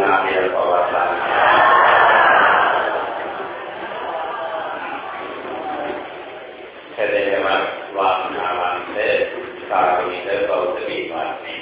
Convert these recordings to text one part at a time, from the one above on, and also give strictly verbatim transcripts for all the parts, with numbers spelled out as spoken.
නාමය පවත්වන්න. හැදෙනව වාසනාවන්ත කාර්මික බෞද්ධ විද්‍යාඥයෙක්.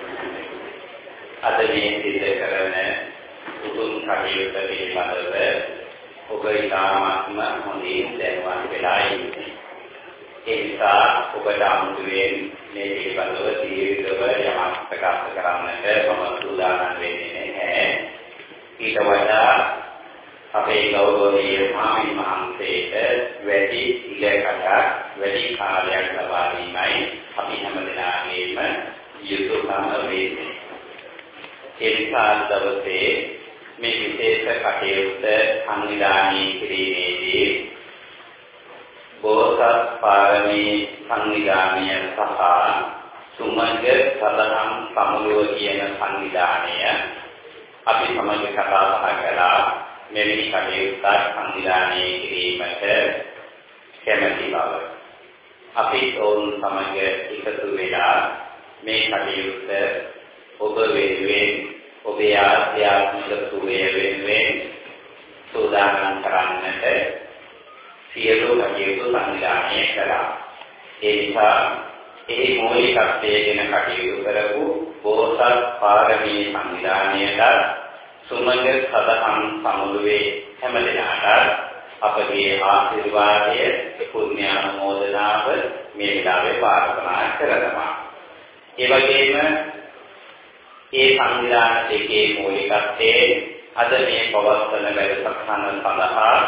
අද මේ සිද්ධ කරන උතුම් කටයුත්ත පිළිබඳව ඔබ ඉතාමත්ම හොඳින් දැනුවත් වෙලා ඉන්නේ. ඒ නිසා ඔබට අමුතුවෙන් මේ පිළිබඳව දීර්ඝව යමක් ප්‍රකාශ කරන්නට මම සූදානම් වෙන්නේ නැහැ. ඊට වඩා අපේ ගෞරවනීය ස්වාමීන් වහන්සේට වැඩි ඉලක්කයක් වැඩි කාලයක් ලබා දීමයි අපි හැමදෙනාගේම යුතුයකම වෙන්නේ. ඒ නිසා දවසේ මේ විශේෂ කටයුත්ත සංවිධානය කිරීමේදී බෝසත් පාරමී සංවිධානය සහ සුමංග සදහම් සමුළුව කියන සංවිධානය අපි සමග කතා බහ කළා. මෙවැනි කටයුත්තක් සංවිධානය කිරීමට කැමැති බව. අපි ඔවුන් සමග එකතු වෙලා මේ කටයුත්ත ඔබ වෙනුවෙන් ඔබේ ආධ්‍යාත්මික සුවය වෙනුවෙන් සූදානම් කරන්නට සියලු කටයුතු සංවිධානය කළා. ඒ නිසා ඒ මූලිකත්වයේ ගැන කටයුතු කරපු බෝසත් පාරමී සංවිධානයට සුමංග සදහම් සමුළුවේ හැම දෙනාට අපගේ ආශිර්වාදය පුණ්‍ය අනුමෝදනාව මේ විලාවේ ප්‍රාර්ථනා කරනවා. ඒ වගේම ඒ සංවිධාන දෙකේ මූලිකත්වයේ අද මේ පවත්වන වැඩසටහන සඳහා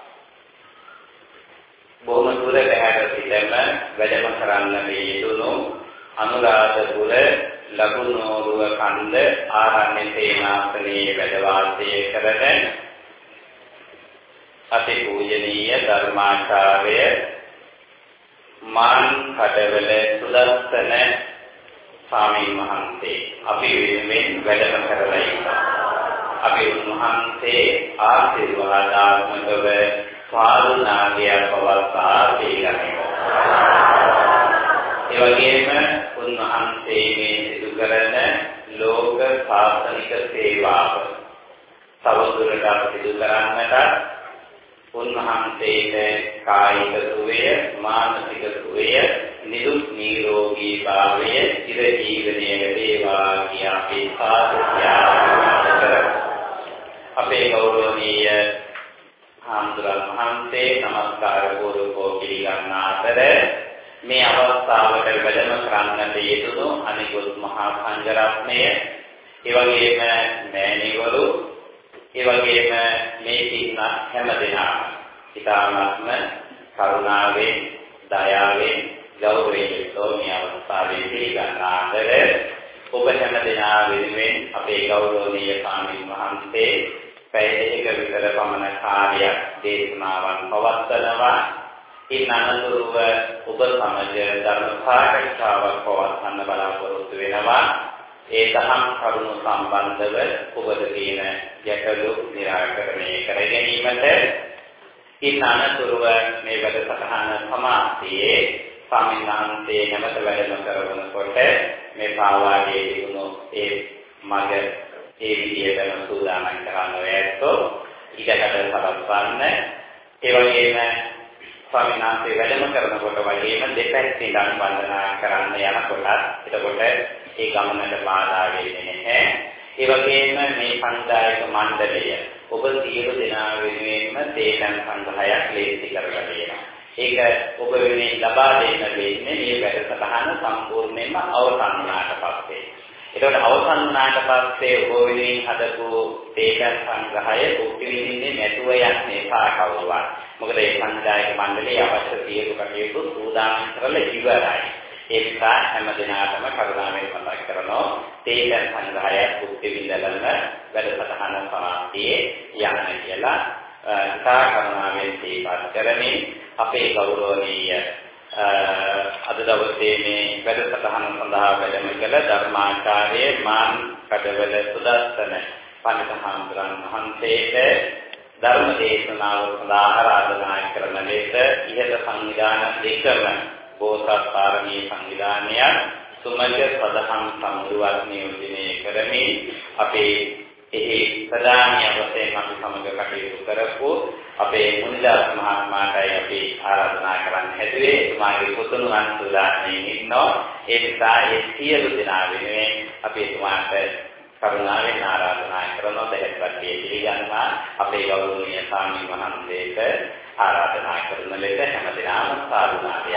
බොහොම දුර බැහැර සිටම වැඩම කරන්න යෙදුණු අනුරාධපුර ලකුණෝරුව කන්ද ආරණ්‍ය සේනාසනයේ වැඩ වාසය කරන අති පූජනීය ධර්මාචාර්ය මාන් කඩවල සුදස්සන ස්වාමීන් වහන්සේ අපි වෙනුවෙන් වැඩම කරලා ඉන්නවා. අපි උන්වහන්සේ ආශිර්වාදාත්මකව සාදුනාගය පවත්වා පිළිගනිමු. ඒ වගේම උන්වහන්සේ මේ සිදු කරන ලෝක ශාසනික සේවාව තවදුරටත් සිදු කරන්නට උන්වහන්සේට කායික සුවය, මානසික සුවය, නිදුක් නිරෝගී භාවය, චිර ජීවනයේ වේවා කියා අපි සාදුනාගය කරමු. අපේ ගෞරවනීය හාමුදුරන් වහන්සේ නමස්කාර පූර්වකව පිළිගන්න අතර මේ අවස්ථාවට වැඩම කරන්නට යෙදුණු අනිකුත් මහා සංඝරත්නය, ඒ වගේම මෑණිවරු, ඒ වගේම මේ පින්න හැම දෙනාම ඉතාමත්ම කරුණාවෙන්, දයාවෙන්, ගෞරවයෙන් යුක්තව මේ අවස්ථාවේ පිළිගන්න අතර ඔබ හැම දෙනා වෙනුවෙන් අපේ ගෞරවනීය ස්වාමීන් වහන්සේ පැය දෙකක විතර පමණ කාලයක් දේශනාවන් පවත්වනවා. ඉන් අනතුරුව ඔබ සමග ධර්ම සාකච්ඡාවක් පවත්වන්න බලාපොරොත්තු වෙනවා. ඒ දහම් කරුණු සම්බන්ධව ඔබට තියෙන ගැටලු निराකරණය කර ගැනීමට ඉන් අනතුරුව මේ වැඩසටහන සමාප්තියේ ස්වාමීන් වහන්සේ නැවත වැඩම කරවනකොට මේ පාවාඩයේ තිබුණු ඒ මග ඒ විදියටම සූදානම් කරන්න වෙද්දී ඊටකට සලස්වන්න. ඒ වගේම ස්වාමීන් වහන්සේ වැඩම කරනකොට වගේම දෙපැත්තෙන් වන්දනා කරන්න යනකොට එතකොට ඒ ගමනට බාධා වෙන්නේ නැහැ. ඒ වගේම මේ සංදායක මණ්ඩලය ඔබ සියලු දෙනා වෙනුවෙන්ම තේලම් සංග්‍රහයක් ලේසි කරලා දෙනවා. ඒක ඔබ වෙනුවෙන් ලබා දෙන්න වෙන්නේ මේ වැඩසටහන සම්පූර්ණයෙන්ම අවසන් වුණාට පස්සේ. ඒකට අවසන් වුණාට පස්සේ ඔබ වෙනුවෙන් හදපු තේලම් සංග්‍රහය භුක්ති විඳින්නේ නැතුව යන්නේ පාකවුවා. මොකද ඒ සංදායක මණ්ඩලයේ අවශ්‍ය සියලු කටයුතු සූදානම් කරලා ඉවරයි. ඒ නිසා හැම දිනකටම කරුණාවෙන් මතක් කරනවා තේලම් සංග්‍රහය භුක්ති විඳලන වැඩසටහන සමාප්තියේ යන්න කියලා තා කරුණාවෙන් දීපත් කරමින් අපේ ගෞරවනීය අද දවසේ මේ වැඩසටහන සඳහා වැඩම කළ ධර්මාචාර්ය මාන් කඩවල සුදස්සන පඬිතුමන් වහන්සේට ධර්ම දේශනාව සඳහා ආරාධනා කරන ලෙස ඉහත සංවිධාන දෙකම බෝසත් පාරමී සංවිධානය සුමංග සදහම් සමුළුවක් නියෝජනය කරමින් අපේ එහි ප්‍රධානිය වශයෙන් අපි සමග කටයුතු කරපු අපේ මුනිදාස් මහත්මයාටයි අපි ආරාධනා කරන්න හැදුවේ. එතුමාගේ පුතුණුවන් සූදානම්යෙන් ඉන්නවා. ඒ නිසා ඒ සියලු දෙනා වෙනුවෙන් අපි එතුමාට කරුණාවෙන් ආරාධනා කරනවා දෙහත්පත්යේ පිළිගන්නවා. අපේ ගෞරවනීය ස්වාමීන් වහන්සේට ආරාධනා කරන ලෙස හැමදෙනාම සාදුනාදය.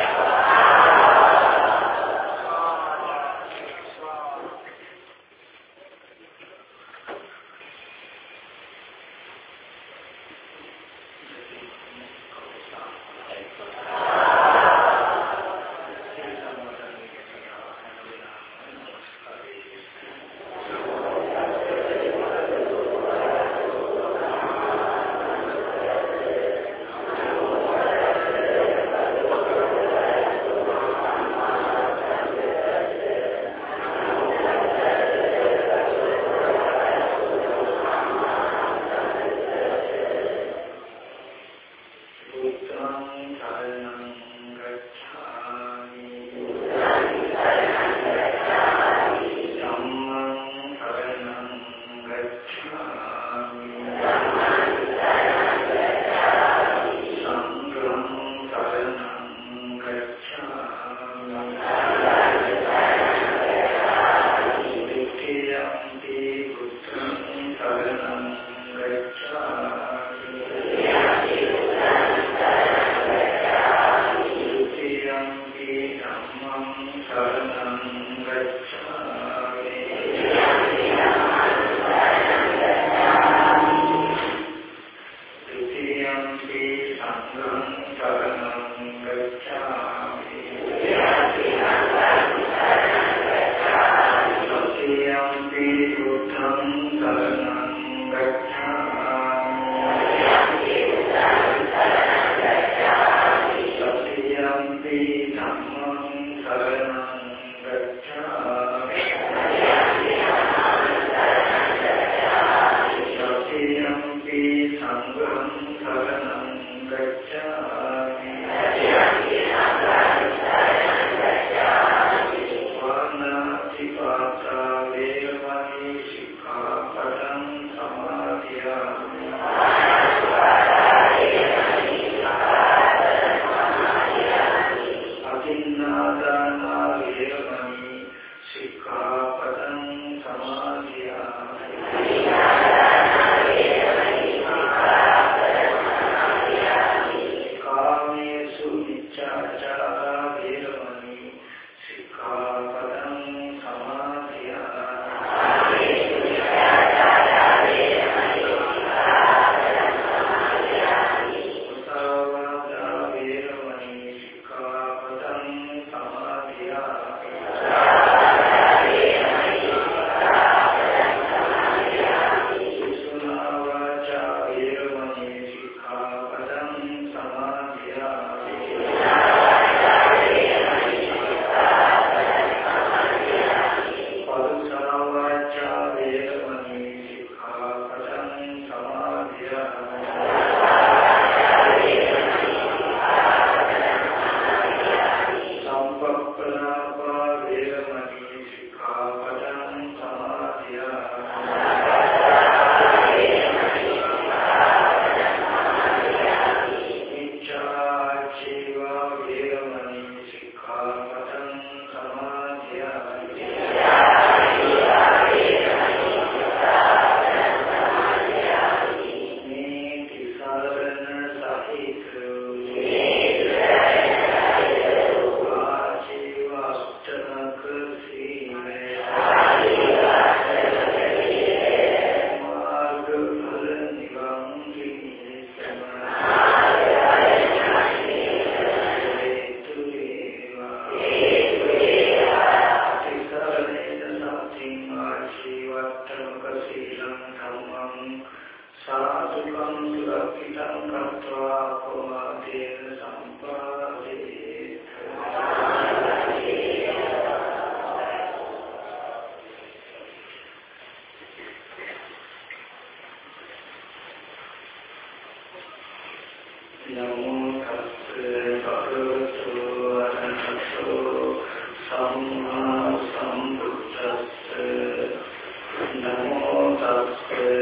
Namo Tassa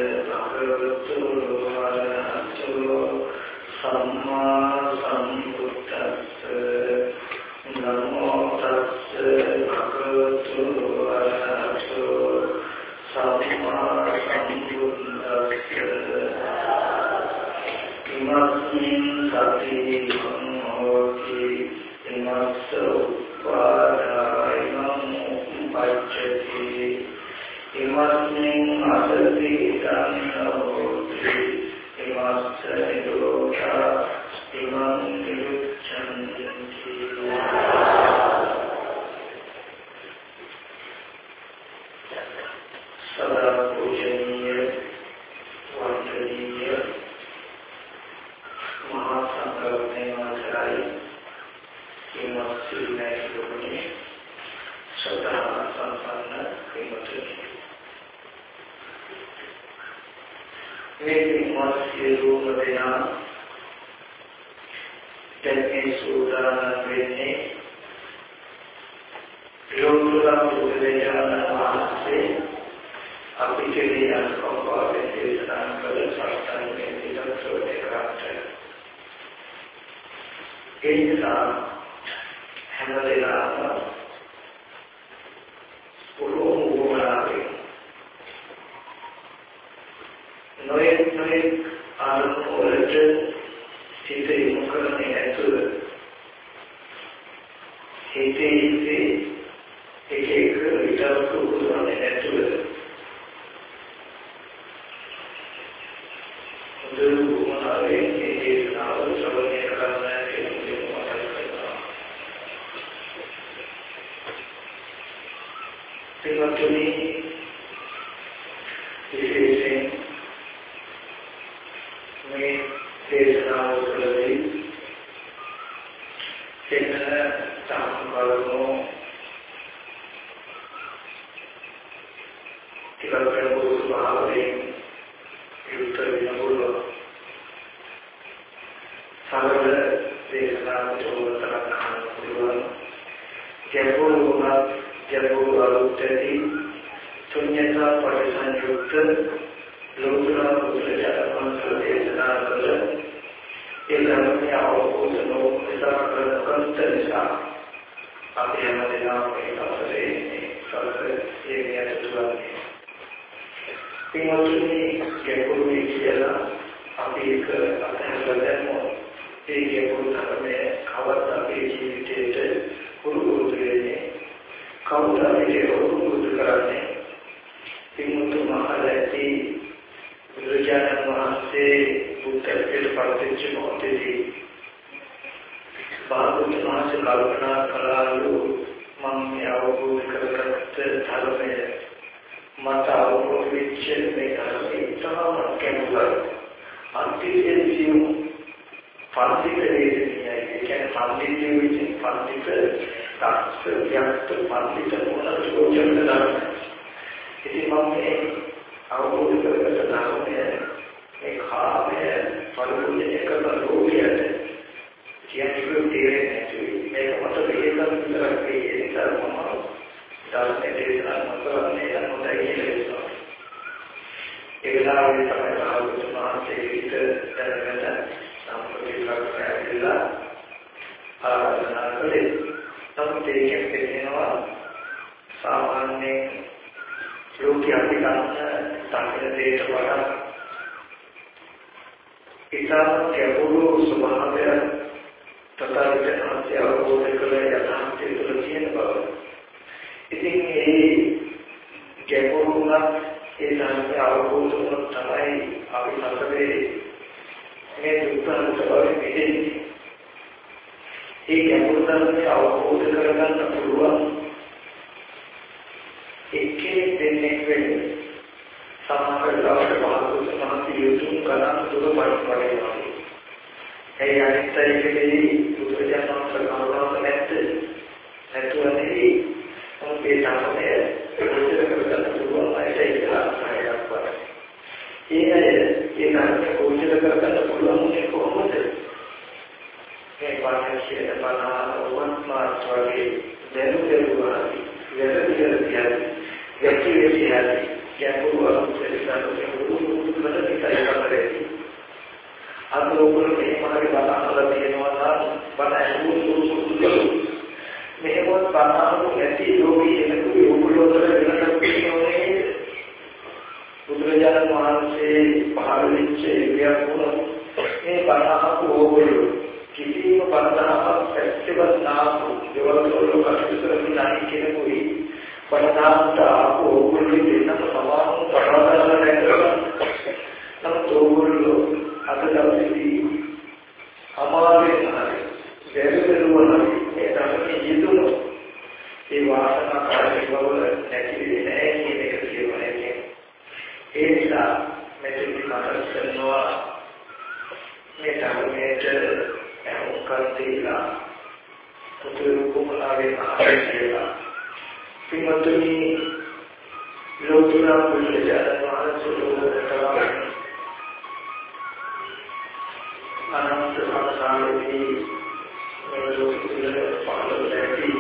සිරිනැසුරුනේ සදා සම්පන්න කිමතුනි මේ මාසිය රූප දෙනා දැන් සූදානම් වෙන්නේ ලෝතුරා බුදුරජාණන් වහන්සේ අපිට කියන කෝපාවෙන් දේශනා කළ සත්‍යයේ විදර්ශනය කරාට ඒ නිසා හැමදේම පුරුමුණාවේ නොයේ නොයේ ආරෝපවලට හිතේ මුකරන්නේ නැතුව හිතේ හිතේ එක එක විතරක් උදුරන්නේ නැතුව පුරුමුණාවේ මේ දේශනාව ශ්‍රවණය කරන්න Tetapi vision में देशनाओं करते चेतना तामकालों किलाकर बोल बाहरे युद्ध बिना बोलो सागर देशनाओं जो तरह खाना बोलो जयपुर होगा जयपुर वालों शून्यता परिसंयुक्त लोकरा बुद्धिजात देशना कर ये धर्म में अवबोध लोग ऐसा करते निशा आप ये हमारे नाम में काफले काफले ये नया चुनाव है तीनों जयपुर में किया आप एक अपने बदन में एक जयपुर धर्म में खावत आप एक जीवित गुरु गुरु ने खावत आप एक गुरु गुरु कराने तीनों महाराजी बुजुर्गान वहाँ से उत्तर के पढ़ते चुनौती थी बाद में वहाँ से कल्पना करालू मम्मी अवबोध कर करते धर्म में माता अवबोध विच्छेद में धर्म में इतना मत के मुगर अंतिम जीव फांसी पे नहीं आई क्या फांसी जीव जी फांसी पे ताकत व्यक्त फांसी पे होना जो चलते धर्म है इसी मम्मी अवबोध कर करते धर्म में एक खाब है फलों ने एक बार हो गया है जिया जो तेरे हैं जो मेरा मतलब ये सब तरह के ये सब हमारा धर्म में देशना मतलब अपने अनुदान ये ले सो एक बार ये समय का कुछ मान से इधर तरह का नाम को दिखा कर दिला आराधना करे तब देखे देखने सामान्य लोग क्या दिखाना ताकि देश वाला इतना क्या बोलो सुबह में तथा इतना से अवबोध कर यथार्थ से तुलसीन पर इसलिए क्या बोलूँगा ये धर्म में अवबोध और तनाई अभी सकते में दुख अनुसार मिले ये क्या बोलता है अवबोध करना न पूर्वा एक के दिन में समाज राष्ट्र भारत समाज युद्धों का नाम दूर पड़ पड़ेगा है यानी तरीके के लिए दूसरे जन्म सरकारों से नेत्र नेत्र नहीं हम बेटा में दूसरे का दूर ऐसे ही हाथ है आपका ये है ये नाम में दूसरे का करना पूरा मुझे को होते हैं बात है कि अपना वन मार्च वाले जरूर जरूर आती जरूर जरूर आती व्यक्ति व्यक्ति आती क्या वो से मदद दिखाएगा करेगी आप लोगों ने हमारे बाबा मतलब ये वाला बनाया वो वो मैं वो बाबा को ऐसी जो भी है कोई उपलो तो बिना सबके होने बुजुर्गान वहाँ से पहाड़ नीचे व्यापूर्ण ये बाबा को वो बोलो किसी को बाबा फेस्टिवल ना हो जो लोग का दूसरा नहीं के कोई परिणाम का आपको बोल देना तो सवाल पढ़ाना रहेगा तब तो बोलो अगर अपनी हमारे हमारे जैसे जरूर हमारे ऐसा कि ये दोनों ये वासना कार्य बबल नेचुरली नहीं ये नेगेटिव बनेंगे एक साथ मैं तो दिखाना चलना मैं ताऊ में जल एवं कर देगा तो तो रूपों කරුණාවෙන් ආවේ කියලා. පින්වත්නි ලෝතුරා බුදුරජාණන් වහන්සේ ලෝකතරම අනන්ත සංසාරේ මේ ලෝකෙ පහළ දැටි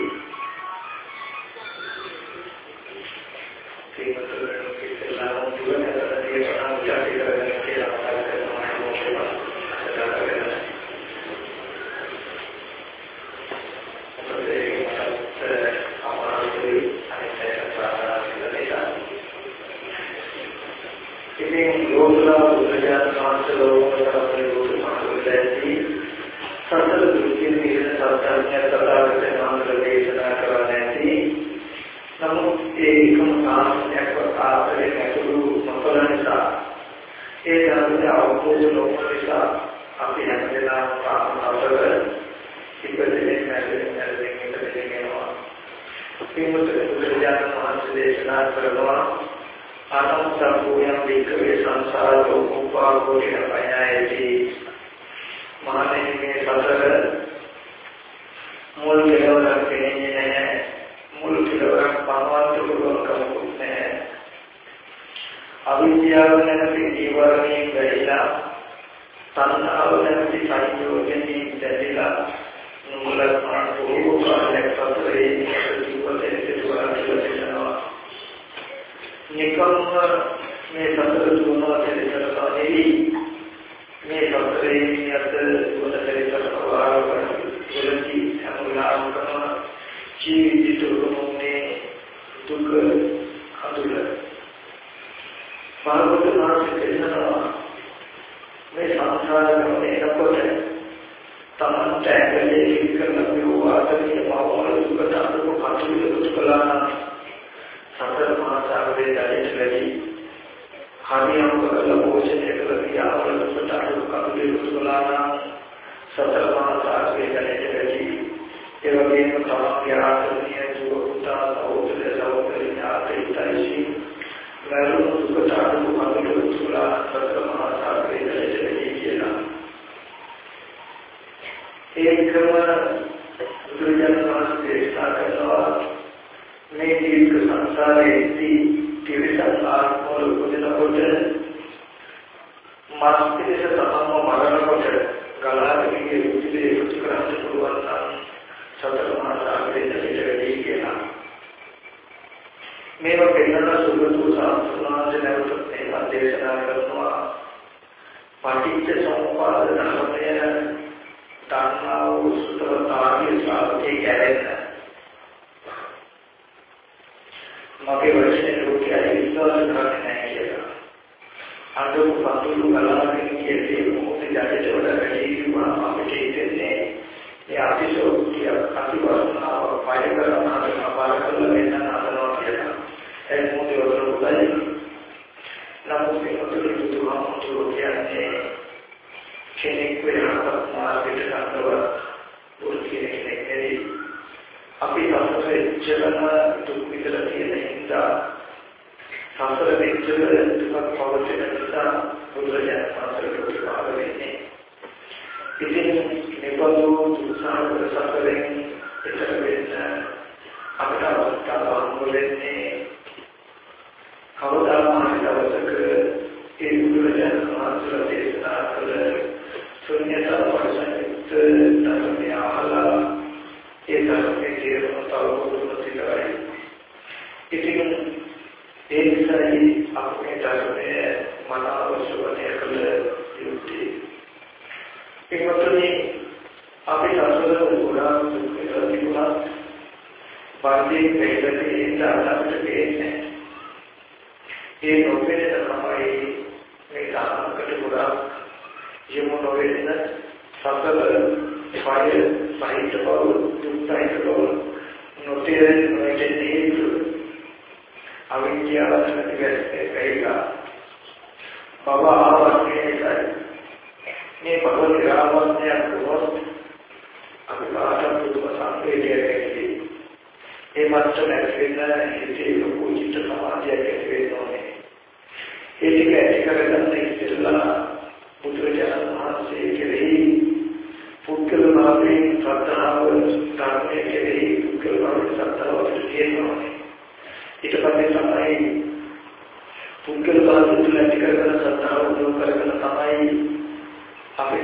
පුද්ගල භාවයෙන් ශ්‍රද්ධාව ධර්මයේ කෙරෙහි දුක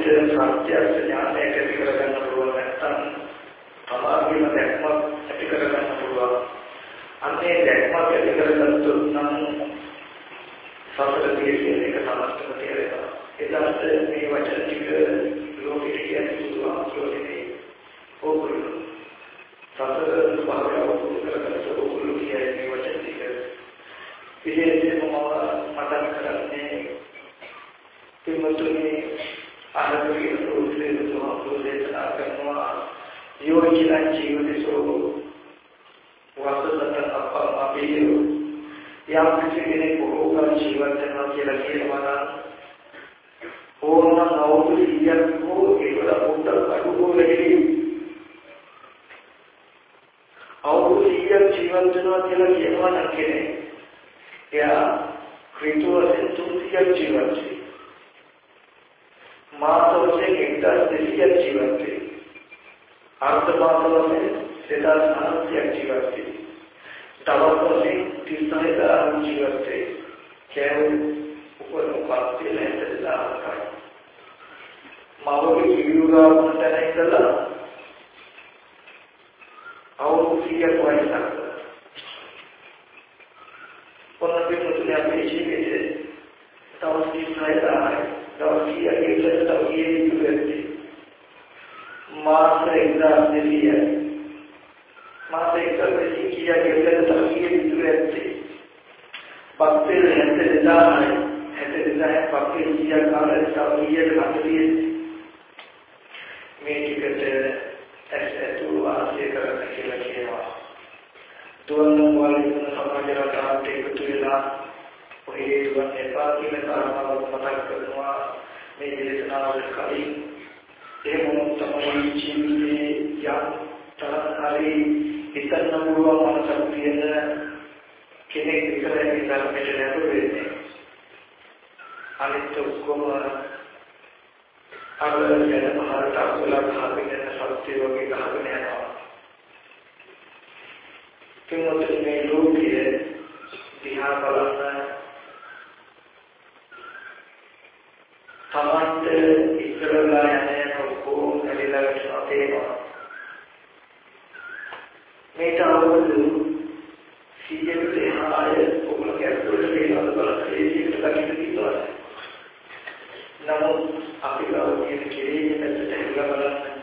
ප්‍රත්‍යක්ෂ ඥානය ඇති කරගන්න පුළුවන් නැත්නම් තමාගේම දැක්මක් ඇති කරගන්න පුළුවන්. අන්නේ දැක්මක් ඇති කරගත්තොත් නම් සතර තියෙන එක සමස්තම තේරෙනවා. එදාට මේ වචන ටික ලෝකෙට කියන්නේ සුදුසුකමනේ. ඕගොල්ලෝ සතර ස්වභාවය අවබෝධ කරගන්න ඕගොල්ලෝ කියන්නේ මේ වචන ටික. විශේෂයෙන්ම මම මතක් කරන්නේ පින්වතුනි ආරම්භයේ සෝත්‍රයේ සෝත්‍රයේ දේශනා කරනවා යෝගිලා ජීවිතසෝ වස්තුතන අප්පා අපේ යම් කිසි කෙනෙක් බොහෝ ජීවත් වෙනවා කියලා කියනවා නම් ඕනම අවුරුද්දක් හෝ ඒවල පොඩ්ඩක් අඩු හෝ වැඩි අවුරුද්දක් ජීවත් වෙනවා කියලා කියනවා නම් කෙනෙක් එයා ක්‍රිතෝසෙන් තුන්සියක් ජීවත් වෙනවා. මාසවලේ එක්දස් දෙසියක් ජීවත් වෙනවා. අර්ධ මාසවලේ දෙදස් නවසියක් ජීවත් වෙනවා. දවස්වලේ තිස්හය දාහක් ජීවත් වෙනවා. කෑම උපරෝපාස්තිය ලැබෙලා මාවගේ ජීවිතය මොනතරම් ඉඳලා අවුරුදු සියයක් වයසක් පොරොන්දු මුතුනේ අපේ ජීවිතේ තවස් තිස්හය දාහක් දවස් කීයක් ඉඳලා තව කීයක් ඉඳලා මාස එක්දස් දෙසිය මාස එක්දස් දෙසිය කීයක් ඉඳලා තව කීයක් ඉඳලා බක්තේ හැට දෙදාහයි හැට දෙදාහයි බක්තේ කීයක් කාලේ තව කීයක් හතලිය මේ ටිකට ඇසතු ආශය කරන්න කියලා කියනවා. තුන් වලින් සමාජ රටාවට එකතු වෙලා ඔය දුවන් එපා කියන කාරණාව මතක් කරනවා මේ දේශනාවල කලින්. ඒ මොන තමයි ජීවිතේ යම් තරහරි හිතන්න පුළුවන් මනසක් තියෙන කෙනෙක් විතරයි ධර්මයට නැඹුරු වෙන්නේ. අනිත් ඔක්කොම අරගෙන මහරට අකුලක් හදගෙන සත්‍ය වගේ ගහගෙන යනවා. කිමොතේ මේ ලෝකයේ දිහා බලන තමන්ට ඉස්සරලා යන ඔක්කොම ඇලිලා යනවා තේනවා. මේක අවුරුදු සියයට එහාය ඔයගොල්ලෝ කැප්ටෝල් එකේ බලන්න ඒකට දකින්න කිව්වා. නමුත් අපි ගාවගේ කෙරෙන්නේ නැත්නම් හිලා බලන්න.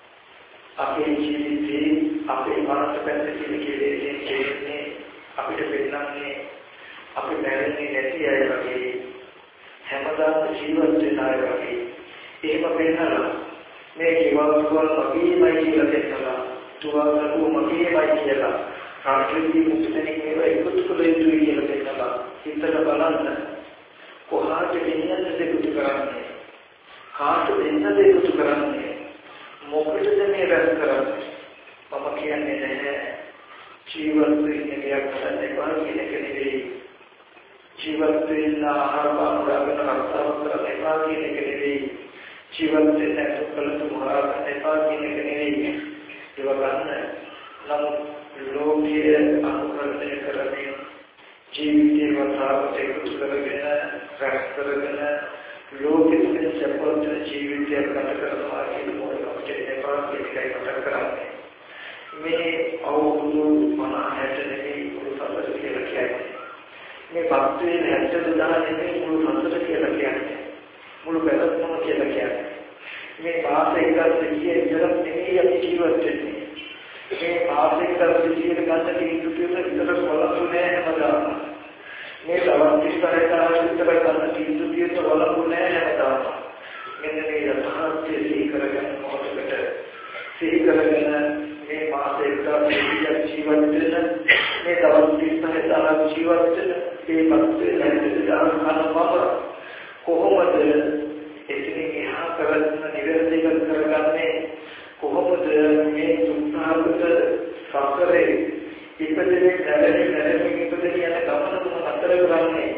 අපේ ජීවිතේ අපේ මානසික පැත්තේ කෙරෙන්නේ කෙරෙන්නේ අපිට වෙන්නන්නේ අපි බැරෙන්නේ නැති අය වගේ හැමදාම ජීවත් වෙන අය වගේ. එහෙම වෙනවා මේ ජීවල් වල මගේමයි කියලා දෙන්නවා. තුවාල මගේමයි කියලා. කාටදී මුතුනේ මේවා එකතු කළ යුතුයි කියලා දෙන්නවා. හිතලා බලන්න. කොහාට දෙන්නද දෙකුතු කරන්නේ? කාට දෙන්නද දෙකුතු කරන්නේ? මොකටද මේ රැස් කරන්නේ? මම කියන්නේ නැහැ ජීවත් වෙන්න දෙයක් කරන්න එපා කියන එක නෙවෙයි. ජීවත් වෙන්න ආහාර පාන ගන්න රස්සාව කරන්න එපා කියන එක නෙවෙයි. ජීවත් වෙන්න සුඛලතු මොහා ගන්න එපා කියන එක නෙවෙයි. ඒව ගන්න නම් ලෝකයේ අනුකරණය කරමින් ජීවිතේ වතාවට එකතු කරගෙන රැස් කරගෙන ලෝකෙට සපෝර්ට් ජීවිතයක් ගත කරනවා කියන මොකක්ද එපා කියන එකයි මතක් කරන්නේ. මේ අවුරුදු පනහට නෙමෙයි පුරුසතර කියලා කියන්නේ. මේ පස්සේ හැත්තේ දහන නෙමෙයි පුරුසතර කියලා කියන්නේ. මුළු බැලන්ස්ම කියලා කියන්නේ. මේ මාස එකක් දෙකේ ඉඳලා නෙමෙයි අපි ජීවත් වෙන්නේ. මේ මාස එකක් දෙකේ ගන්න තීන්දුව විතර වලසු නෑ හැමදාම. මේ තවත් ඉස්සරහට විතර ගන්න තීන්දුව විතර වලසු නෑ හැමදාම. මෙන්න මේ යථාර්ථය සිහි කරගන්න මොහොතකට සිහි කරගෙන මේ මාස එකක් දෙකක් ජීවත් වෙන මේ තවත් ඉස්සරහට ජීවත් වෙන මේ පස්සේ ලැබෙන දාන කොහොමද එතනින් එහා කරන්න නිවැරදිව කරගන්නේ කොහොමද මේ දුක්ඛාගත සසරේ ඉපදෙන්නේ නැරෙන්නේ නැරෙන්නේ ඉපදෙන්නේ යන ගමන තුන අතර කරන්නේ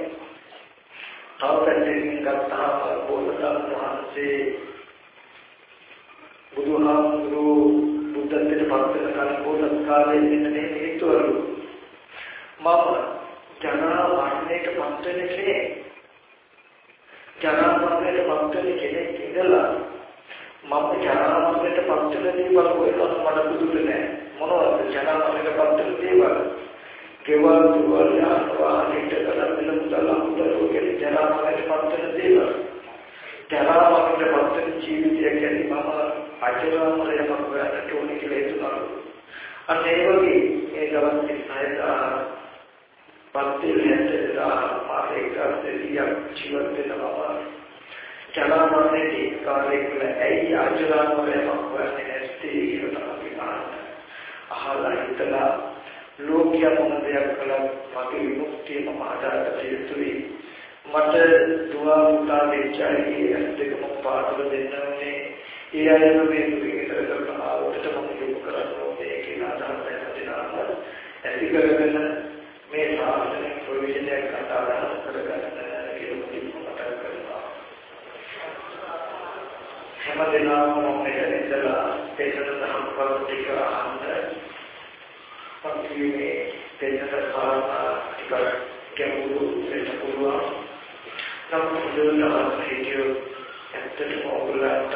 තාවකයෙන් ගත්තාම බෝසතාණන් වහන්සේ බුදුහාමුදුරු බුද්ධත්වයට පත් වෙන කාලේ බෝසත් කාලේ ඉන්න මේ හේතුවලු මම ජනා වර්ණයට පත් වෙන කෙනෙක් ජනා වර්ණයට පත් වෙන කෙනෙක් ඉඳලා මම ජනනාමයට පත්වෙන දේවල් කොහෙවත් මට බුදුට නෑ. මොනවද ජනනාමයට පත්වෙන දේවල්? කෙවල් දුවල් යනවා හිතකලා විලමුදලා උදේ ජනනාමයට පත්වෙන දේවල්. ජනනාමයට පත්වෙන ජීවිතය කියන්නේ මම අජරාමරයම හොයන්නට ඕනේ කියලා හිතුණා. අන්න ඒ වගේ ඒ දවස් තිහට පත්තිල් හැටදා මාසෙකට ජීවත් වෙනවා. ජනනාමයේ කාර්යවල ඇයි අජරාමරයම හොයන්නේ නැත්තේ කියලා තමයි අහලා හිතලා ලෝකයා මොන දෙයක් කළත් මගේ විමුක්තිය මම ආදාට යුතුයි. මට දුවා පුතා දෙච්චයි දෙකම පාඩල දෙන්න ඕනේ. ඒ අයම මේ විතර කරන ආවොත් මම යොමු කරන්න ඕනේ කියලා අදහස් දෙනවා. ඇති කරගෙන මේ සාසන ප්‍රයෝජනයක් අදාළ කරගන්න කියලා මතක් කරනවා. හැමදෙනාම මම මෙතනදලා තේසන සම්පූර්ණ ටික අහන්න පන්තිමේ තේසන කාරණා ටික ගැඹුරු වෙන්න පුළුවන්. නමුත් දුන්නා හිතියෝ ඇත්තටම ඔයගොල්ලන්ට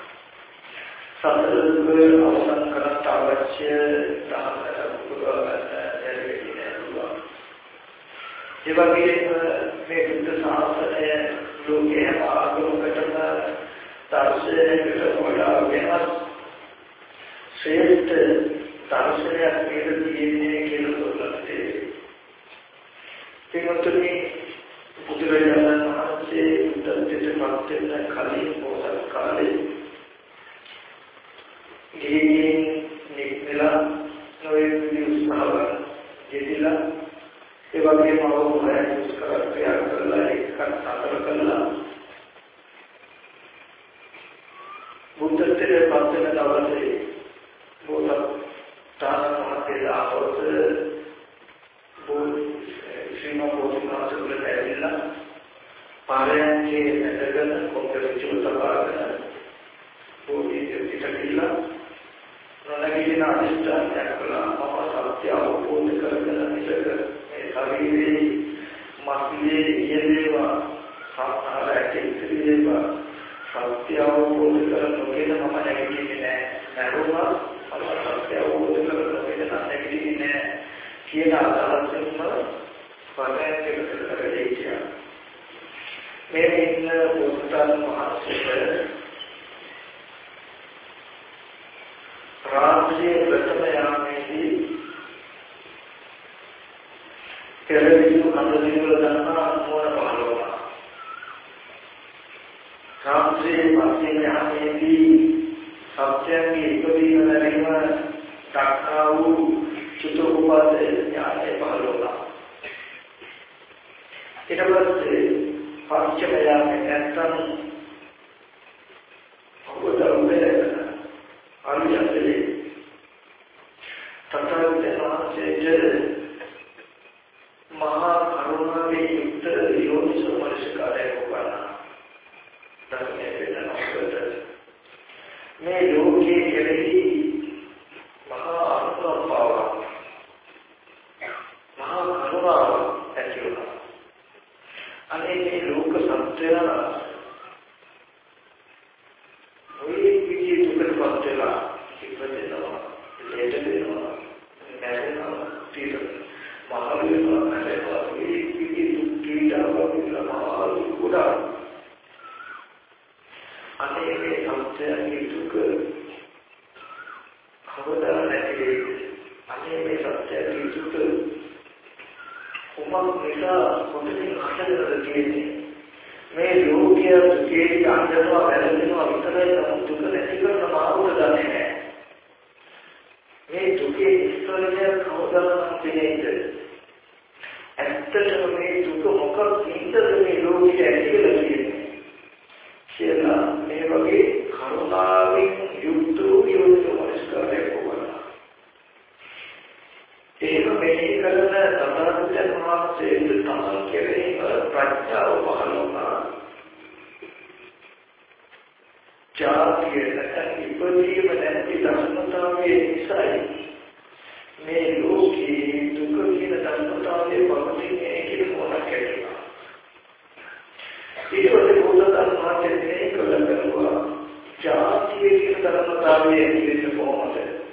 සතරදුර අවසන් කරන්න අවශ්‍ය දානකට පුරවන්න ලැබෙන්නේ නැහැ. ඒ වගේම මේ බුද්ධ ශාසනය ලෝකයේ ආගමකටම දර්ශනයකට වඩා වෙනස් ශ්‍රේෂ්ඨ දර්ශනයක් නේද තියෙන්නේ කියලා තෝරන්නේ. ඒකතුනේ බුදුරජාණන් වහන්සේ උත්තරපත් වෙන කලින් පොසත් කාලේ ගිහින් නිකලා නොයේ විශ්වාව යෙදিলা ඒ වගේම අවබෝධය කරගන්න කරලා එකක් අතර කළා. බුද්ධත්වයේ පස්වෙනි දවසේ බෝධ තානමහතේ ආවොත් බෝධ ශ්‍රීමා බෝධිනාථ වලදීලා පාරයන්ගේ නැදගෙන කොම්පියුටර් සභාවකට බෝධි පිටකilla නොනගින අනිෂ්ඨානයක් කළා. මම සත්‍ය අවබෝධ කරගෙන ඉතක මේ ශරීරයේ මාර්ගයේ යෙදේවා සාහාරයේ ඉතිරියේවා සත්‍ය අවබෝධ කරගන්න මම නැගිටින්නේ නැහැ. නරුණා මම සත්‍ය අවබෝධ කරගන්න නැගිටින්නේ නැහැ කියන අදහසෙන්ම පරයන්කට කරගෙන මේ ඉන්න උත්තර මහසෙට රාජ්‍ය ප්‍රථම යාමේදී පෙරවිසු කඳුලිවල දන්නා මොන පහළවනා රාජ්‍ය පස්සේ යාමේදී සත්‍යයේ ඉපදීම ලැබීම දක්වා වූ චතුප්පාද ඥානය පහළවනා. ඊට පස්සේ පංචම යාමේ නැත්තම් අවබෝධය අනිත්‍යයේ තථාගතයන්ගේ මහා කරුණාවේ යුක්ත යෝනිසෝ මනසිකාරය වුණා. ධර්මයේ වෙනකොට මේ ලෝකයේ කෙරෙහි මහා අනුකම්පාව මහා කරුණාව ඇති වුණා. අනේ මේ ලෝක සත්‍යය ඔය විදිහේ දුකට පත් වෙලා ඉපදෙනවා, ලෙඩ වෙනවා, මැරෙනවා, తీරනවා, මහලු වෙනවා, මැරෙනවා, මේ විදිහේ දුක් පීඩාවක් විඳලා මහලු ගොඩාක්. අනේ මේ සත්‍යයේ දුක කවදා නැති වෙයි. අනේ මේ සත්‍යයේ දුක උමක් නිසා කොටින් හටගෙන තියෙන්නේ. මේ ලෝකයේ දුකේ අන්දරව වැළඳෙනවා විතරයි නම් දුක නැති කරන මාර්ගය දන්නේ නැහැ. මේ දුකේ ඉස්තරය කවදාවත් තේරෙන්නේ. ඇත්තටම මේ දුක මොකක්ද මේ ලෝකයේ ඇතිවෙලා තියෙන්නේ. කියලා මේ වගේ කරුණාවෙන් යුක්ත වූ යෝනිසෝමනස්කාරය වුණා. ඒක මෙහි කරන තථාගතයන් වහන්සේ තමන් කෙරෙහි ප්‍රඥාව පහළ වුණා. ජාතිය නැත්නම් ඉපදීම නැති ධර්මතාවයේ නිසායි මේ ලෝකයේ දුක කියන ධර්මතාවයේ පවතින්නේ කියන මොනක් කියලා. ඊට පස්සේ බුදුදහම මාතේ කළා ජාතිය ධර්මතාවයේ ඉන්නේ කොහොමද?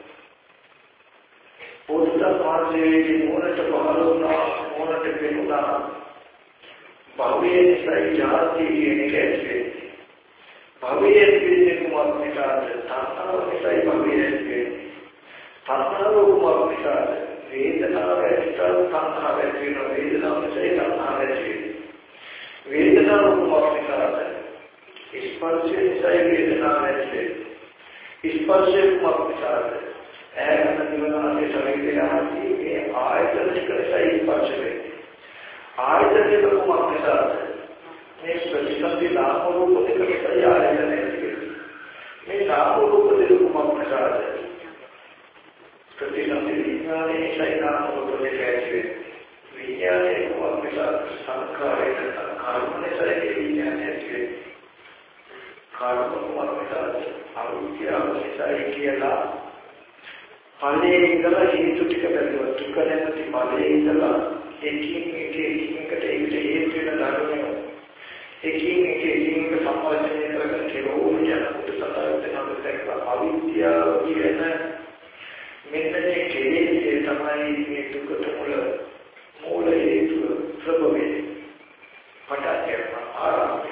පොදුත මාර්ගයේ මොනට පහළුණා මොනට පෙනුණා භවයේ සත්‍යජාති කියන එකේ භවයේ පිළිදෙන කුමක් නිසාද? තණ්හාව නිසායි භවයේ පිළිදෙන්නේ. තණ්හාව කුමක් නිසාද? වේදනාව නිසා තණ්හාව ඇති වෙනවා. වේදනාව නිසා තණ්හාව ඇති වෙනවා. වේදනාව කුමක් නිසාද? ස්පර්ශය නිසා වේදනාව ඇති වෙනවා. ස්පර්ශය කුමක් නිසාද? ඇහැන දිවනාසේ ශරීරය ආදී මේ ආයතන නිසා ස්පර්ශ වෙන්නේ. ආයතන කුමක් නිසාද? මේ ප්‍රතිසන්දි නාම රූප දෙක නිසා ආයතන ඇති වෙනවා. මේ නාම රූප දෙක කුමක් නිසාද? ප්‍රතිසන්දි විඥානයේ නිසා නාම රූප දෙක ඇති වෙනවා. විඥානයේ කුමක් නිසාද? සංඛාරයේ සංඛාරම නිසා විඥානය ඇති වෙනවා. කාර්ම කුමක් නිසාද? අවිද්‍යාව නිසා කියලා ඵලයේ ඉඳලා හේතු ටික බැලුවා. දුක නැති ඵලයේ ඉඳලා එකින් එක එකින් එකට ඒකට හේතු වෙන ධර්මය එකින් එක එකින් එක සම්පූර්ණය කරගෙන කෙරෝම යනකොට සතරට නමුත් අවිද්‍යාව කියන මෙන්න මේ කෙලෙසේ තමයි මේ දුකට මුල මූල හේතුව ප්‍රබවේ පටන් ආරම්භය.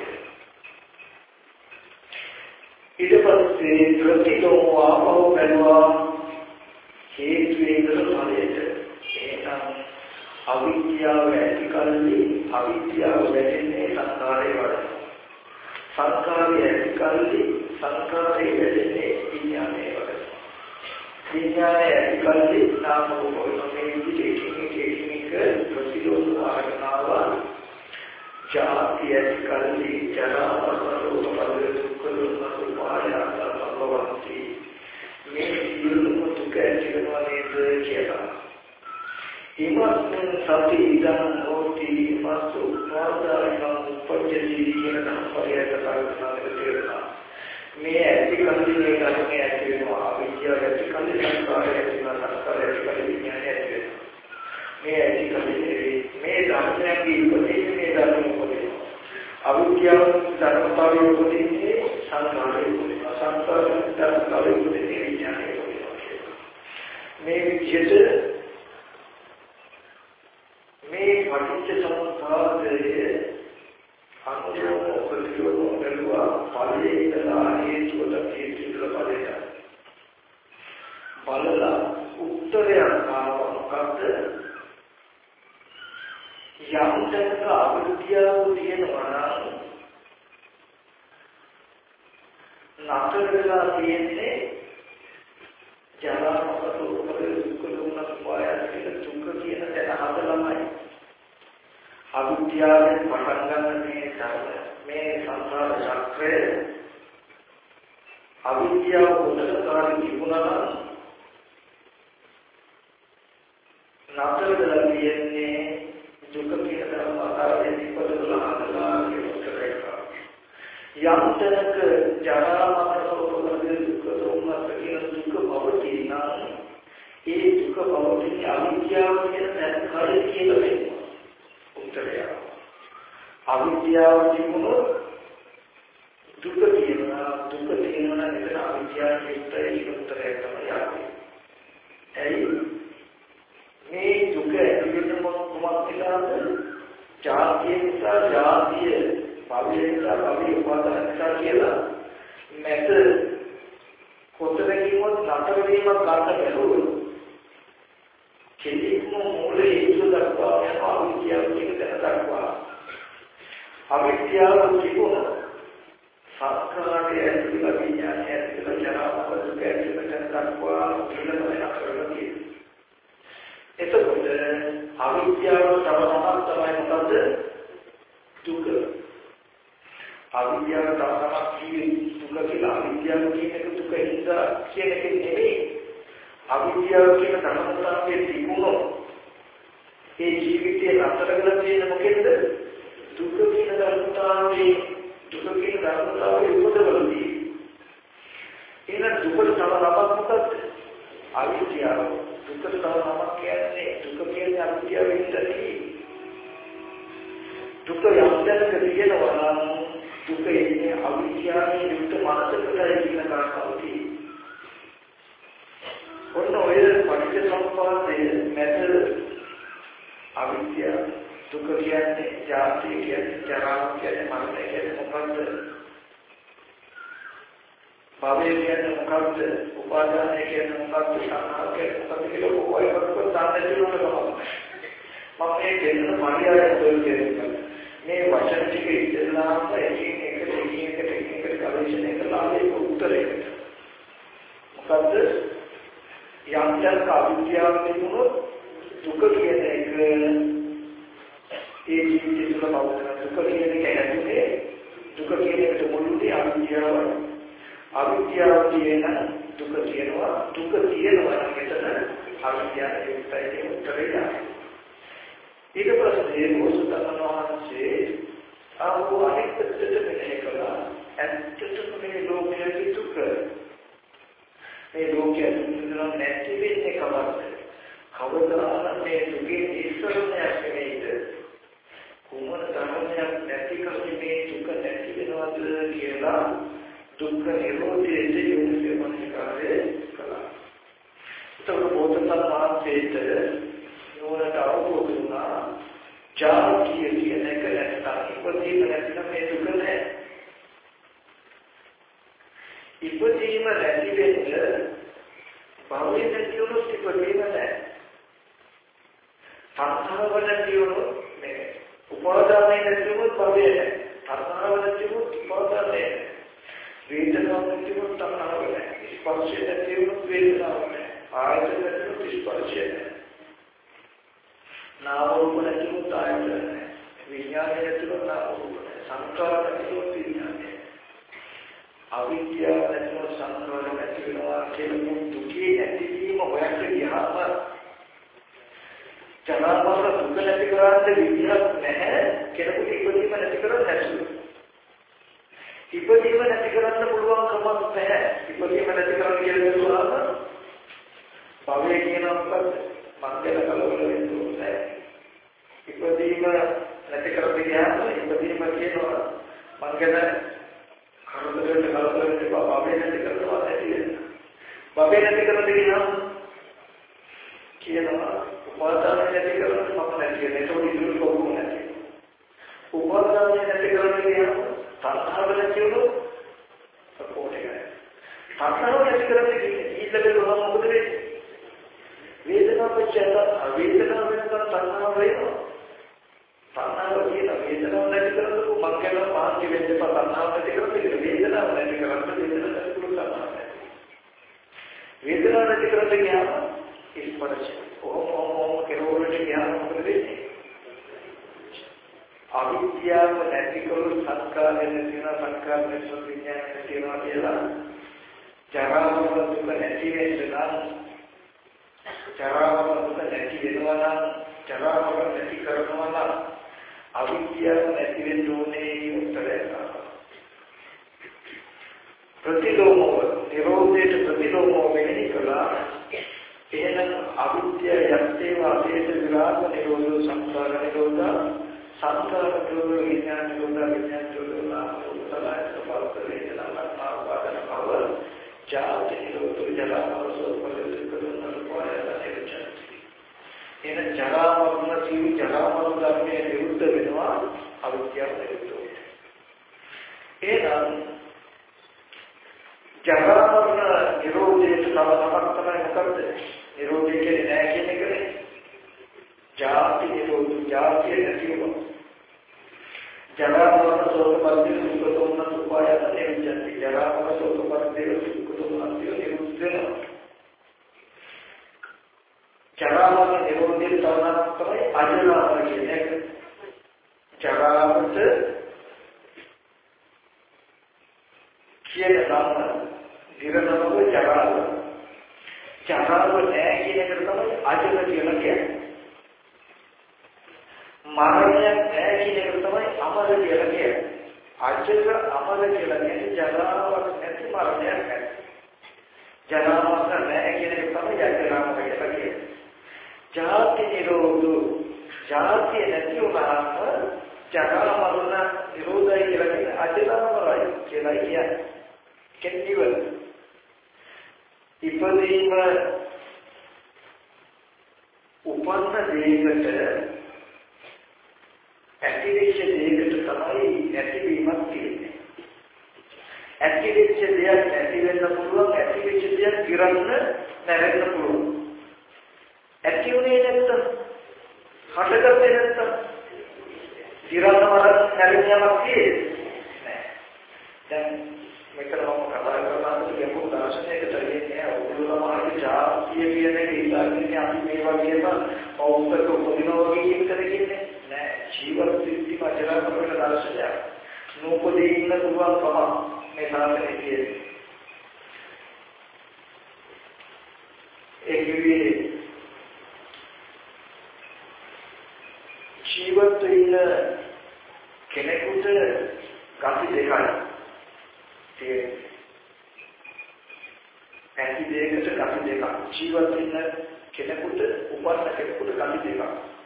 ඊට පස්සේ ප්‍රතිලෝම ආපහු බැලුවා හේතු වේදන ඵලයට. එහෙනම් අවිද්‍යාව ඇති කල්ලි අවිද්‍යාව වැඩෙන්නේ සංකාරයේ වඩන. සංකාරය ඇති කල්ලි සංකාරයේ වැඩෙන්නේ විඥානයේ වඩන. විඥානය ඇති කල්ලි නාම රූප මේ විදිහට එකින් එක ප්‍රතිලෝම ආරණාව ජාති ඇති කල්ලි ජරා මරණ රෝග පරිදේ දුක්ඛ දුක්ඛ පායන සම්භවಂತಿ මේ සියලුම දුක ඇති වෙනවා නේද කියලා. ඉමස්මින් සති ඉදං හෝති ඉමස්සු වාදායං උපජ්ජති කියන ධර්මය කතාවකට තේරෙනවා. මේ ඇති කල්ලි මේ ධර්මයේ ඇති වෙනවා. අවිද්‍යාව ඇති කල්ලි සංස්කාරය ඇති වෙනවා. සංස්කාරය ඇති කල්ලි විඥානය ඇති වෙනවා. මේ ඇති කල්ලි මේ ධර්මයන්ගේ උපදේශ මේ ධර්මයේ උපදේශ. අවිද්‍යාව ධර්මතාවයේ උපදේශේ සංස්කාරයේ උපදේශ. සංස්කාරයේ ධර්මතාවයේ උපදේශේ විඥානයේ උපදේශ. මේ විදිහට මේ පටිච්ච සමුප්පාදයේ අනුරෝධ ප්‍රතිරෝධ බැලුවා ඵලයේ ඉඳලා හේතුවල හේතුවල ඵලයට බලලා උත්තරයක් ආවා. මොකද්ද? යම් තැනක අවිද්‍යාව තියෙනවා නම් නතර වෙලා තියෙන්නේ ජරා මරණ දුක් දුක්ඛ සුඛය කියන දුක කියන තැන හදලාමයි. අවිද්‍යාවෙන් පටන් ගන්න මේ ධර්ම මේ සංසාර චක්‍රය අවිද්‍යාව උදකකාරී තිබුණා නම් නතර වෙලා තියෙන්නේ දුක කියන ධර්ම ආකාරයෙන් ඉපදලා හදලා කියන එකයි. යම් තැනක ජරා මරණ රෝග දුක්ඛ සෝමනස් කියන දුක පවතින නම් ඒ දුක පවතින අවිද්‍යාව කියන තැන කාලේ කියලා වෙනවා. උත්තරය අවිද්‍යාව තිබුණොත් දුක කියනවා. දුක කියනවා නම් එතන අවිද්‍යාව විතරයි උත්තරය තමයි ආවේ. ඇයි මේ දුක ඇති වෙන මොකක්ද නිසාද? ජාතිය නිසා ජාතිය භවය නිසා භවය උපාදාන නිසා කියලා නැත කොතනකින්වත් නතර වීමක් ගන්න බැරුව කෙලින්ම මූලයේ හේතු දක්වා යන අවිද්‍යාව කියන තැන දක්වා අවිද්‍යාව තිබුණා සංස්කාරය ඇතිවලා විඥානය ඇතිවලා ජරා මරණ දුක ඇතිවලා තැන දක්වා ඊළඟ වෙනස් කරලා තියෙනවා. එතකොට අවිද්‍යාව තවමත් තමයි මොකද? දුක. අවිද්‍යාව තවමත් කියන්නේ දුක කියලා. අවිද්‍යාව කියන එක දුක හින්දා කියන එක නෙමෙයි. අවිද්‍යාව කියන ධර්මතාවයේ තිබුණොත් ඒ ජීවිතයේ අතර කරලා තියෙන මොකෙන්ද? දුක කියන ධර්මතාවයේ දුක කියන ධර්මතාවයේ උපදවලදී. එහෙනම් දුකට තව නමක් මොකද්ද? අවිද්‍යාව. දුකට තව නමක් කියන්නේ දුක කියන්නේ අවිද්‍යාවෙන් ඉඳලා දුක යම්තැනක තියෙනවා නම් දුක එන්නේ අවිද්‍යාවෙන් යුක්ත මනසකටයි කියන කාරණාව තියෙනවා. දුක කියන්නේ ජාති කියන්නේ ජරා කියන්නේ මරණය කියන්නේ මොකද්ද? භවය කියන්නේ මොකද්ද? උපාදානය කියන්නේ මොකද්ද? සංහාර කියන්නේ මොකද්ද කියලා ඔය වගේ සාධනෙ දිනුනකම. මම මේ දෙන්න මරියාද දෙන්නේ. මේ වචන ටික ඉස්සෙල්ලාම එකින් එකට එකින් එකට එකින් එකට ගවේෂණය කරලා ඒක උත්තරයකට. මොකද්ද? යම් යම් අවිද්‍යාව තිබුණොත් දුක කියන එක ඒ ජීවිතේ තුළ පවතින දුක කියන එක ඇතුලේ දුක කියන එකට මුලදී අවිද්‍යාව අවිද්‍යාව කියන දුක කියනවා දුක කියනවා නම් එතන අවිද්‍යාව ඒකයි උත්තරය. ඊට පස්සේ මොසුතන වහන්සේ ආවෝ අනෙක් පැත්තට මෙහෙ කළා ඇත්තටම මේ ලෝකයේ දුක මේ ලෝකයේ දුක නැති වෙන්නේ කවද්ද? කවදාවත් මේ දුකේ ඉස්සරහට යන්නේ කුමන ධර්මයක් නැති කරන්නේ මේ දුක නැති වෙනවද කියලා දුක්ඛ නිරෝධයේ යොමුසේ මනසකාරයේ කළා. ඒතකොට බෝධිසත්ව මහත්මයාට නෝනට අවබෝධ වුණා ජාතිය කියන එක නැත්නම් ඉපදීම නැතිනම් මේ දුක නැහැ. ඉපදීම නැති වෙන්න භවය නැති වුණොත් ඉපදීම නැහැ. සංඛාර නැති වුණොත් මේ උපාදානය නැති වුණොත් භවය නැහැ. සංඛාර නැති වුණොත් උපාදානය නැහැ. වේදනාව නැති වුණොත් සංඛාර නැහැ. ස්පර්ශය නැති වුණොත් වේදනාව නැහැ. ආයතන නැති වුණොත් ස්පර්ශය නැහැ. නාම රූප නැති වුණොත් ආයතන නැහැ. විඥානය නැති වුණොත් නාම රූප නැහැ. සංඛාර නැති වුණොත් විඥානය. අවිද්‍යාව නැති වුණොත් සංඛාර නැති වෙනවා කියන දුකේ නැතිවීම හොයන්න ගියාම ජනවර දුක නැති කරන්න විදිහක් නැහැ. කෙනෙකුට ඉපදීම නැති කරන්න නැතුව. ඉපදීම නැති කරන්න පුළුවන් කමක් නැහැ. ඉපදීම නැති කරන්න කියලාම භවය කියන මොකක්ද? මංගල කලවල වෙන්නේ. ඉපදීම නැති කරන්න ගියාම ඉපදීම කියනවා මංගල කරුණාවෙන් කලවලට භවය නැති කරනවා නැති වෙනවා. භවය නැති කරන්න ගියාම කියනවා උපාදානය නැති කරන්න මම නැති වෙන. ඒක උඩින් කොහොම නැති. උපාදානය නැති කරන්න ගියාම සංඛාර නැති වුණොත් සපෝට් එකයි. සංඛාර නැති කරන්න ඊළඟට මොකද වෙන්නේ? වේදනාව පච්චයට වේදනාව වෙනකන් සංඛාර වෙනවා. සංඛාර කියන වේදනාව නැති කරනකොට මං කියනවා මානසික වෙද්දප සංඛාර නැති කරන්නේ වේදනාව නැති කරන්න වේදනාව නැති කරලා වේදනාව නැති කරන්න ගියාම ස්පර්ශය ඕම ඕම කෙරවලට ගියාම මොකද වෙන්නේ? අවිද්‍යාව නැති කරු සංස්කාර නැති වෙන සංස්කාර නැති විඥාන නැති වෙනවා කියලා ජරා මරණ දුක නැති වෙන්න නම් ජරා මරණ දුක නැති වෙනවා නම් ජරා මරණ නැති කරනවා නම් අවිද්‍යාව නැති වෙන්න ඕනේ උත්තරය. ප්‍රතිලෝමව නිරෝධයට ප්‍රතිලෝමව වෙන්නේ කළා. එහෙනම් අවිද්‍යාව යත්තේ වාසයට විරාග නිරෝධ සංස්කාර නිරෝධ සංස්කාර නිරෝධ විඥාන නිරෝධ විඥාන නිරෝධ නාම උත්තරය සබත වේදනා මාර්ගාදන භව ජාති නිරෝධ ජරා මරණ පරිදේකරන පොයලා එන ජරා මරණ ජීවි ජරා මරණ ධර්මයේ විරුද්ධ වෙනවා අවිද්‍යාව නිරෝධය. එහෙනම් ජරා මරණ නිරෝධයේ තව නමක් තමයි මොකද්ද? නිරෝධය කියන්නේ නැහැ කියන එකනේ. ජාති නිරෝධ ජාතිය නැතිව. ජරා මරණ ශෝක පරිදේ දුක දුන්න උපායත නිරුද්ධති. ජරා මරණ ශෝක පරිදේ දුක දුන්න නිරුද්ධ වෙනවා. ජරා මරණ නිරෝධයේ තව නමක් තමයි අජරාමර කියන එක. ජරාවට කියන නම දිරනව ජරාව. ජරාව නැහැ කියන එක තමයි අජර කියලා කියන්නේ. මරණය නැහැ කියන එක තමයි අමර කියලා කියන්නේ. අජර අමර කියලා කියන්නේ ජරාවක් නැති මරණයක් නැහැ. ජරාවක් නැහැ කියන එක තමයි අජරාම කියලා කියන්නේ. ජාති නිරෝධ ජාති නැති වුණාම ජරා මරණ නිරෝධය කියලා කියන්නේ අජරාමරයි කියලා කියන්නේ. කෙටිවල ඉපදීම උපන්න දෙයකට ඇතිවෙච්ච දෙයකට තමයි ඇතිවීමක් තියෙන්නේ. ඇතිවෙච්ච දෙයක් නැති වෙන්න පුළුවන්, ඇතිවෙච්ච දෙයක් ඉරන්න නැරෙන්න පුළුවන්. ඇති උනේ නැත්තම්, හටගත්තේ නැත්තම් ඉරන්න මරන්න නැරෙන්න යමක් තියෙන්නේ. දැන් මෙතන මම කතා කරනවා කියපු දර්ශනයක තියෙන්නේ ඔයගොල්ලෝ ජාතිය කියන එක ඉස්සරහින් අපි මේ වගේම පෞද්ගලික උපදිනවා කියන එක කියන්නේ නෑ. ජීවන සිද්ධි මජරා කරන දර්ශනයක්. නූපදී ඉන්න පුළුවන්කම මේ සාධනේ කියන්නේ. ඒ කියන්නේ ජීවත් වෙන කෙනෙකුට ගති දෙකයි. ඇති දෙයකට කපි දෙකක් ජීවත් වෙන කෙනෙකුට උපන්න කෙනෙකුට කපි දෙකක්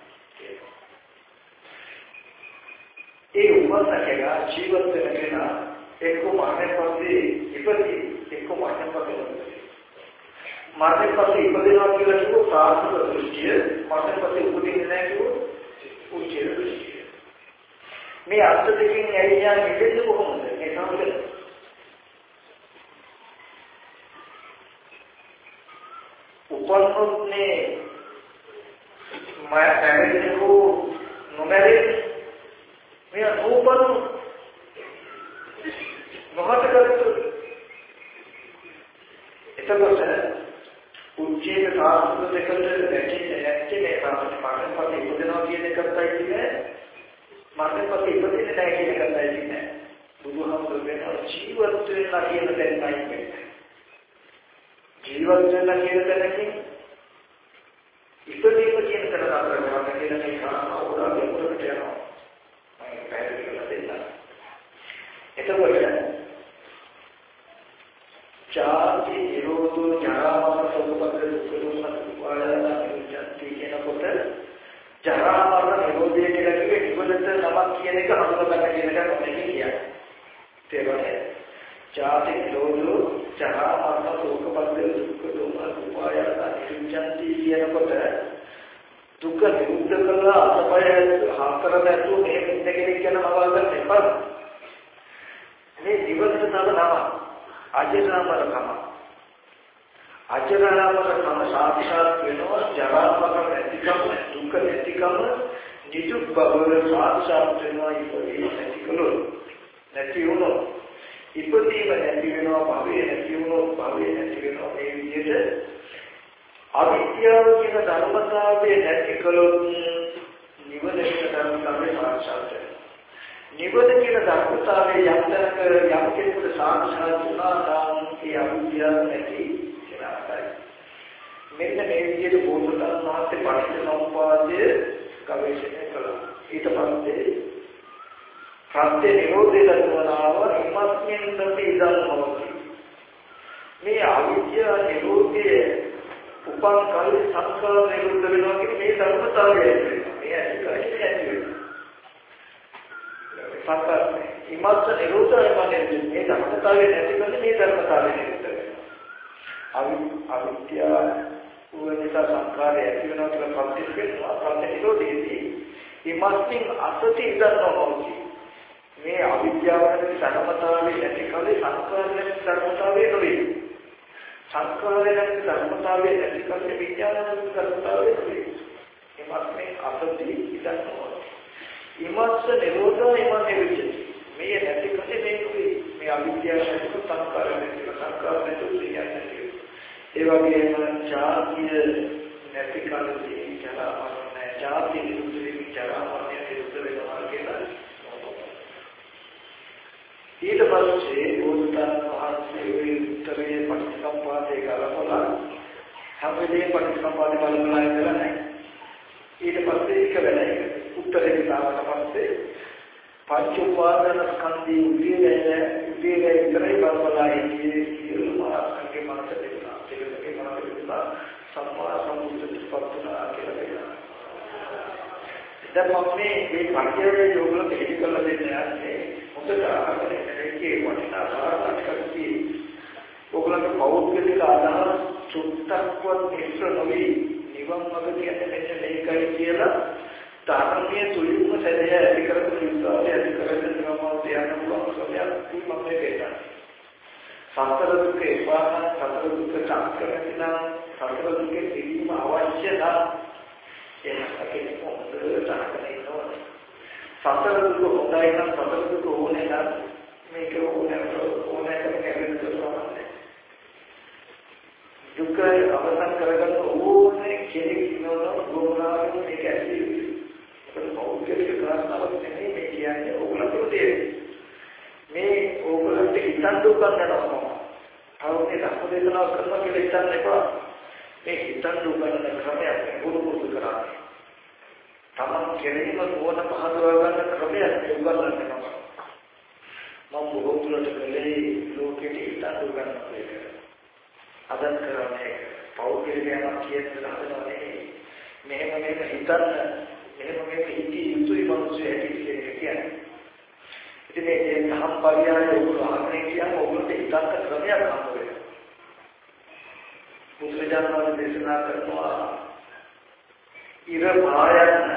ඒ උපන්න කෙනා ජීවත් වෙන කෙනා එක්ක මරණය පස්සේ ඉපදී එක්ක මරණය පස්සේ මරණය පස්සේ ඉපදෙනවා කියලා කිව්ව සාර්ථක දෘෂ්ටිය මරණය පස්සේ උපදින්නේ නැහැ කිව්ව උච්චේ දෘෂ්ටිය මේ අර්ථ දෙකෙන් ඇවිල්ලා නිදෙන්නේ කොහොමද මේ සමග උපන්නොත්නේ මා පැමිණෙකු නොමැරේ මේ නූපන් මොහොත කරතු එතකොට උච්චේ සාස්ත්‍ර දෙකට දැකේ නැත්තේ මේ සාස්ත්‍ර මාර්ගයෙන් පස්සේ ඉපදෙනවා කියන එකයි කියන්නේ මාර්ගයෙන් පස්සේ ඉපදෙන්නේ නැහැ කියන එකයි කියන්නේ බුදුහාමුදුරුවෝ වෙන ජීවත් වෙනවා කියන දෙයක් නැහැ ජීවත් වෙන කියන තැනකින් ඉපදීම කියන තැන කරනවා කියන මේ කාරණා උදාහරණ දෙකකට යනවා මම පැහැදිලි කරලා දෙන්නම්. එතකොට ජාති නිරෝධෝ ජරා මරණ සෝපපද දුක්ඛ වායනා නිජාති කියනකොට ජරා මරණ නිරෝධය කියලා කිව්වේ නිවනට නමක් කියන එක හඳුනා ගන්න කියන එක මොකක්ද කියන්නේ. තේරුණාද? ජාති නිරෝධෝ ජරා මරණ සෝපපද දුක්ඛ වායනා නිජාති කියනකොට දුක නිරුද්ධ කරලා අතපය හතර දැතුව මේ ඉන්න කෙනෙක් ගැන අවබෝධ කරගන්න එපා. මේ නිවනට තව නම අජරාමරකම අජරාමරකම සාක්ෂාත් වෙනවා ජරා මරණ නැතිකම දුක නැතිකම නිදුක් බව සාක්ෂාත් වෙනවා ඉපදී නැතිකලොත් නැති වුණොත් ඉපදීම නැති වෙනවා භවය නැති වුණොත් භවය නැති වෙනවා මේ විදිහට අවිද්‍යාව කියන ධර්මතාවයේ නැතිකලොත් නිවන කියන ධර්මතාවයේ සාක්ෂාත් වෙනවා. නිවන කියන ධර්මතාවයේ යම්තනක යම් කෙනෙකුට සාක්ෂාත් වුණා නම් ඒ අවිද්‍යාව නැති වෙනවා. මෙන්න මේ විදිහට බෝධිසත්ව මහත්මේ පටිච්චසමුප්පාදයේ ගවේෂණය කළා. ඊට පස්සේ සත්‍ය නිරෝධය දක්වනාව ඉමස්මින් සති ඉදන් හොති. මේ අවිද්‍යාව නිරෝධයේ උපන් කල සංස්කාර නිරුද්ධ වෙනවා කියන්නේ මේ ධර්මතාවය වෙනවා. මේ ඇතිකරන්නේ නැති වෙනවා. සංස්කාර ඉමස්ස නිරෝධය කියන්නේ මේ ධර්මතාවය නැති කරන්නේ මේ ධර්මතාවය නිරුද්ධ වෙනවා. අවි අවිද්‍යාව උවනිසා සංස්කාරය ඇති වෙනවා කියලා ප්‍රත්‍යක්ෂ වෙනවා. ප්‍රත්‍ය නිරෝධයේදී ඉමස්මින් අසති ඉදන් හොති. මේ අවිද්‍යාවගේ ධර්මතාවය නැති කලේ සංස්කාරයේ ධර්මතාවය නොවේ. සංස්කාරයේ ධර්මතාවය නැති කලේ විඥානයේ ධර්මතාවය නොවේ. එමත්මේ අපදී ඉදන්නවා. ඉමස්ස නිරෝධෝ ඉමන් නිවිච්ච. මේ නැති කලේ මේ නොවේ. මේ අවිද්‍යාව නැති සංස්කාරය නැති සංස්කාර නැති විඥාන නැති. ඒ වගේම ජාතිය නැති කලේ ජරා මරණ ජාති නිරුද්ධ වෙවි ජරා මරණ නිරුද්ධ වෙනවා කියලා ඊට පස්සේ බෝධිසත්ව මහත්මයේ උත්තරයේ පටිච්චසමුප්පාදේ ගලපලා හැම වෙලේම පටිච්චසමුප්පාදේ බලනවා කියලා නැහැ. ඊට පස්සේ එක වෙලයි උත්තරේ දාවට පස්සේ පංච උපාදාන ස්කන්ධී උදේවැය උදේවැය විතරයි බලලා ඉන්නේ කියලා මාර්ගයේ මනස දෙන්නා. ඒකේ මනස දෙන්නා සම්මා සම්බුද්ධ පත්තුනා කියලා කියනවා. දැන් මම මේ මේ පරිච්ඡේදයේ යෝගල දෙහි කරලා දෙන්න යන්නේ මොකද අහන්නේ ඒකේ වටිනා සාරාංශකදී ඔයගොල්ලන්ගේ පෞද්ගලික ආදාන චුට්ටක්වත් මිශ්‍ර නොවි නිවන් මාර්ග කියන්නේ මෙන්න මේකයි කියලා ධර්මයේ තුලින්ම සැදේ ඇති කරගෙන විශ්වාසය ඇති කරගෙන ගමන ධ්‍යාන පුළුවන් සෝයක් මම මේකේ. සතර දුක එපාන සතර දුක සංකරණින සතර දුකේ පිළිම අවශ්‍ය නම් එනකේ පොතට දානවා. සතර දුක හොඳයි නම් සතර දුක ඕනේ නම් මේක ඕනේ ඕනේ කරගෙන කරනවා. දුක අවසන් කරගන්න ඕනේ කෙනෙක් ඉන්නවා ගොමනාවෙන් මේක ඇති. ඒක පෞද්ගලික කාරණාවක් නෙමෙයි මේ කියන්නේ ඕගොල්ලෝ තේරෙන්නේ. මේ ඕගොල්ලන්ට හිතන් දුක් ගන්නවා. අවුනේ ධර්මදේශනා කරනවා කියලා හිතන්න එපා. මේ හිතන් දුක් ගන්න ක්‍රමයක් ගුරු පුරුදු කරන්නේ. තමන් කෙරෙහිම නුවණ පහදවා ගන්න ක්‍රමයක් උගන්වන්න වෙනවා. මම බොහෝ දුරට කලේ ලෝකෙට හිතන් දුක් ගන්නවා. අදන් කරන්නේ පෞද්ගලික යමක් කියන හදනවා නෙමෙයි. මෙහෙම මේක හිතන්න මෙහෙම මේක හිතී යුතුයි මිනිස්සු ඇටි කියන්නේ. ඉතින් මේ දහම් පරියාය උගල ආගමේ කියන උගලට හිතන්න ක්‍රමයක් හම්බ වෙනවා. බුදුරජාණන් වහන්සේ දේශනා කරනවා ඉර භායන්න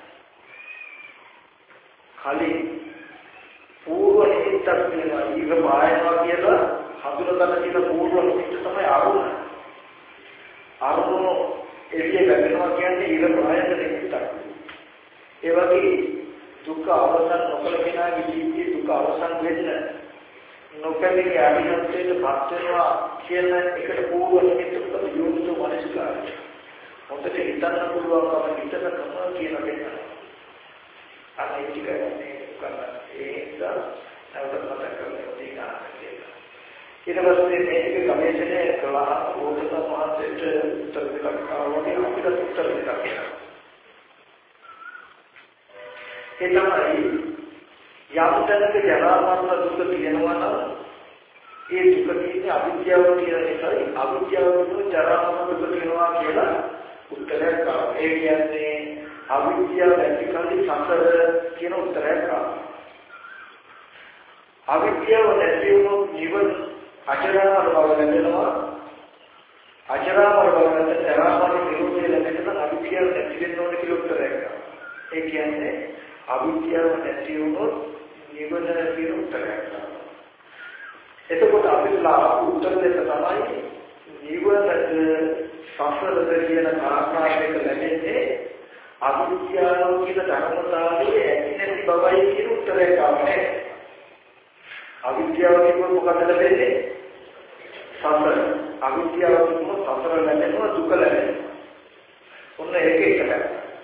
කලින් පූර්ව නිමිත්තක් වෙනවා. ඉර භායනවා කියලා හඳුනගන්න තියෙන පූර්ව නිමිත්ත තමයි අරුණ. අරුණ එළිය ගන්නවා කියන්නේ ඉර භායන නිමිත්තක්. ඒ වගේ දුක අවසන් නොකළ කෙනාගේ ජීවිතයේ දුක අවසන් වෙන්න නොකැලේ අභිනවයට පත් වෙනවා කියන එකට පූර්ව නිමිත්තක් තමයි යෝනිසෝ මනසිකාරය. හොඳට හිතන්න පුළුවන් නම් හිතන කම කියන දෙයක්. අනේ ටික මේ කරලා ඒක නැවත මතක් කරගන්න තියෙනවා. ඊට පස්සේ මේක ගවේෂණය කළා ඕකත මහත්යට උත්තර දෙකක් ආවගේ අපිට උත්තර දෙකක් එනවා. ඒ තමයි යම් තැනක ජරා මරණ දුක තියෙනවා නම් ඒ දුක තියෙන්නේ අවිද්‍යාව කියන එකයි අවිද්‍යාව කියන ජරා මරණ දුක තියෙනවා කියලා උත්තරයක් ආවා. ඒ කියන්නේ අවිද්‍යාව නැති කල්ලි සසර කියන උත්තරයක් ආවා. අවිද්‍යාව නැති වුණොත් නිවන අජරාමර බව ලැබෙනවා. අජරාමර බව නැත්නම් ජරා මරණ නිරෝධය ලැබෙනවා. අවිද්‍යාව නැති වෙන්න ඕනේ කියලා උත්තරයක් ආවා. ඒ කියන්නේ අවිද්‍යාව නැති වුණොත් නිවන කියන උත්තරයක් ආවා. එතකොට අපිලා උත්තර දෙක තමයි නිවනට සසරද කියන කාරණාවක ලැබෙන්නේ අවිද්‍යාව කියන ධර්මතාවයේ ඇති නැති බවයි කියන උත්තරයක් ආවනේ. අවිද්‍යාව කියනකොට මොකද ලැබෙන්නේ? සසර. අවිද්‍යාව කියනකොට සසර ලැබෙනවා දුක ලැබෙනවා. ඔන්න ඒක එකයි.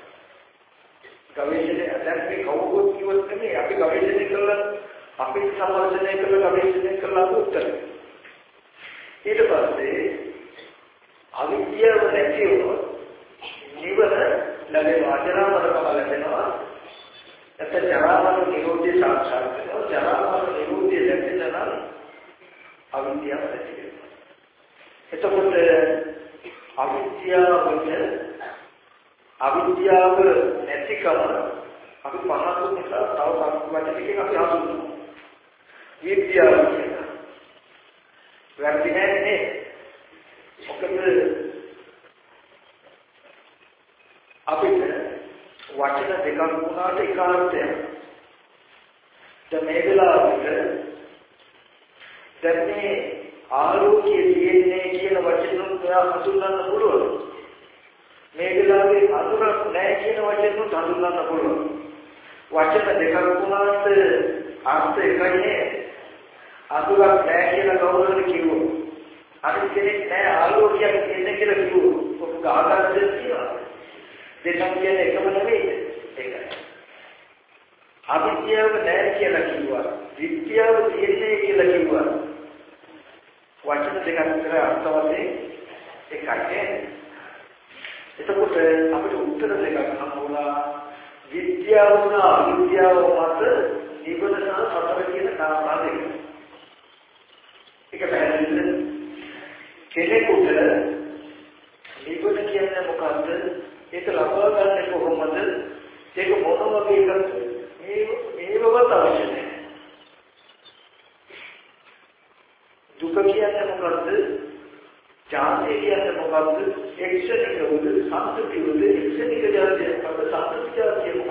ගවේෂණය දැන් මේ කවුරුත් කිව්වොත් නෙමෙයි අපි ගවේෂණය කළා අපි සම්වර්ධනය කළා ගවේෂණය කළා උත්තර. ඊට පස්සේ අවිද්‍යාව නැති වුණොත් නිවන ලැබෙනවා අජරාමර බව ලැබෙනවා. එතන ජරාමර නිරෝධය සාක්ෂාත් වෙනවා. ජරාමර නිරෝධය ලැබෙන්න නම් අවිද්‍යාව නැති වෙනවා. එතකොට අවිද්‍යාවට අවිද්‍යාව නැතිකම අපි පහසු නිසා තව සංස්කෘතියකින් අපි හසුරුවනවා. විද්‍යාව කියලා. වැරදි නැහැ. මොකද අපිට වචන දෙකක් වුණාට එක අර්ථයක්. දැන් මේ වෙලාවට දැන් මේ ආලෝකයේ තියෙන්නේ කියන වචන ඔයා හඳුන්වන්න පුළුවන්. මේ වෙලාවේ අඳුරක් නැහැ කියන වචන හඳුන්වන්න පුළුවන්. වචන දෙකක් වුණාට අර්ථ එකයි. අඳුරක් නැහැ කියලා කවුරුද කිව්වෝ? අනිත් කෙනෙක් නැහැ ආලෝකයක් තියෙන කියලා කිව්වෝ. ඔක ගහගන්න දෙන්නවා. දෙකක් කියන්නේ එකම නෙවෙයි. ඒකයි. අවිද්‍යාව නැහැ කියලා කිව්වා. විද්‍යාව තියෙන්නේ කියලා කිව්වා. වචන දෙකක් විතර අර්ථ වශයෙන් එකයි. එතකොට අපිට උත්තර දෙකක් හම්බුණා. විද්‍යාව සහ අවිද්‍යාව මත නිවන සහ සතර කියන කාරණා දෙක. ඒක පැහැදිලිද? කෙනෙකුට නිවන කියන්නේ මොකද්ද? ඒක ලබා ගන්න කොහොමද? ඒක මොන වගේ එකක්ද? මේ මේවවත් අවශ්‍ය නැහැ. දුක කියන්නේ මොකද්ද? ජාතිය කියන්නේ මොකද්ද? එක්ෂණිකවද, සංස්කෘතිකවද, එක්ෂණික ජාතිය මොකද්ද? සංස්කෘතික ජාතිය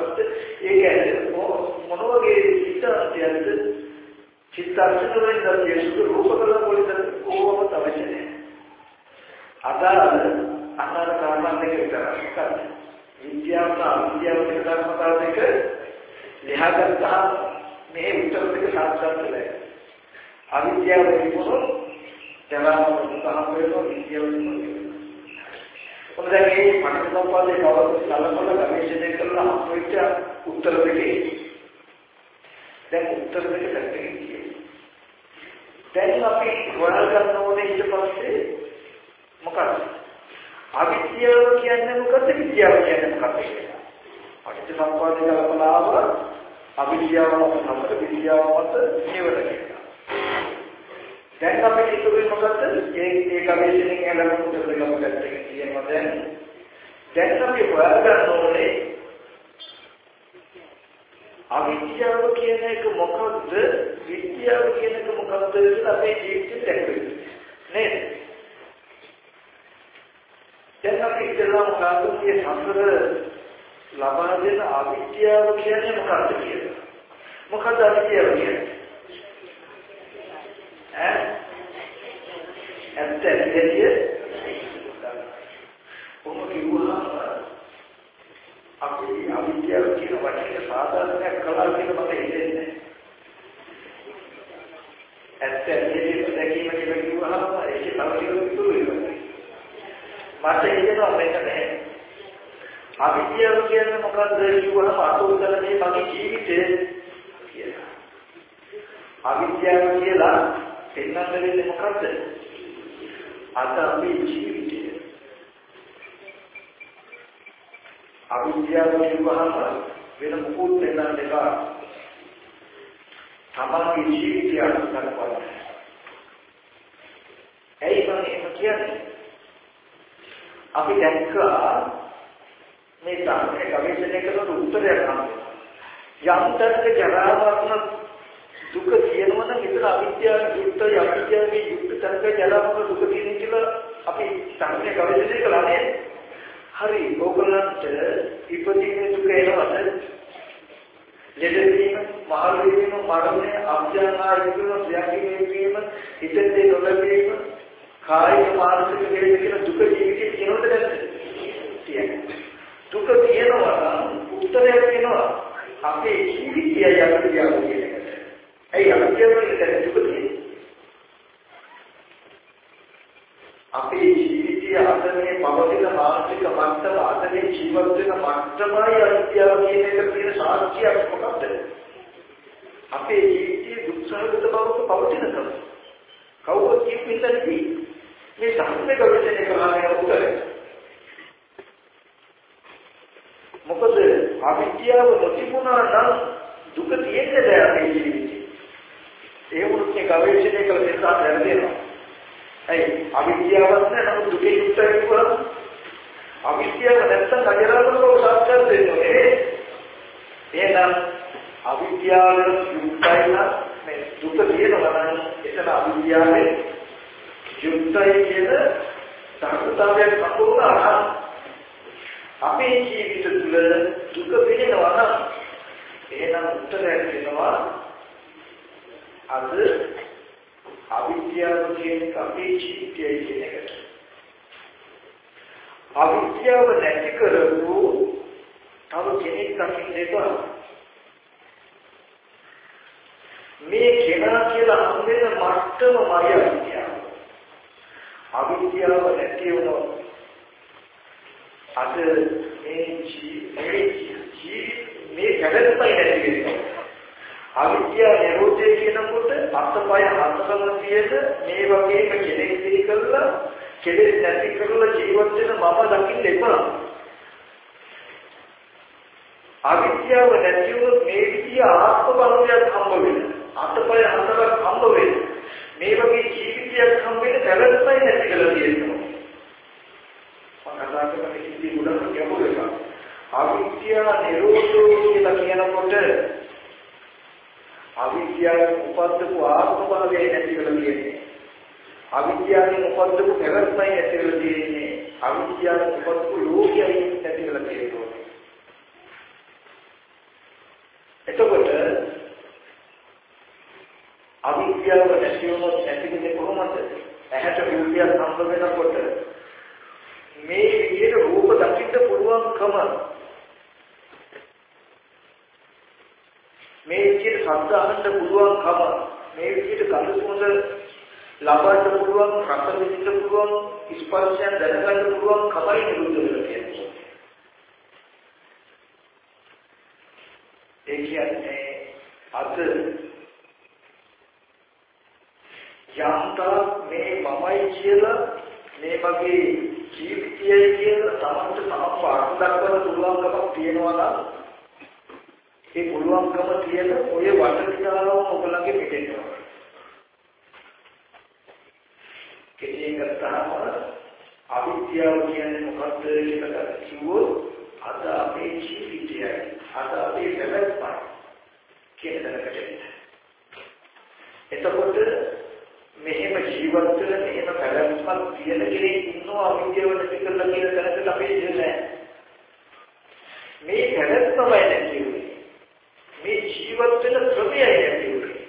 දර්ශන වලින් දැක්වෙන රූප කල වලින් ඕවම තමයි. අදාළ අනාර කාරණා දෙක විතරයි. විද්‍යාව අවිද්‍යාව දෙක ධර්මතාව දෙක ලියාගත්තා මේ උත්තර දෙක සාක්ෂාත් වෙලා. අවිද්‍යාව විමුක්ත ජනම උදාහරණ වෙනවා විද්‍යාව විමුක්ත. මොකද මේ පටිච්චසමුප්පාදේ කවදාවත් සලකලා ගවේෂණය කරලා අපිට උත්තර දෙකේ දැන් උත්තර දෙක පැත්තකින් තියෙනවා. දැන් අපි හොයාගන්න ඕනේ ඊට පස්සේ මොකක්ද? අවිද්‍යාව කියන්නේ මොකක්ද? විද්‍යාව කියන්නේ මොකක්ද කියලා. පටිච්චසමුප්පාදේ කල්පනාව අවිද්‍යාව මත විද්‍යාව මත නිවන කියලා. දැන් අපි හිතුවේ මොකක්ද? ඒ ඒ ගවේෂණයෙන් ලැබුණු උත්තර දෙක පැත්තකින් තියෙනවා. දැන් දැන් අපි හොයාගන්න ඕනේ අවිද්‍යාව කියන එක මොකක්ද? විද්‍යාව කියන එක මොකක්ද කියලා අපේ ජීවිතේ දැක්වෙන්නේ. නේද? දැන් අපි ඉතලම කාටුගේ සම්පර ලබා දෙන අවිද්‍යාව කියන්නේ මොකක්ද කියලා. මොකක්ද අවිද්‍යාව කියන්නේ? ඈ? ඇත්ත ඇත්තේ කොහොම කිව්වහම අපි අවිද්‍යාව කියන වචනේ සාධාරණයක් කළා කියලා මට හිතෙන්නේ. ඇත්ත ඇත්තේ දැකීම කියලා කිව්වහම ඒක තව ටිකක් විතර වෙනවා. මට හිතෙනවා මේක නැහැ. අවිද්‍යාව කියන්නේ මොකක්ද කිව්වහම අතෝතලනේ මගේ ජීවිතේ කියලා. අවිද්‍යාව කියලා පෙන්වන්න දෙන්නේ මොකද්ද? අද අපි ජීවිතේ අවිද්‍යාව කිව්වහම වෙන මොකුත් දෙන්න දෙපා. තමන්ගේ ජීවිතය අනුකරනවා. ඇයි මම එහෙම කියන්නේ? අපි දැක්කා මේ ධර්මයේ ගවේෂණය කරන උත්තරයක් හම්බෙනවා. යම් තැනක ජරා මරණ දුක තියෙනවා නම් ඒතර අවිද්‍යාව යුක්ත අවිද්‍යාවේ යුක්ත තැනක ජරා මරණ දුක තියෙන කියලා අපි ධර්මයේ ගවේෂණය කළා නේද? හරි ඕගොල්ලන්ට ඉපදීමේ දුක එනවද? ලෙඩවීම, මහලු වීම, මරණය, අභ්‍යානාරිකව ක්‍රියාකීමේ වීම, හිතේ නොලැබීම, කායික මානසික වේද කියන දුක ජීවිතේ තියෙනවද නැද්ද? තියෙනවා. දුක තියෙනවා නම් උත්තරයක් වෙනවා. අපේ ජීවිතය යක්තියක් කියන එකට. ඇයි අවිද්‍යාව කියන්නේ දුක තියෙන්නේ? අපේ ජීවිතය අදනේ පවතින මානසික මට්ටම අදනේ ජීවත් වෙන මට්ටමයි අවිද්‍යාව කියන එක තියෙන සාක්ෂියක් මොකක්ද? අපේ ජීවිතයේ දුක්සහගත බවක පවතිනකම. කවුරුත් කියපිටදී මේ ධර්මයේ ගවේෂණය කරන උත්තරය. මොකද අවිද්‍යාව නොතිබුණා නම් දුක තියෙන්නේ නැහැ අපේ ජීවිතේ. ඒ වුණත් මේ ගවේෂණය කළ නිසා දැනෙනවා. ඇයි අවිද්‍යාවක් නැහැ නමුත් දුකේ යුක්තයි කියලා. අවිද්‍යාව නැත්තම් අජරාමරව සාක්ෂාත් වෙන්නේ. එහෙනම් අවිද්‍යාව යුක්තයි නම් මේ දුක තියෙනවා නම් එතන අවිද්‍යාවේ යුක්තයි කියන ධර්මතාවයක් සම්පූර්ණ අපේ ජීවිත තුළ දුක වෙනවා නම් එහෙනම් උත්තරයක් වෙනවා අද අවිද්‍යාව කියන අපේ ජීවිතයේ කියන එකට. අවිද්‍යාව නැති කරපු තව කෙනෙක් දකින්න එපා. මේ කෙනා කියලා හම්බෙන මට්ටමමයි අවිද්‍යාව. අවිද්‍යාව නැති වුණොත් අද මේ ජී මේ කඩපයි නැති වෙනවා. අවිද්‍යාව නිරෝධය කියනකොට අත්පය හතරම තියෙන මේ වගේම කෙලෙස් ඉති කරලා කෙලෙස් නැති කරලා ජීවත් වෙන මම දකින්න එපා. අවිද්‍යාව නැති වුණොත් මේ විදිය ආත්ම බලයක් හම්බ වෙනවා. අත්පය හතරක් හම්බ වෙනවා. මේ වගේ ජීවිතයක් හම්බ වෙන කලස්පයි නැති කරලා තියෙනවා. මම කතා කරන්නේ ඉති උඩට ගැඹුරට. අවිද්‍යාව නිරෝධය කියලා කියනකොට අවිද්‍යාවෙන් උපද්දපු ආත්ම භාවය නැති කරලා තියෙන්නේ. අවිද්‍යාවෙන් උපද්දපු ප්‍රවෘත්තිය නැති කරලා තියෙන්නේ. අවිද්‍යාවෙන් උපද්දපු ලෝකයයි නැති කරලා තියෙන්නේ. එතකොට අවිද්‍යාව පුළුවන්කම මේ විදිහට ශබ්ද අහන්න පුළුවන්කම මේ විදිහට ගඳ සුවඳ ලබන්න පුළුවන් රස විඳින්න පුළුවන් ස්පර්ශයන් දැනගන්න පුළුවන් කමයි නිරුද්ධ වෙලා කියන්නේ. ඒ කියන්නේ අද යන්තා මේ මමයි කියලා මේ වගේ ජීවිතයයි කියලා තමන්ට තම පාඩම් දක්වන්න පුළුවන්කමක් තියෙනවා නම් ඒ පුළුවන්කම තියෙන ඔය වටපිටාවම ඔයගොල්ලන්ගේ පිටේනවා. කෙටියෙන් ගත්තාම අවිද්‍යාව කියන්නේ මොකක්ද කියලා කිව්වොත් අද අපේ ජීවිතයයි අද අපේ පැවැත්මයි කියන දැනකට. එතකොට මෙහෙම ජීවත් වෙන මෙහෙම පැවැත්මක් තියෙන කෙනෙක් ඉන්නවා අවිද්‍යාව නැති කරලා කියන දැනකට අපේ ජීවිතය මේ පැවැත්මයි නැති වෙන්නේ. මේ ජීවත් වෙන ක්‍රමයයි නැති වෙන්නේ.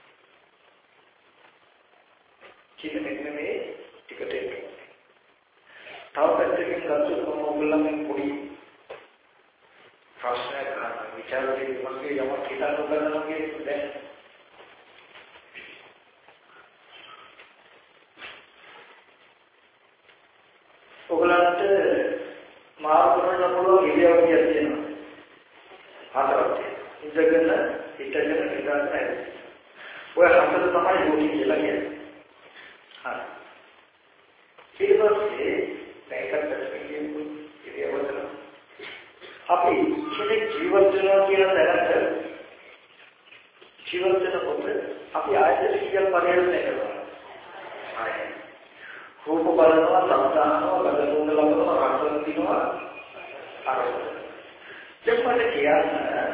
කියන මෙන්න මේ ටිකට එන්නේ. තව පැත්තකින් ගත්තොත් මොගලම් පොඩි ප්‍රශ්නයක් ගන්න විචාරකේ විමර්ශනයේ යමක් හිතන්න ගන්නවා කියන්නේ දැන් ඔයගලන්ට මාර්ග කරන්න පුළුවන් ඉරියව්වක් තියෙනවා. හතරක් තියෙනවා. ඉඳගෙන හිටගෙන නිදාගෙන ඇවිත්. ඔය හතර තමයි යෝගී කියලා කියන්නේ. හරි. ඊට පස්සේ මේකට කියන්නේ ඉරියව්වතන අපි කෙනෙක් ජීවත් වෙනවා කියන දැනට ජීවත් වෙනකොට අපි ආයතන කියන පරිහරණය කරනවා. ආයතන රූප බලනවා, සංස්කාරනවා, බදලුන ලබනවා, රස විඳිනවා, අරමුණ. දෙපළ කියන්නේ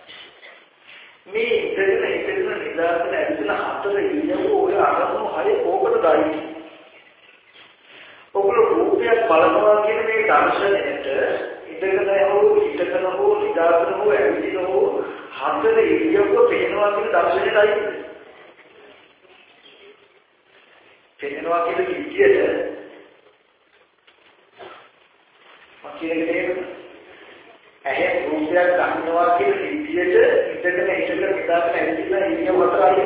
මේ ඉතින් ඉතින් නිදාගෙන ඇවිල්ලා හතර ඉරියව්ව ඔය අරමුණු හරිය කෝකට දායි. ඔගොල්ලෝ රූපයක් බලනවා කියන මේ දර්ශනයට ඉඳගෙන හෝ හිටගෙන හෝ නිදාගෙන හෝ ඇවිදින හෝ හතර ඉරියව්ව පේනවා කියන දර්ශනයටයි. පේනවා කියන විදියට මකියනේ ඇහැ රූපයක් ගන්නවා කියන විදියට ඉඳගෙන ඉඳගෙන නිදාගෙන ඇවිදින ඉරියව්ව හතරයි.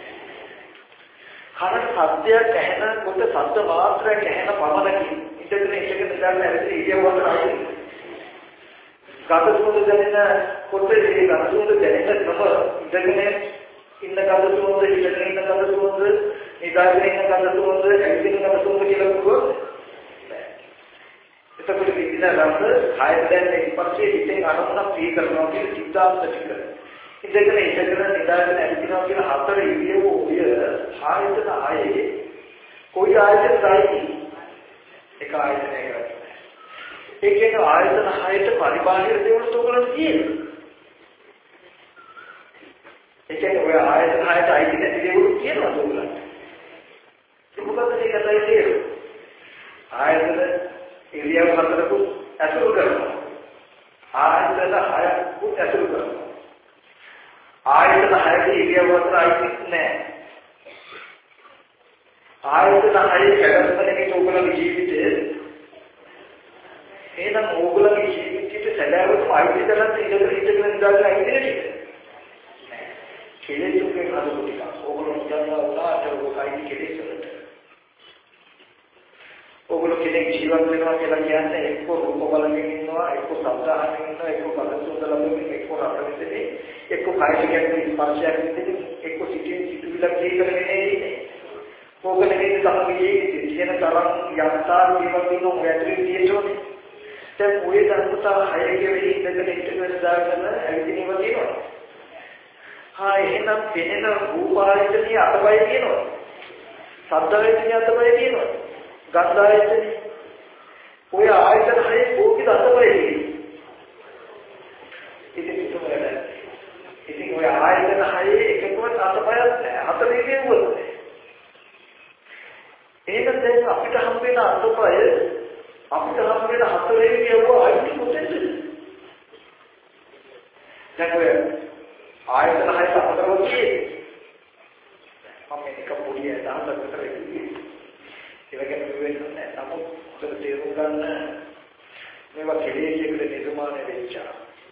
කන සද්දයක් ඇහෙනකොට සද්ද මාත්‍රයක් ඇහෙන පමණකින් ඉඳගෙන ඉඳගෙන නිදාගෙන ඇවිදින ඉරියව්ව හතරයි. ගඳ සුවඳ දැනෙන කොට ඒ ගඳ සුවඳ දැනෙන නම ඉඳගෙන ඉන්න ගඳ සුවඳ ඉඳගෙන ඉන්න ගඳ සුවඳ නිදාගෙන ඉන්න ගඳ සුවඳ ඇවිදින ගඳ සුවඳ කියලා කිව්වොත් එතකොට විදින රස හය දැන් ඉපස්සේ හිතෙන් අරමුණක් ප්‍රී කරනවා කියන සිද්ධාන්ත ටික. ඉඳගෙන ඉඳගෙන නිදාගෙන ඇවිදිනවා කියන හතර ඉරියව්ව ඔය ආයතන ආයේ කොයි ආයතනයි එක ආයතනයකට. ඒ කියන්නේ ආයතන හයට පරිබාහිර දේවල් තෝරන්න තියෙනවා. ඒ කියන්නේ ඔය ආයතන හයට අයිති නැති දේවල් තියෙනවා තෝරන්න. මොකද මේක තමයි ආයතන ඉරියව් හතරකුත් ඇසුරු කරනවා. ආයතන හයකුත් ඇසුරු කරනවා. ආයතන හයේ ඉරියව් හතර අයිති නැහැ. ආයතන හයේ කැඩපතනේ ඔයගොල්ලෝගේ ජීවිතයේ එහෙනම් ඔයගොල්ලෝගේ ජීවිතයේ සැලෑවටම අයිති කරලා ඉඳලා ඉඳලා ඉඳලා අයිති නේද? කෙලෙසුගේ හදපු ටික. ඔයගොල්ලෝ හිතනවා උනාට ඔයගොල්ලෝ අයිති කෙලෙස් වලට. ඔයගොල්ලෝ කෙනෙක් ජීවත් වෙනවා කියලා කියන්නේ එක්ක රූප බලමින් ඉන්නවා, එක්ක ශබ්ද අහමින් ඉන්නවා, එක්ක පද සුවඳ ලබමින්, එක්ක රස විඳින්නේ, එක්ක කායික ගැටේ ස්පර්ශයක් විඳින්නේ, එක්ක සිටින් සිටුවිලක් දෙකගෙන ඉන්නේ. ඕකනේ තමයි ජීවිතේ තියෙන තරම් යන්තා ජීවත් වෙන ඔයත්‍රි තියෙන්නේ. දැන් ඔය ධර්මතා හය කෙරෙහි ඉඳගෙන ඉඳගෙන දාගෙන ඇවිදිනව තියෙනවා. හා එහෙනම් පෙනෙන රූප ආයතනිය අතපය තියෙනවා. ශබ්ද ආයතනිය අතපය තියෙනවා. ගන්ධ ආයතනිය ඔය ආයතන හයේ කෝකිද අතපය තියෙනවා. ඉතින් ඒක ඉතින් ඔය ආයතන හයේ එකකවත් අතපයක් නැහැ. හතරේ කියුවොත් ඒක දැන් අපිට හම් වෙන අතපය අපිට හම් වෙන හතරේ කියුවා අයිති කොටෙන්ද? දැන් ඔය ආයතන හය අතරවලදී මම එක පොඩි දහසක් විතර ඉන්නේ. ඒක ගැන වෙන්නේ නැහැ. නමුත් හොඳට තේරුම් ගන්න මේවා කෙලෙස් එකට අවිජ්ජා.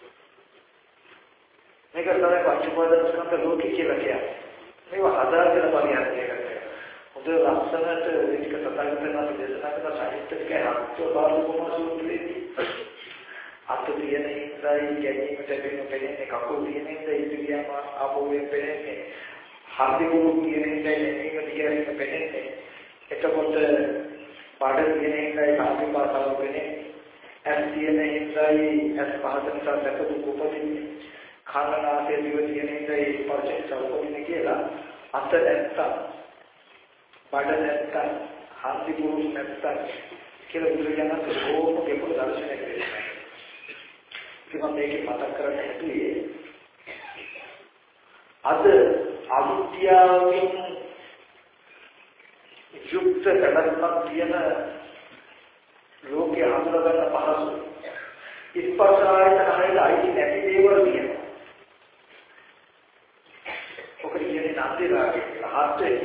මේක තමයි පංචපාදස්කන්ධ ලෝකේ කියලා කියන්නේ. මේවා හදාගෙන පරිහරණය කරනවා. හොඳ ලස්සනට විදික තථාගතයන් වහන්සේ දේශනා කරන සාහිත්‍යික අර්ථ බාලකම සූත්‍රයේදී අත් තියෙන ඉඳයි ගැනීමට වෙන පෙරේ කකුල් තියෙන ඉඳයි ඉතිරියම ආපෝවේ පෙරේ හර්ධි ගුරු කියන ඉඳයි මේක දිගට පෙරේ එතකොට පාඩ තියෙන ඉඳයි සාපි පාසාව වෙන්නේ ඇස් තියෙන ඉඳයි ඇස් පහතන සැප දුක උපදින්නේ කනනාසය දිව තියෙන ඉඳයි ස්පර්ශයෙන් සෞපදින්නේ කියලා අත නැත්තම් පාඩ නැත්තම් හර්ධි ගුරු නැත්තම් කියලා බුදුරජාණන් ඕම කෙපොළ දර්ශනය කරනවා. මම මේක මතක් කරගන්න හැදුවේ අද අවිද්‍යාවෙන් යුක්ත කඩක්මක් තියෙන ලෝකයේ හඳුනා ගන්න පහසු ස්පර්ශායතන හරියට අයිති නැති දේවල් තියෙනවා. ඔකට කියන්නේ නැතිලාගේ රහත්ය.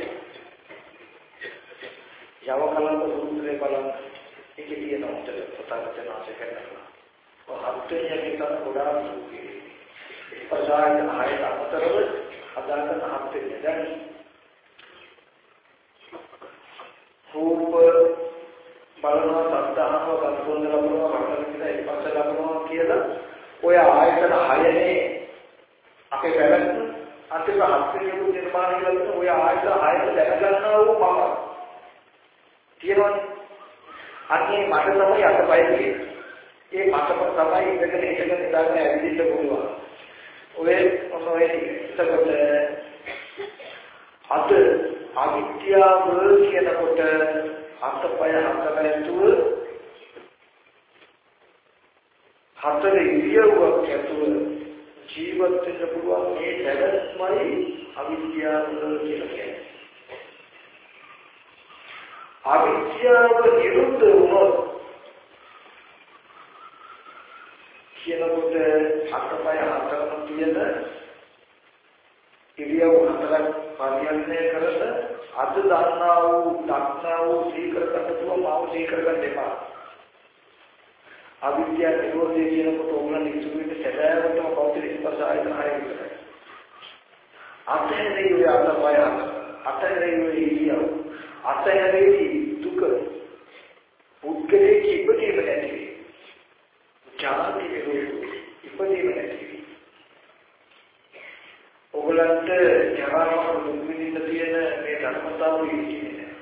යවකලක සූත්‍රේ බලන්න ඒකේ තියෙන උත්තර පොතකට නාශ කරනවා. හත්යෙන් යකින් ගොඩාක් සුඛී. ස්පර්ශායතන හරියට අතරව හදාගන්න හත්යෙන් දැන් රූප බලනවා සත්‍යහව ගන්තොන් ලබනවා වර්තන කියලා ස්පර්ශ ලබනවා කියලා ඔය ආයතන හයනේ අපේ පැවැත්ම අන්තිම හත්යෙන් නිර්මාණය කරන ඔය ආයතන හයත දැනගන්නා වූ මම කියනවනේ අන්නේ මට තමයි අතපය තියෙන්නේ. ඒ මතක තමයි ඉඳගෙන ඉඳගෙන ඉඳන් ඇවිදින්න පුළුවන්. ඔය ඔය එතකොට අද අවිද්‍යාව කියනකොට අතපය හතරෙන්තුව හතර ඉරියව්වක් ඇතුළ ජීවත් වෙන්න පුළුවන් මේ දැනස්මයි අවිද්‍යාව කියලා කියන්නේ. අවිද්‍යාව නිරුද්ධ වුණොත් කියනකොට අතපය හතරම තියෙන ඉරියව් හතරක් පරිහරණය කරන අද දන්නා වූ දක්නා වූ සීකර කටතුව මාව සීකර ගන්න එපා. අවිද්‍යාව නිරෝධය කියනකොට ඕගොල්ලන් ඉතුරුෙට සැබෑවටම පෞද්ගල ස්පර්ශ ආයතන හය විතරයි. අතහැරේ ඔය අතපය අතහැරේ ඔය ඉරියව් අතහැරේ දුක පුද්ගලයේ ඉපදීම නැති වේ. ජාති විරෝධ ඉපදීම නැති වේ. ඔගලන්ට ජරාව දුක් විඳින්න තියෙන මේ ධර්මතාවය ඉන්නේ නැහැ.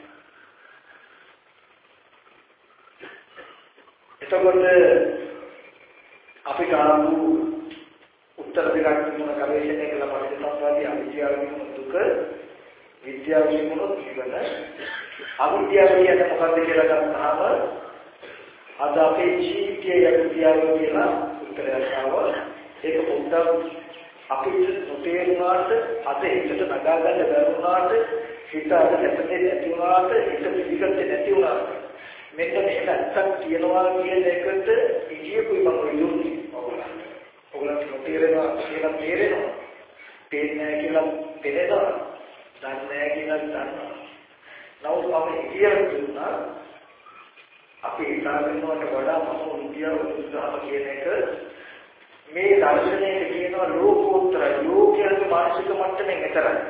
එතකොට අපි ගාමු උත්තර දිගට මොන ගවේෂණය කළා පරිසම්වාදී අවිද්‍යාවෙන් දුක විද්‍යාවෙන් මොනොත් ඉවන අවිද්‍යාව කියන්නේ මොකක්ද කියලා ගන්නාම අද අපේ ජීවිතයේ විද්‍යාව කියලා උත්තරයක් ආවා. ඒක පොඩ්ඩක් අපිට නොතේරුණාට අද හිතට නගා ගන්න බැරුණාට හිත අද නැත්තේ නැති වුණාට හිත පිළිගත්තේ නැති වුණාට මෙන්න මේ නැත්තක් තියනවා කියන එකට ඉගියකුයි මම විදුන්නේ ඔයගොල්ලන්ට. ඔයගොල්ලන්ට නොතේරෙනවා කියලා තේරෙනවා. තේරෙන්නේ නැහැ කියලා තේරෙනවා. දන්නේ නැහැ කියලා දන්නවා. නමුත් අපි ඉගියක් දුන්නා අපි හිතාගෙනවට වඩා මම විද්‍යාව උත්සාහ කියන එක මේ දර්ශනයේ කියනවා ලෝකෝත්තර ලෝකයේ මානසික මට්ටමේ විතරයි.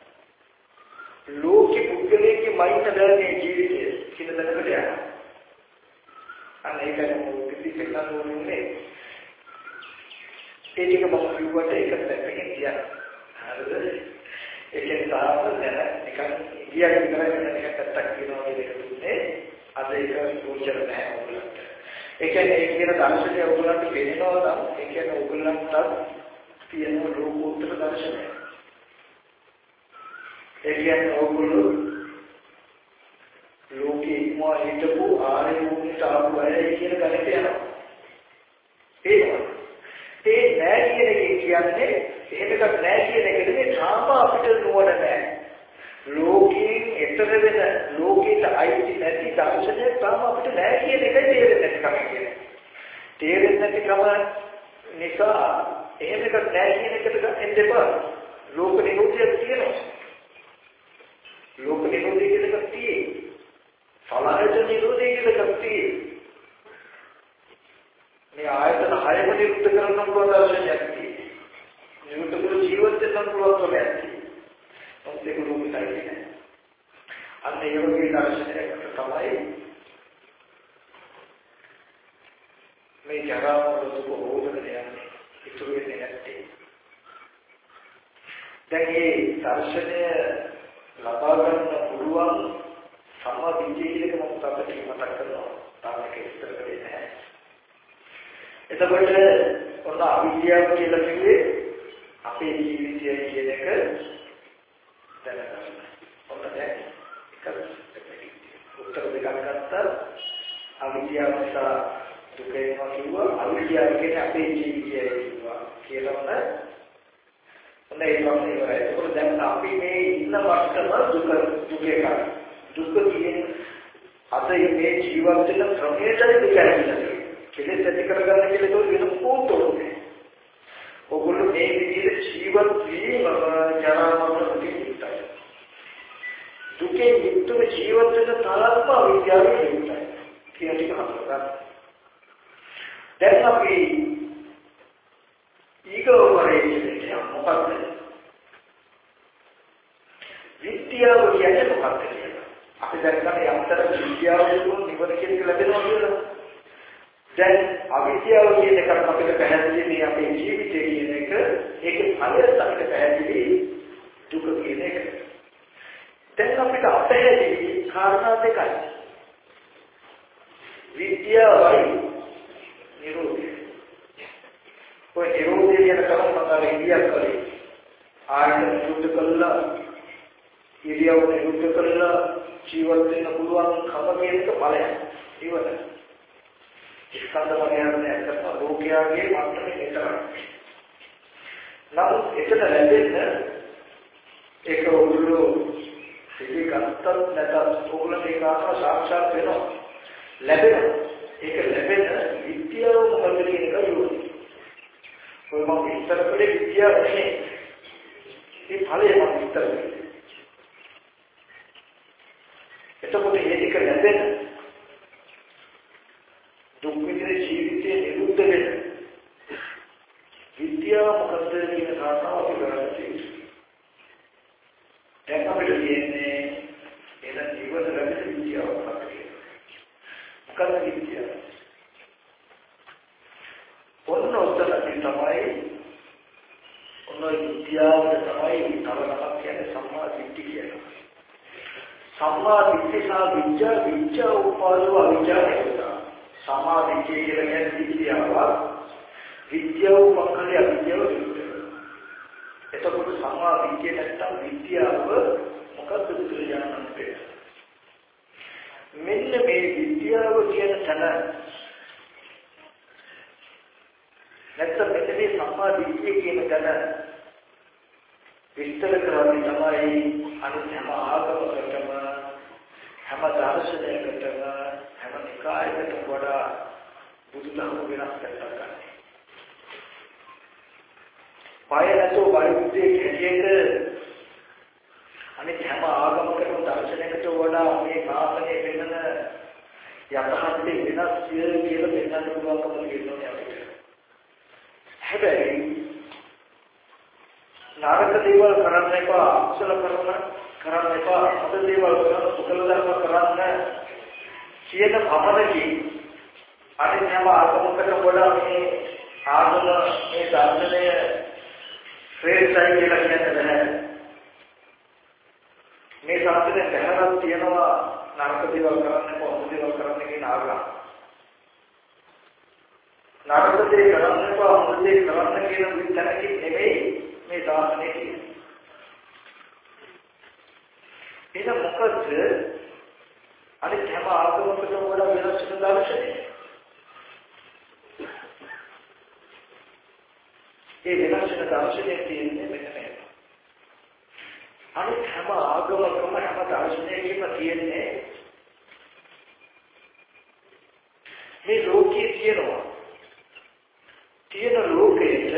ලෝකෙ පුද්ගලයේ මයින්න දැනේ ජීවිතය කියන දැනකට යනවා. අන්න ඒකයි මුලින්ම පෙන්නන්න ඕනේ. ඒ ටික මම කිව්වට ඒක දැක්කේ තියන්න. හරිද? ඒකේ තාම දැන නිකන් ගියක් විතරයි වෙන එකක් අත්තක් කියනවා කියන එක දුන්නේ. අද ඒක ගෝචර නැහැ ඔයගොල්ලන්ට. ඒ කියන්නේ ඒ කියන දර්ශනය ඔයගොල්ලන්ට පේනවා නම් ඒ කියන්නේ ඔයගොල්ලන්ට තියෙන ලෝකෝත්තර දර්ශනය. ඒ කියන්නේ ඔයගොල්ලෝ ලෝකේ ඉක්මවා හිටපු ආර්ය වූනිට ආපු අය කියන ගණිතය යනවා. ඒකම. ඒ නෑ කියන එක කියන්නේ එහෙම එකක් නෑ කියන එක නෙමෙයි තාම අපිට නුවණ නෑ. ලෝකයෙන් එතර වෙන ලෝකයට අයිති නැති දර්ශනය තාම අපිට නෑ කියන එකයි තේරෙන්නේ නැතිකම කියන්නේ. තේරෙන්නේ නැතිකම නිසා එහෙම එකක් නෑ කියන එකට එන්න එපා. ලෝක නිරෝධයක් තියෙනවා. ලෝක නිරෝධය කියන එකක් තියෙන්නේ. සලආයත නිරෝධය කියන එකක් තියෙන්නේ. මේ ආයතන හයම නිරුද්ධ කරන්න පුළුවන් දර්ශනයක් තියෙනවා. නිරුද්ධ කර ජීවත් වෙන්න පුළුවන් ක්‍රමයක් තියෙනවා. මොකද ඒක රූපිතයි නෑ. අන්න ඒ වගේ දර්ශනයකට තමයි මේ ජරා මරණ දුක යන්නේ. ඉතුරු වෙන්නේ නැත්තේ. දැන් මේ දර්ශනය ලබා ගන්න පුළුවන් සමාධිය කියන එක මම තාපට මතක් කරනවා. තාමක ඉස්තර කරේ නැහැ. එතකොට ඔන්න අවිද්‍යාව කියලා කිව්වේ අපේ ජීවිතය කියන එක දැනගන්න. ඔන්න දැන් එක උත්තර දෙකක් ගත්තා. අවිද්‍යාව නිසා දුක එනවා කිව්වා. අවිද්‍යාව කියන්නේ අපේ ජීවිතය කිව්වා කියලා ඔන්න ඔන්න ඒ වගේ ඉවරයි. ඒකෝ දැන් අපි මේ ඉන්න වටම දුක දුක එකයි. දුක කියන්නේ අද මේ ජීවත් වෙන ක්‍රමයටයි දුක ඇතිවෙන්නේ. කෙලෙස් ඇති කරගන්න කියලා ඒක වෙන පොතෝනේ. ඔගොල්ලෝ මේ විදිහට ජීවත් වීම ජරා මරණ දුකයි. දුකේ යුක්තව ජීවත් වෙන තරම්ම අවිද්‍යාවේ යුක්තයි. කියන ටික හඳුනගන්න. දැන් අපි ඊගෝ වරේදී මොකක්ද? විද්‍යාව කියන්නේ මොකක්ද කියලා. අපි දැන් ගන්න යම්තර විද්‍යාව දුන්නොත් නිවන කියන එක ලැබෙනවා කියලා. දැන් අවිද්‍යාව කියන එක අපිට පැහැදිලි මේ අපේ ජීවිතය කියන එක ඒකේ ඵලය අපිට පැහැදිලි දුක කියන එක. දැන් අපිට අපහැදිලි කාරණා දෙකයි. විද්‍යාවයි නිරෝධය. ඔය නිරෝධය කියන කම මම ඉන්දියා කරේ. ආයතන නිරුද්ධ කළා, ඉරියව් නිරුද්ධ කළා, ජීවත් වෙන්න පුළුවන් කම කියන එක ඵලයක්. ඉවරයි. ස්කන්ධ මනෝඥානය කරන ලෝකයාගේ මට්ටමේ විතරයි. නමුත් එතන ලැබෙන්න ඒක උගුරු පිළිගත්තත් නැතත් ඕගොල්ලෝ ඒක ආකාර සාක්ෂාත් වෙනවා. ලැබෙන ඒක ලැබෙන විද්‍යාව මොකද කියන එක යොමු. ඔය මම විස්තර කළේ විද්‍යාව නෙමෙයි. ඒ ඵලය මම විස්තර කළේ. එතකොට මේක ලැබෙන දුක් විඳින ජීවිතයේ නිරුද්ධ වෙන විද්‍යාව මොකද කියන කාරණාව අපි ගන්න තියෙනවා. දැන් අපිට කියන්නේ එන ජීවන ලැබෙන විද්‍යාව මොකක්ද? මොකක්ද විද්‍යාව? ඔන්න උත්තර තමයි ඔන්න විද්‍යාව තමයි තවනක් කියන්නේ සම්මා දිට්ඨිය කියනවා. සම්මා දිට්ඨිය සහ විද්‍යා විද්‍යා උපාදව අවිද්‍යාව කියනවා. සම්මා දිට්ඨිය කියන්නේ විද්‍යාව විද්‍යාව උපකරණය අවිද්‍යාව කියනවා. එතකොට සම්මා දිට්ඨිය නැත්තම් විද්‍යාව මොකක්ද කියලා යන්නේ. මෙන්න මේ විද්‍යාව කියන තැන නැත්තම් මෙන්න මේ සම්මා දිට්ඨිය කියන තැන විස්තර කරන්නේ තමයි අනිත් හැම ආගමකටම හැම දර්ශනයකටම හැම නිකායකටම වඩා බුදුදහම වෙනස් කරලා පය නැතෝ බයිබලයේ හැටියට අනිත් හැම ආගමකටම දර්ශනයකට වඩා මේ ශාසනය වෙනන යථාර්ථයේ වෙනස් කියලා පෙන්වන්න පුළුවන්කම තියෙනවා අපිට. හැබැයි නාරක දේවල් කරන්න එපා, අකුසල කරන කරන්න එපා, අද දේවල් කරන කුසල ධර්ම කරන්න කියන පමණකින් අනිත් හැම ආගමකට වඩා මේ ආගම මේ දර්ශනය ශ්‍රේෂ්ඨයි කියලා කියන්නේ නැහැ. මේ ශාස්ත්‍රයේ පැහැරක් තියෙනවා නරක දේවල් කරන්න එපා, හොඳ දේවල් කරන්න කියන ආගම. නරක දේ කරන්න එපා, හොඳ දේ කරන්න කියන විදිහකින් නෙමෙයි මේ ශාස්ත්‍රයේ කියන්නේ. ඒක මොකද? අනිත් හැම ආගමකටම වඩා වෙනස් වෙන දර්ශනය. ඒ වෙනස් වෙන දර්ශනයේ තියෙන්නේ මෙන්න මේක. අනිත් හැම ආගමකම හැම දර්ශනයකම තියෙන්නේ මේ ලෝකයේ තියෙනවා. තියෙන ලෝකෙට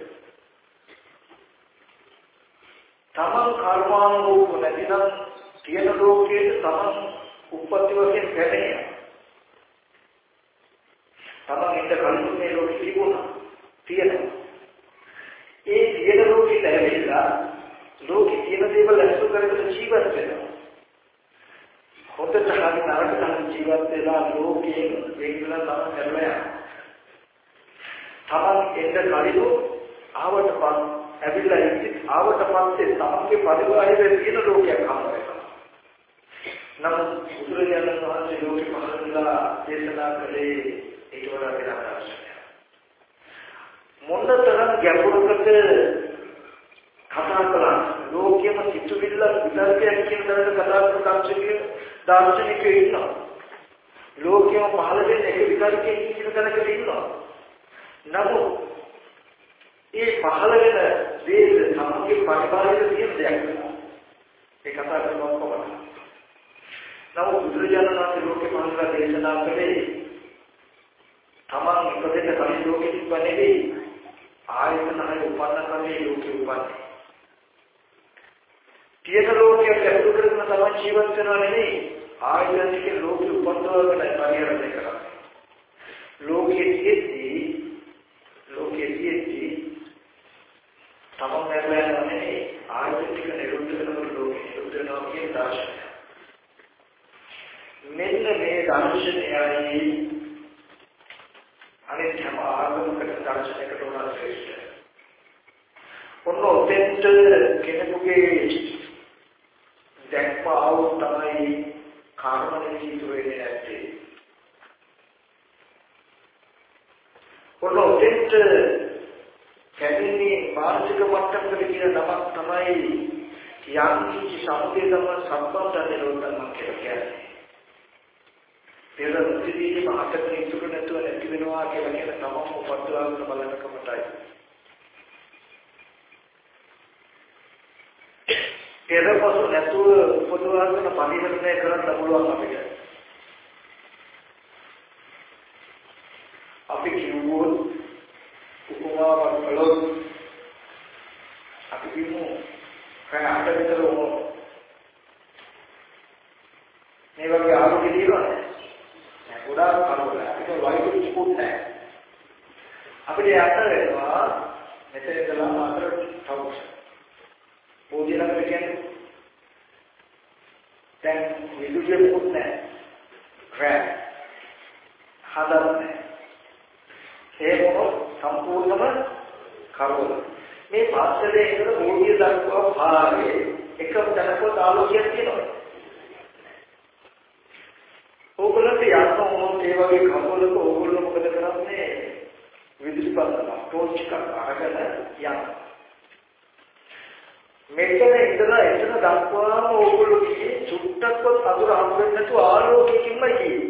තමන් කර්මානුරූප නැතිනම් තියෙන ලෝකයේ තමන් උප්පත්ති වශයෙන් පැමිණෙනවා. තමන් ඉන්න කලින් මේ ලෝකෙ තිබුණා. තියෙනවා. ඒ තියෙන ලෝකෙට ඇවිල්ලා ලෝකෙ තියෙන දේවල් අසු කරගෙන ජීවත් වෙනවා. හොඳට හරි නරකට හරි ජීවත් වෙලා ලෝකයෙන් වෙන්වලා තමයි කරලා යනවා. තමන් එන්න කලින් ආවට පස්සේ ඇවිල්ලා ඉති ආවට පස්සේ තමන්ගේ පරිවාරයේ තියෙන ලෝකයක් හම්බ වෙනවා. නමුත් බුදුරජාණන් වහන්සේ ලෝකෙ පහළලා දේශනා කළේ ඒක වඩා වෙනස් ආකාරයක්. මොනතරම් ගැඹුරකට කතා කළා ලෝකෙම සිතුවිල්ල විතරක් කියන දරක කතා කරන කාර්යයේ දාර්ශනිකයෝ ඉන්නවා. ලෝකෙම පහළ වෙන එක විතරක් කියන තැනක ඉන්නවා. නමුත් ඒ පහළ වෙන දේ තමන්ගේ පරිබාහිර තියෙන දෙයක් නෙවෙයි. ඒ කතා කරනවා කොහොමද? නමුත් බුදුරජාණන් වහන්සේ ලෝකෙ පහළලා දේශනා කළේ තමන් ඉපදෙන්න කලින් ලෝකෙ තිබ්බ නෙවෙයි. ආයතන හය උපන්න කලින් ලෝකෙ උපන්නේ. තියෙන ලෝකයක් ඇතුළු කරගෙන තමයි ජීවත් වෙනවා නෙවෙයි. ආයතනික ලෝකෙ උපන්වගෙන පරිහරණය කරන්නේ. ලෝකෙදී ලෝකෙදී තමන් මැරෙලා නෙවෙයි ආයතනික නිරුද්ධ වෙනකොට ලෝකෙ නිරුද්ධ වෙනවා කියන දාර්ශනය. මෙන්න මේ දාර්ශනයයි අනිත් හැම ආගමකට දාර්ශනිකට උනන ශ්‍රේෂ්ඨ. ඔන්න ඔතෙන්ට කෙනෙකුගේ දැක්පාව තමයි කාර්මණී ජීවිත වෙන්නේ නැත්තේ. ඔන්න ඔතෙන්ට කැමිනි මානසික මට්ටමකට කියන නමක් තමයි යම් කිසි සමුදේ තමයි සම්බන්ධ නිරෝධයක් කියලා කියන්නේ. පෙර මුතිදී මහතක ඉතුරු නැතුව නැති වෙනවා කියලා කියන තමම උපද්දවාගෙන බලන කමටයි. පෙරපසු නැතුව උපදවාගෙන පරිහරණය කරන්න පුළුවන් අපිට. අපි කිව්වොත් උපමාවක් කළොත් අපි කියමු කනට විතර වුණොත් මේ වගේ ආරෝග්‍ය දිනවනේ නෑ ගොඩාක් කරවල ඒක වයිට් ස්පොට් නෑ අපිට යන්න වෙනවා මෙතන ඉඳලා මාතර තවුස් බෝධිනගර කියන්නේ දැන් විදුලිය මොකුත් නෑ ග්‍රෑම් හදන්නේ ඒ මොන සම්පූර්ණම කරවල මේ පාස්කලේ ඉඳලා බෝධිය දක්වා පාරේ එකම තැනක ආලෝකයක් තියෙනවා. ඕගොල්ලන්ට යන්න ඕන ඒ වගේ කවලක ඕගොල්ලෝ මොකද කරන්නේ? විදුලි පන්සල ටෝච් එකක් අරගෙන යන්න. මෙතන ඉඳලා එතන දක්වාම ඕගොල්ලෝ කියේ චුට්ටක්වත් අඳුර හම්බෙන්නේ නැතුව ආලෝකයකින්ම ගියේ.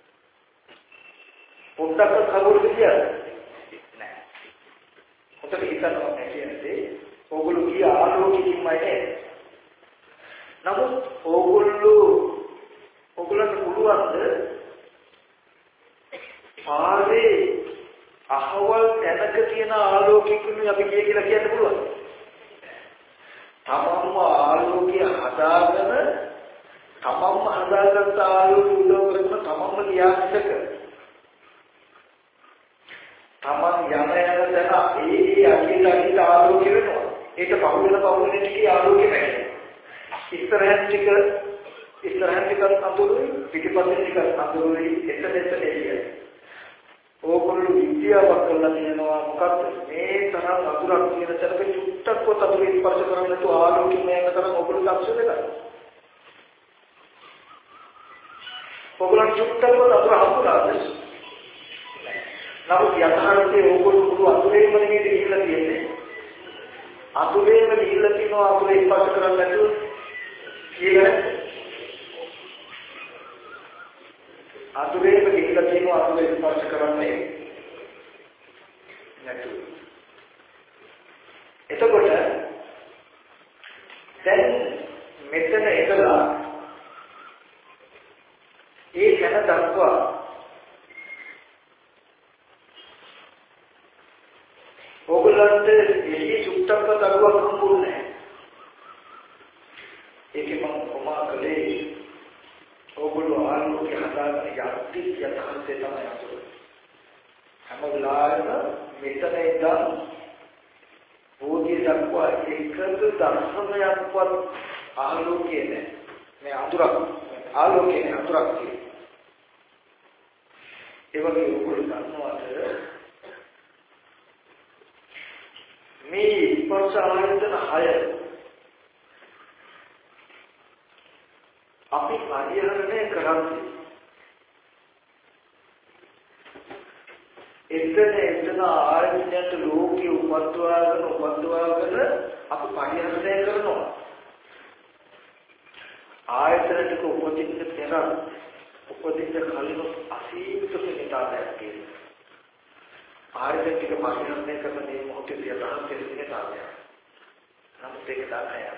පොඩ්ඩක්වත් කවුරුද කියන්නේ? නෑ. ඔතන හිතනවා කියන්නේ ඕගොල්ලෝ කිය ආලෝකයකින්මයි නේද? නමුත් ඕගොල්ලෝ ඕගොල්ලන්ට පුළුවන්ද පාරේ අහවල් තැනක තියෙන ආලෝකයකින් අපි කිය කියලා කියන්න පුළුවන්. තමන්ම ආලෝකය හදාගෙන තමන්ම හදාගත්ත ආලෝකය උදව් කරගෙන තමන්ම ලියාගන්නක තමන් යන යන තැන ඒ අකිල අකිල ආලෝකය වෙනවා. ඒක පහුවෙන පහුවෙන ටික ආලෝකය නැහැ. ඉස්සරහින් ටික ඉස්සරහින් ටික අඳුරුයි පිටිපස්සෙන් ටික අඳුරුයි එතන එතන එළියයි. ඕගොල්ලෝ විද්‍යාවක් කරලා තියෙනවා මොකක්ද මේ තරම් අඳුරක් කියන තැනක චුට්ටක්වත් අඳුරේ ස්පර්ශ කරන්නේ නැතුව ආලෝකය මේක තරම් ඕගොල්ලෝ දක්ෂ වෙලා. ඕගොල්ලෝ චුට්ටක්වත් අඳුර හම්බුනාද? නමුත් යථාර්ථයේ ඕගොල්ලෝ මුළු අඳුරේම නෙමෙයි ගිහිල්ලා තියෙන්නේ. අඳුරේම ගිහිල්ලා තියෙනවා අඳුරේ ස්පර්ශ කරන්නේ නැතුව කියලා. අඳුරේම ගිහිල්ලා තියෙනවා අඳුරේ ස්පර්ශ කරන්නේ නැතුව. එතකොට දැන් මෙතන ඉඳලා ඒ කන දක්වා ඕගොල්ලන්ට එළිය සුට්ටක්ව දරුවක් හම්බුනේ නැහැ. ඒකේ මම කොමා කලේ ඕගොල්ලෝ ආලෝකය හදාගෙන යද්දි යථාර්ථය තමයි අසුර. එතන ඉඳන් බෝධිය දක්වා එකද දර්ශනයක්වත් ආලෝකයේ නැහැ. මේ අඳුරක් ආලෝකයේ නැහැ අඳුරක් තියෙනවා. ඒ වගේ ඔයගොල්ලෝ දන්නවද මේ ස්පර්ශ ආයතන හය අපි පරිහරණය කරන්නේ එතන එතන ආයතනයට ලෝකේ උපද්දවාගෙන උපද්දවාගෙන අපි පරිහරණය කරනවා. ආයතනයක උපදින්න පෙර උපදින්න කලින් අසීමිත පිටාදයක් තියෙනවා. ආයතනික පරිහරණය කරන මේ මොහොතේ යථාර්ථ තේරෙන්නේ නැහැ. නමුත් ඒක තමයි.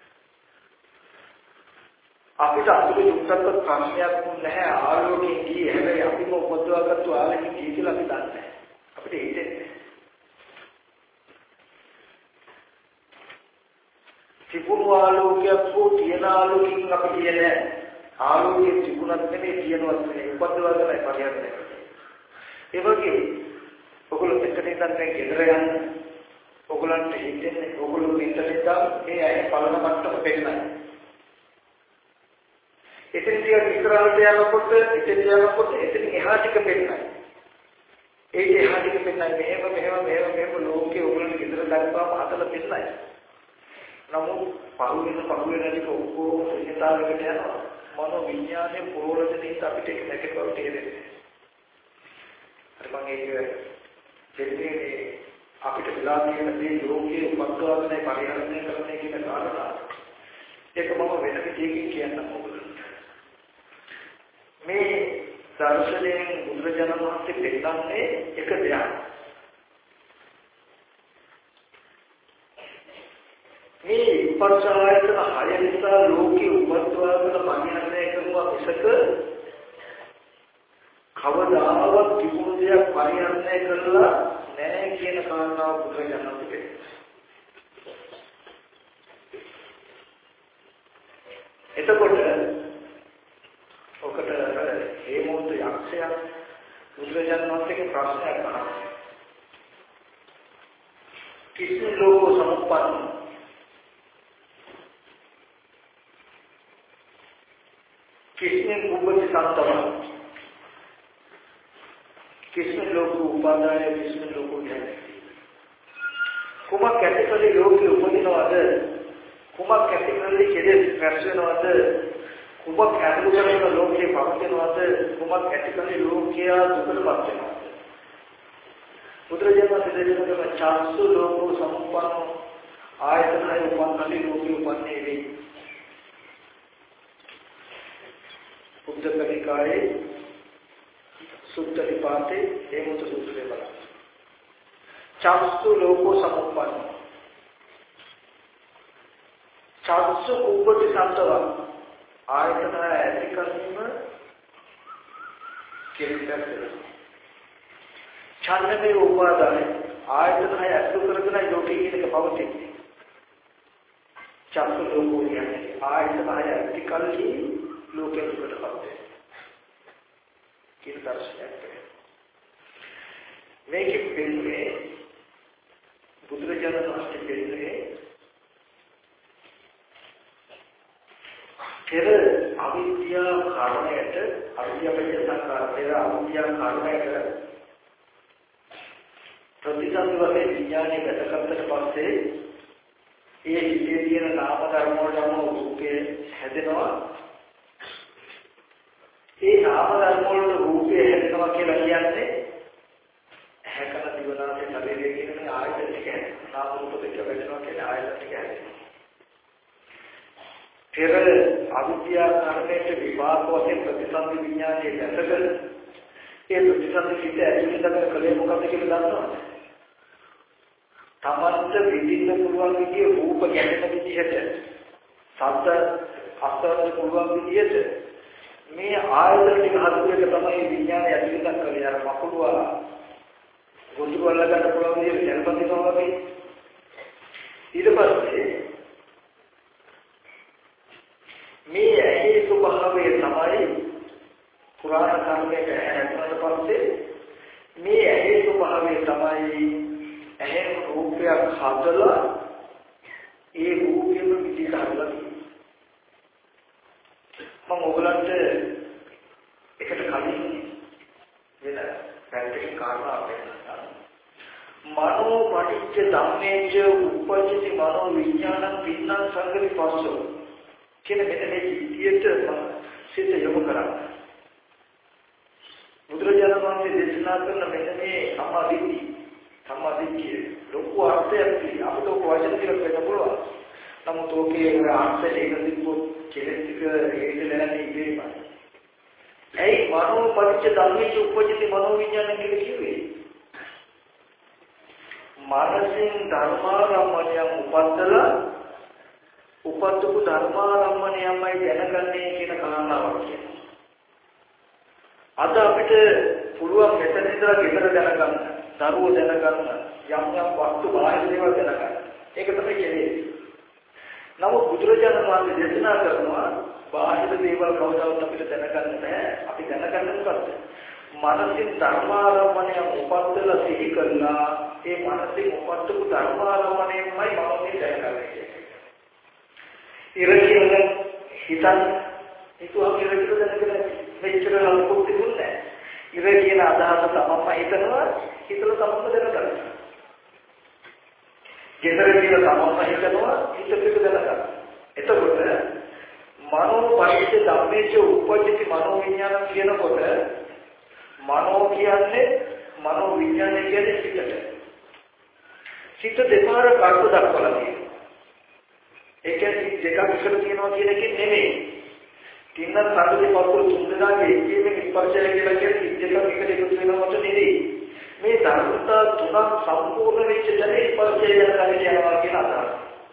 අපිට අතුරු යුක්තත්ව ප්‍රශ්නයක් නැහැ ආලෝකයේ ගියේ හැබැයි අපිම උපදවාගත්තු ආලෝකයේ ගියේ කියලා අපි දන්නේ නැහැ. අපිට හිතෙන්නේ. තිබුණු ආලෝකයක් හෝ තියෙන ආලෝකකින් අපි කියන්නේ ආලෝකයේ තිබුණත් නෙමෙයි තියෙනවත් නෙමෙයි උපදවාගෙන පරිහරණය කරන්නේ. ඒ වගේ ඔගොල්ලෝ එක්කෙනෙක් දැන් ගෙදර යන ඔගොල්ලන්ට හිතෙන්නේ ඔගොල්ලෝ ඉන්ටර්නෙට් මේ අය බලන මට්ටම පෙන්නයි. එතන තියා ඉස්සරහට යනකොට එතන යනකොට එතන එහා ටික පෙන්නයි. ඒක එහා ටික පෙන්නයි මෙහෙම මෙහෙම මෙහෙම මෙහෙම ලෝකේ ඔයගොල්ලෝ ගෙදර දැක්වම හතල පෙන්නයි. නමුත් පහුවෙන පහුවෙන ටික ඔක්කොම සිතාලකට යනවා. මනෝ විඥානයේ පුරෝලදෙනින් අපිට ඒක නැකේ බව තේරෙන්නේ. අර මම ඒක දෙන්නේ අපිට වෙලා තියෙන දේ ලෝකයේ උපත්වාදනේ පරිහරණය කරන්නේ කියන කාරණා. ඒක මම වෙන විදිහකින් කියන්න ඕනේ. මේ දර්ශනයෙන් බුදුරජාණන් වහන්සේ පෙන්නන්නේ එක දෙයක්. මේ උපචාරයන හය නිසා ලෝකේ උපත්වාගෙන පරිහරණය කරනවා මිසක කවදාවත් කිසිම දෙයක් පරිහරණය කරලා නැහැ කියන කාරණාව බුදුරජාණන් වහන්සේ පෙන්නනවා. එතකොට ඔකට ඒ මොහොත යක්ෂයා බුදුරජාණන් වහන්සේගේ ප්‍රශ්නයක් අහනවා. කිසිම ලෝක සමුප්පන්න किसने ऊपर सातवा किसने लोग को उपादान है किसने लोग को ध्यान कुमा कैटेगरी लोग के उपदिनवाद कुमा कैटेगरी केले फैशनवाद कुमा कैटेगरी लोग के भक्तिनवाद कुमा कैटेगरी लोग के दुखद भक्तिनवाद पुत्रजन्म सिद्धजन्म में चार सौ लोग को समुपन्न आयतन है उपन्न लोग के उपन्न है उद्धकनिकाय सुत्त निपाते हेमंत सूत्रे बला चारसु लोको समुपन्न चारसु उपति संतवा आयतन ऐसी कर्म केवल छात्र में उपादान आयतन है ऐसे करना योगी के भवति चारसु लोको यानी आयतन है ऐसी कर्म लोके दुखद भवते किन दर्शनයක් මේකෙ පිළිමේ බුදුරජාණන් වහන්සේ පිළිමේ පෙර අවිද්‍යා කාරණයට අවිද්‍යාවය සංකාර පෙර අවිද්‍යා කාරණයට ප්‍රතිසන්දි වශයෙන් විඥානයේ ගැටගත්තට පස්සේ ඒ හිතේ තියෙන නාම ධර්ම වලම රූපේ හැදෙනවා. ඒ නාම ධර්ම වල රූපය හැදෙනවා කියලා කියන්නේ ඇහැකන දිවනාසේ ශරීරයේ කියන ආයතන ටික නාම රූප දෙක වෙනවා කියන ආයතන ටික හැදෙනවා. පෙර අවිද්‍යා කර්මයේ විපාක වශයෙන් ප්‍රතිසන්දි විඥානයේ දැසගෙන ඒ ප්‍රතිසන්දි සිට ඇතුළත දක්වන කලේ මොකක්ද කියලා දන්නවද? තමන්ට විඳින්න පුළුවන් විදිහේ රූප ගැටෙන විදිහට සද්ද අස්තවන්න පුළුවන් විදිහට මේ ආයතන ටික හදපු එක තමයි විඥානය ඇතුළත කරේ අර මකුළුවා ගොදුරු වල ගන්න පුළුවන් විදිහට දැල්පදිනවා වගේ ඊට පස්සේ මේ ඇහි ස්වභාවය තමයි පුරාණ කර්මයක හැදෙනට පස්සේ මේ ඇහි ස්වභාවය තමයි ඇහෙන් රූපයක් හදලා ඒ රූපෙම විදිහට හදලා තියෙන්නේ. මම ඔයගලන්ට එකට කලින් වෙන පැත්තකින් කාරණා වෙනවා. මනෝ පටිච්ච ධම්මේච උපජ්ජති මනෝ විඥානං පින්නං සංගති පස්සෝ කියන මෙතන මේ විදියට සිත යොමු කරන්නේ. බුදුරජාණන් වහන්සේ දේශනා කරන මෙන්න මේ සම්මාදිට්ඨිය සම්මාදිට්ඨිය ලොකු අර්ථයක් තියෙනවා. අපිට ඔක වචන කියලා කියන්න පුළුවන්. නමුත් ඔකේ අර්ථය එක දිග්ගොත් කෙලෙසික හේතුල නැති ඉබේමයි. ඇයි මනෝ පටිච්ච ධම්මේච උපජ්ජති මනෝ විඥානං කියලා කිව්වේ? මානසින් ධර්මාරම්මණයන් උපද්දලා උපද්දපු ධර්මාරම්මණයන්මයි දැනගන්නේ කියන කාරණාවක් කියනවා. අද අපිට පුළුවන් මෙතන ඉඳලා ගෙදර දැනගන්න, දරුවෝ දැනගන්න, යම් යම් වස්තු බාහිර දේවල් දැනගන්න. ඒක තමයි කියන්නේ. නමුත් බුදුරජාණන් වහන්සේ දේශනා කරනවා බාහිර දේවල් කවදාවත් අපිට දැනගන්න බෑ. අපි දැනගන්න මොකද්ද? මනසින් ධර්මාරම්මණයන් උපද්දලා සිහි කළා ඒ මනසින් උපද්දපු ධර්මාරම්මණයන්මයි මම මේ දැනගන්නේ කියන්නේ. ඉරකියන හිතන් හිතුවා ඉරකියන දැනගෙන මෙච්චර ලකුණු තිබුණේ නැහැ. ඉරකියන අදහස තමම හිතනවා හිතලා තමම දැනගන්නවා. ගෙදර කියලා තමම හිතනවා හිත පිට දැනගන්නවා. එතකොට මනෝ පරිච්ඡ ධම්මේච උපජ්ජති මනෝ විඥානං කියනකොට මනෝ කියන්නේ මනෝ විඥානය කියන්නේ සිතට. සිත දෙපාර කර්ම දක්වලා තියෙනවා. ඒ කියන්නේ දෙකක් එකට තියෙනවා කියන එක නෙමෙයි. තින්න සංගති පස්වල තුන් දෙනාගේ එකීමේ ස්පර්ශය කියලා කියන්නේ දෙකක් එකට එකතු වෙනවට නෙමෙයි. මේ ධර්මතා තුනක් සම්පූර්ණ වෙච්ච තැන ස්පර්ශය යනවා කියන අදහස.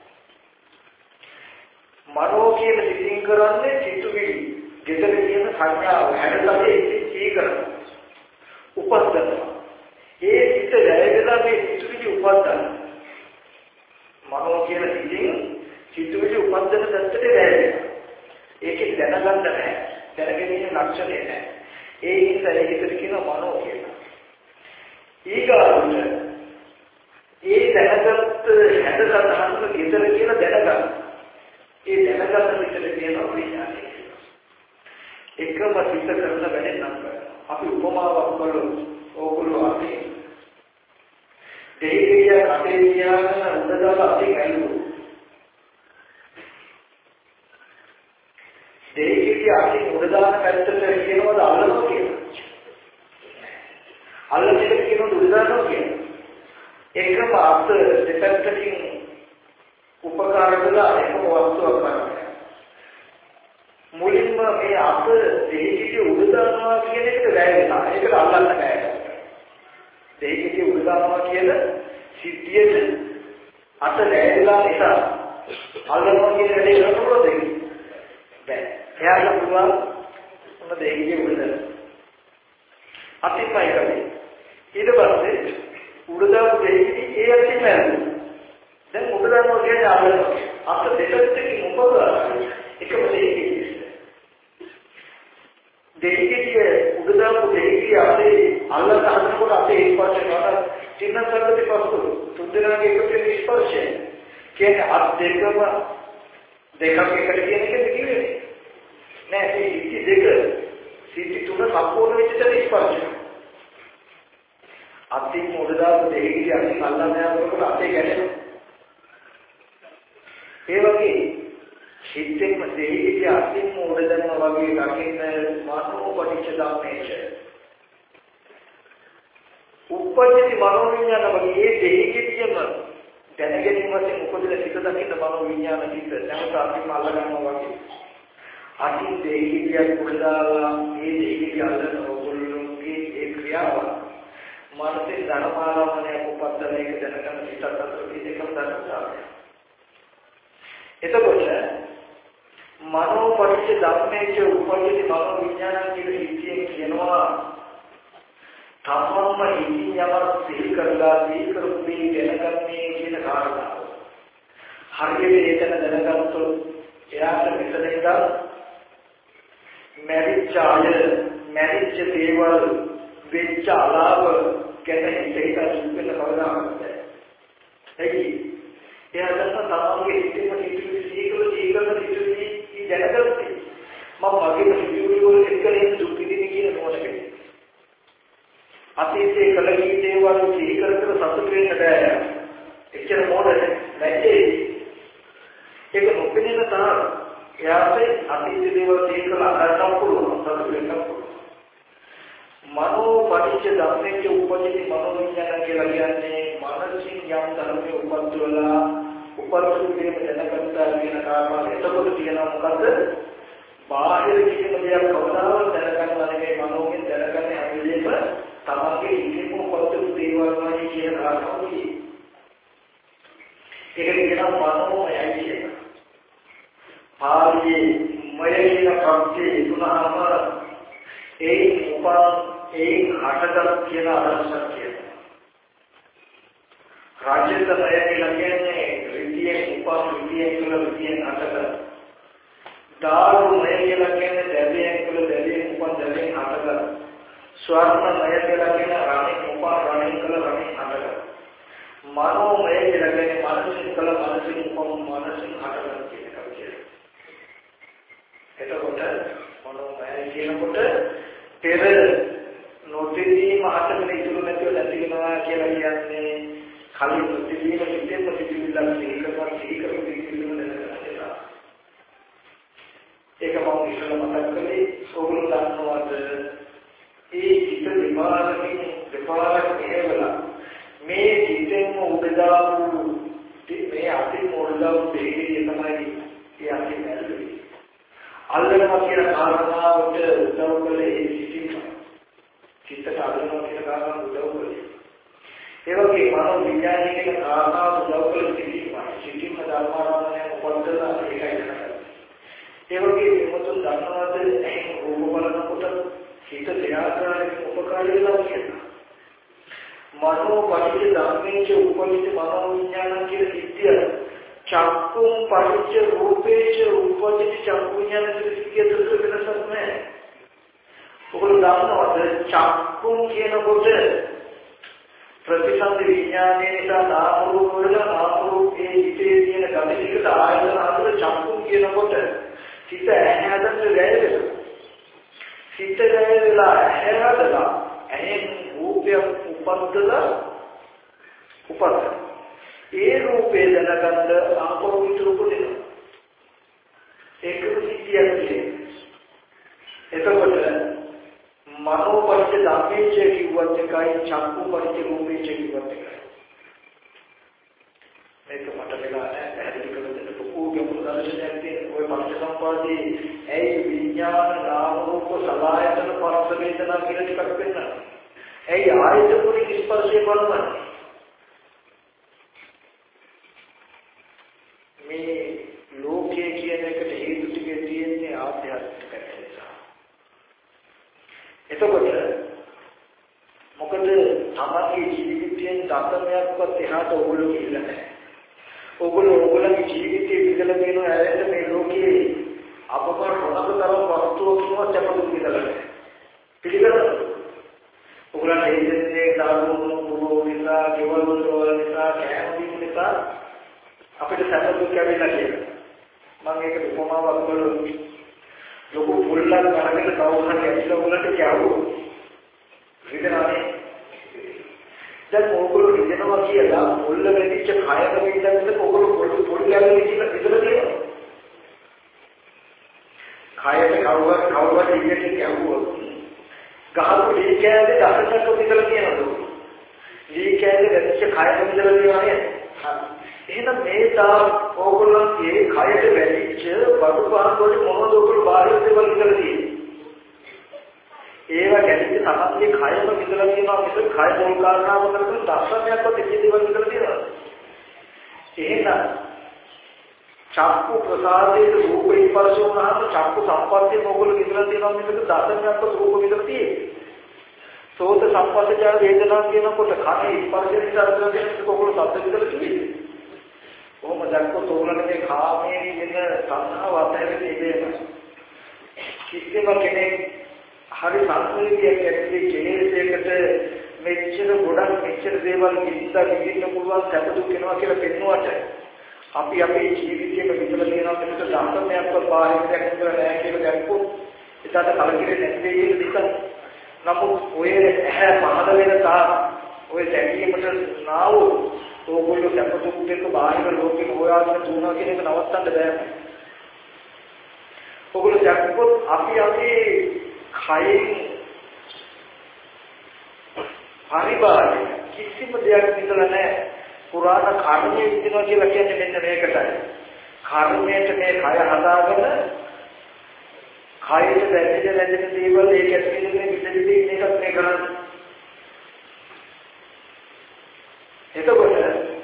මනෝ කියන සිතින් කරන්නේ සිතුවිලි. ගෙදර කියන සංඥාව හැදලා ඒ කරනවා. උපද්දනවා. ඒ සිත වැයදලා මේ සිතුවිලි උපද්දන. මනෝ කියන සිතින් සිතුවිලි උපද්දන තත්ත්වයට වැයදෙනවා. ඒකේ දැනගන්න නැහැ. දැනගැනීමේ ලක්ෂණය නැහැ. ඒ නිසා ඒකට කියනවා මනෝ කියලා. ඊගාවට ඒ දැනගත් හැඩසටහනක ගෙදර කියලා දැනගන්න. ඒ දැනගන්න විතර කියනවා විඥානය කියලා. එකම සිත කරන වැඩේ නම් අපි උපමාවක් බලමු. ඕගොල්ලෝ අපි දෙහිය කටේ තියාගෙන උඩදාලා අපි ගල්ලු. දෙහිය අපි උඩදාන පැත්තට කියනවාද අල්ලනවා කියලා. අල්ලන එක කියනවාද උඩදානවා කියලා. එකම අර්ථ දෙපැත්තකින් උපකාර කළා එකම වස්තුවක් කරනවා. මුලින්ම මේ අත දෙහිකිට උඩදානවා කියන එකට වැය වෙනවා. ඒකට අල්ලන්න බෑ. දෙහිකිට උඩදානවා කියන සිද්ධියට අත වැයලා නිසා අල්ලනවා කියන වැඩේ කරනකොට බෑ. එයාට පුළුවන් මොන දෙහිකිට උඩදාන. අතිපයි කරේ. ඊට පස්සේ උඩදාපු දෙහිකිට ඒ අතින් වැයුණා. දැන් උඩදානවා කියන්නේ අල්ලනවා. අත දෙපැත්තකින් උපකාර එකම දෙහිකිට දෙහිකිය උඩදාපු දෙහිකිය අපේ අල්ලන හදනකොට අපේ ස්පර්ශ කරන චින්න සංගති පස්තු තුන් දෙනාගේ එකතු වෙන ස්පර්ශය කියන්නේ අත් දෙකම දෙකක් එකට කියන එකද කිව්වේ නෑ මේ සිටි දෙක සිටි තුන සම්පූර්ණ වෙච්ච තැන ස්පර්ශය අතින් උඩදාපු දෙහිකිය අතින් අල්ලන යනකොට අපේ ගැටෙනවා ඒ වගේ සිත්තෙම දෙහිකිය අතින් උඩදනවා වගේ දකින්න මනෝ පටිච්ච ධම්මේච උපජ්ජති මනෝ විඥාන වගේ දෙහිකියම දැනගැනීම වශයෙන් උපදින සිත දකින්න මනෝ විඥාන සිත නැවත අතින් අල්ල ගන්නවා වගේ අතින් දෙහිකිය උඩදාලා මේ දෙහිකිය අල්ලන ඕගොල්ලෝගේ ඒ ක්‍රියාව මානසික ධර්මාරම්මණය උපද්දන එක දැනගන්න සිතත් අතර එකම ධර්මතාවය. එතකොට මනෝ පරිච්ඡ ධම්මේච උපජ්ජති මනෝ විඥානං කියන ඉතියෙන් කියනවා තමන්ම ඉතින් යමක් සිහි කරලා සිහි කරපු මේ දැනගන්නේ කියන කාරණාව. හරියට ඒකන දැනගත්තොත් එයාට මෙතන ඉඳන් මැරිච්ච අය මැරිච්ච දේවල් වෙච්ච අලාව ගැන හිතේට සුපෙන්න කවදාවත් නැහැ. ඒකයි. එයා දැන් තමන්ගේ හිතේම සිතුවිලි සීකල සීකල සිතුවිලි දැනගත්තේ. මම මගේ සිතුවිලි වල එක්කනේ දුක් විඳින්නේ කියන මොනකද? අතීතයේ කල කී දේවල් සිහි කර කර සතුට වෙන්න බෑ. එච්චර මොඩේ නැති. ඒක නොපෙනෙන තරම් එයාට අතීත දේවල් සිහි කරලා අරගන්න පුළුවන් සතුට වෙන්න පුළුවන්. මනෝ පටිච්ච ධම්මයේ උපදින මනෝ විඥාන කියලා කියන්නේ මානසික ඥාන ධර්මයේ උපද්දවලා උපරිම දැනගත්තා කියන කාරණා එතකොට කියනවා මොකද? බාහිර කිසිම දෙයක් කවදාවත් දැනගන්න නෙමෙයි මනෝයෙන් දැනගන්නේ හැම වෙලේම තමන්ගේ ඉතිම උපදින දේවල් වගේ කියන කාරණාව කියේ. ඒක කියනවා මනෝමයයි කියලා. පාළියේ මයේන ප්‍රත්‍ය තුනම ඒ උපා ඒ හටගත් කියන අදහසක් කියනවා. රාජ්‍යත මය කියලා කියන්නේ විද්‍යාවේ උපා විද්‍යාවේ කියලා විද්‍යාවේ හටගත්. දාරු මය කියලා කියන්නේ දැවියෙන් කියලා දැවියෙන් උපා දැවියෙන් හටගත්. ස්වර්ණ මය කියලා කියන්නේ රාණි උපා රාණි කියලා රාණි හටගත්. මනෝ මය කියලා කියන්නේ මානසික කල මානසික උපා මානසික හටගත් කියන එක කියනවා. එතකොට මනෝමය කියනකොට පෙර නොතිරීම හතගෙන ඉතුරු නැතිව නැති වෙනවා කියලා කියන්නේ කලින් නොතිරීම සිටෙම සිටිවිල්ලක් සිහිකරනවා සිහිකරන සිටිවිල්ල නැතිවෙනවා. ඒක මම ඉස්සෙල්ලා මතක් කළේ ඕගොල්ලෝ දන්නවද ඒ චිත්ත විපාකකින් විපාක හේවලා මේ චිතෙන්ම උදදාපු මේ අතින් උදදාපු දෙහිදී තමයි ඒ අතින් ඇල්ලුවේ. අල්ලනවා කියන කාරණාවට උදව් කළේ ඒ සිටිම. චිත්තට අල්ලනවා කියන කාරණාව උදව් කළේ. ඒ වගේ මනෝ විඥානය කියන කාරණාව උදව් කළ සිටිම. සිටිම ධර්මාරාමණය උපද්දලා ඒකයි කරන්නේ. ඒ වගේ මොකද ධර්මවද එහෙම රූප බලනකොට හිත ත්‍යාගාරයේ උපකාරී වෙනවා කියනවා. මනෝ පටිච්ච ධම්මේච උපනිත මනෝ විඥාන කියන සිද්ධිය චක්කුම් පටිච්ච රූපේච උපදිත චක්කු විඥාන සිද්ධිය දුක වෙනසක් නැහැ. ඔගොල්ලෝ දන්නවද චක්කුම් කියනකොට ප්‍රතිසන්දි විඥානයේ නිසා නාම රූප වල නාම රූපයේ හිතේ තියෙන ගතියකට ආයතන අතර චක්කුම් කියනකොට සිත ඇහැදන්න වැය වෙනවා. සිත වැය වෙලා ඇහැදලා ඇහෙන් රූපය උපද්දලා උපද්ද ඒ රූපේ දැනගන්න ආපෝ විතර උපදිනවා. ඒක සිද්ධියක් කියන්නේ. එතකොට මනෝ පරිච්ඡ ධම්මේච කිව්වත් එකයි චක්කු පරිච්ඡ රූපේච කිව්වත් එකයි. මේක මට වෙලා නැහැ. පැහැදිලි කරගන්න පොකෝගේ මුදල්ශනයක් තියෙන ඔය පරිච්ඡ සම්පාදී ඇයි විඥාන නාම රූප සලආයතන පස්ස වේදනා කියලා ටිකක් වෙනවා. ඇයි ආයතන වලින් ස්පර්ශය බලන්නේ? මේ ලෝකයේ කියන එකට හේතු ටික තියෙන්නේ ආධ්‍යාත්මික නිසා. එතකොට මොකද තමන්ගේ ජීවිතයෙන් දතමයක්වත් එහාට ඕගොල්ලෝ ගිහිල්ලා නැහැ. ඕගොල්ලෝ ඕගොල්ලන්ගේ ජීවිතයේ විඳලා තියෙන ඇයට මේ ලෝකයේ අපබර රොණකතරම් වස්තුවක් කිව්වත් අපට විඳලා නැහැ. පිළිගන්නද? ඕගොල්ලන් හේතෙන්නේ දාරුණු පුරෝ නිසා, කෙවල් වල නිසා, කෑම නිසා අපිට සැප දුක් ලැබෙලා කියලා. මම ඒකට උපමාවක් කළොත් ලොකු පොල්ලක් ගහගෙන කවුරුහරි ඇවිල්ලා උලට කියවුවොත් විඳනානේ. දැන් ඕගොල්ලෝ විඳනවා කියලා පොල්ල වෙදිච්ච කයක විඳින්නත් ඕගොල්ලෝ පොඩි පොඩි ගැලේ විදිහට විඳලා තියෙනවා. කයට කවුරුහරි කවුරුහරි ඉන්නේ කියවුවොත් ගහපු දී කෑල්ලේ දහසක් විඳලා තියෙනවා. දී කෑල්ලේ වෙදිච්ච කයක විඳලා තියෙනවා නේද? එහෙනම් මේ තා ඕගොල්ලන්ගේ කයට වැදිච්ච බඩු පාන් වල මොනවද ඔයගොල්ලෝ බාහිර දේවල් විතර තියෙන්නේ. ඒවා ගැටිච්ච තමන්ගේ කයම විතර තියෙනවා මිස කය මොල් කාරණාව කරගෙන දර්ශනයක්වත් එච්ච දේවල් විතර තියෙනවා. එහෙනම් චක්කු ප්‍රසාදයේ රූපේ ස්පර්ශ වුණාම චක්කු සම්පස්සේ ඕගොල්ලෝ විතර තියෙනවා මිස දර්ශනයක්වත් රූප විතර තියෙන්නේ. සෝත සම්පස්සජා වේදනා කියනකොට කනේ ස්පර්ශ නිසා දැනෙන ඕගොල්ලෝ සද්ද විතර තියෙන්නේ. කොහොම දැක්කොත් ඕගොල්ලන්ගේ කාමයේ ඉන්න සංහව අතහැරෙන්නේ ඉබේම. කිසිම කෙනෙක් හරි සංවේගයක් ඇතුලේ කෙලෙසයකට මෙච්චර ගොඩක් මෙච්චර දේවල් විඳලා විඳින්න පුළුවන් සැප දුක් වෙනවා කියලා පෙන්වුවට අපි අපේ ජීවිතේම විඳලා තියෙනවා මේක ධර්මයක්වත් බාහිරයක් විඳලා නැහැ කියලා දැක්කොත් ඒකට කලකිරෙන්නේ නැති වෙයි නිසා නමුත් ඔය ඇහැ පහළ වෙන තාක් ඔය දැකීමට නාව ඕගොල්ලෝ සැප දුක් දෙක බාහිර ලෝකෙක හොයාගෙන තුනවා කියන එක නවත්තන්න බෑ. ඔගොල්ලෝ දැක්කොත් අපි අපේ කයින් පරිබාහිර කිසිම දෙයක් විඳලා නැහැ. පුරාණ කර්මයේ විඳිනවා කියලා කියන්නේ මෙන්න මේකටයි. කර්මයට මේ කය හදාගෙන කයට දැනෙන දැනෙන දේවල් ඒක ඇතුලේ විඳින්නේ මේකත් මේ කරන්නේ. එතකොට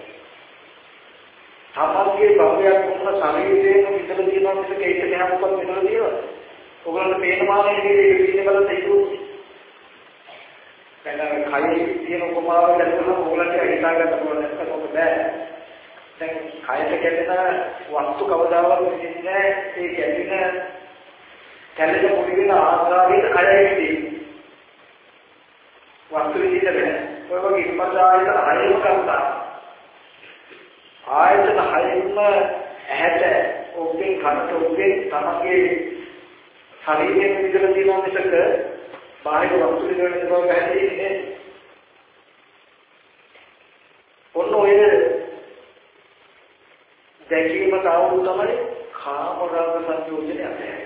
තමන්ගේ භවයක් වුණ ශරීරයෙන් විඳලා තියෙනවා මිසක ඒක නෑ මොකක්ද විඳලා තියෙනවා. ඔයගොල්ලන්ට පේන මානෙ විදිහේ විඳින බලන්න හිතුවොත් දැන් කයේ තියෙන උපමාව දැක්කම ඔයගොල්ලන්ට හිතා ගන්න පුළුවන් නැත්නම් බෑ. දැන් කයට කැඩෙන වස්තු කවදාවත් විඳින්නේ නෑ. ඒ කැඩෙන කැඩෙන පොඩි වෙන ආකාරයට කයයි තියෙන්නේ. වස්තු විදිහට බෑ. ඔය වගේ ඉස්පදායක හයම කරලා ආයතන හයම ඇහැට ඔබෙන් කනට ඔබෙන් තමගේ ශරීරයෙන් විදලා තියෙන මිසක බාහිර වස්තු විදිහට බව පැහැදිලිනේ. ඔන්න ඔය දැකීම තාවු තමයි කාම රාග සංයෝජනය අපේ.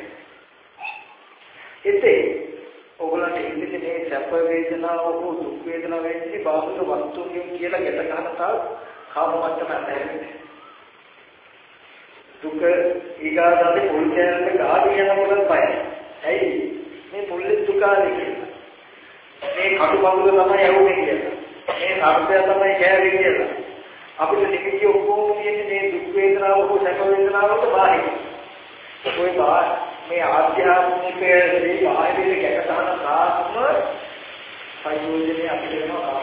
එතේ ඔයගොල්ලන්ට ඉන්නේ මේ සැප වේදනාව හෝ දුක් වේදනාව වෙන්නේ බාහිර වස්තුන්ගෙන් කියලා ගැට ගන්න තාක් කාම මට්ටම නැහැ. දුක ඊගාදාගේ පොල් කැලේ ගාඩි යනකොට බයයි. ඇයි මේ පොල්ලේ දුකාලේ කියන්නේ. මේ කටුබඳුල තමයි යවුනේ කියලා. මේ සාර්ථය තමයි කෑවේ කියලා. අපිට නිමිති ඔක්කොම තියෙන්නේ මේ දුක් වේදනාව හෝ සැප වේදනාවට බාහිර. ඔය බාහිර මේ ආධ්‍යාත්මික දේ බාහිරේ ගැට ගන්න තාක්ම සංයෝජනේ අපිට වෙනවා.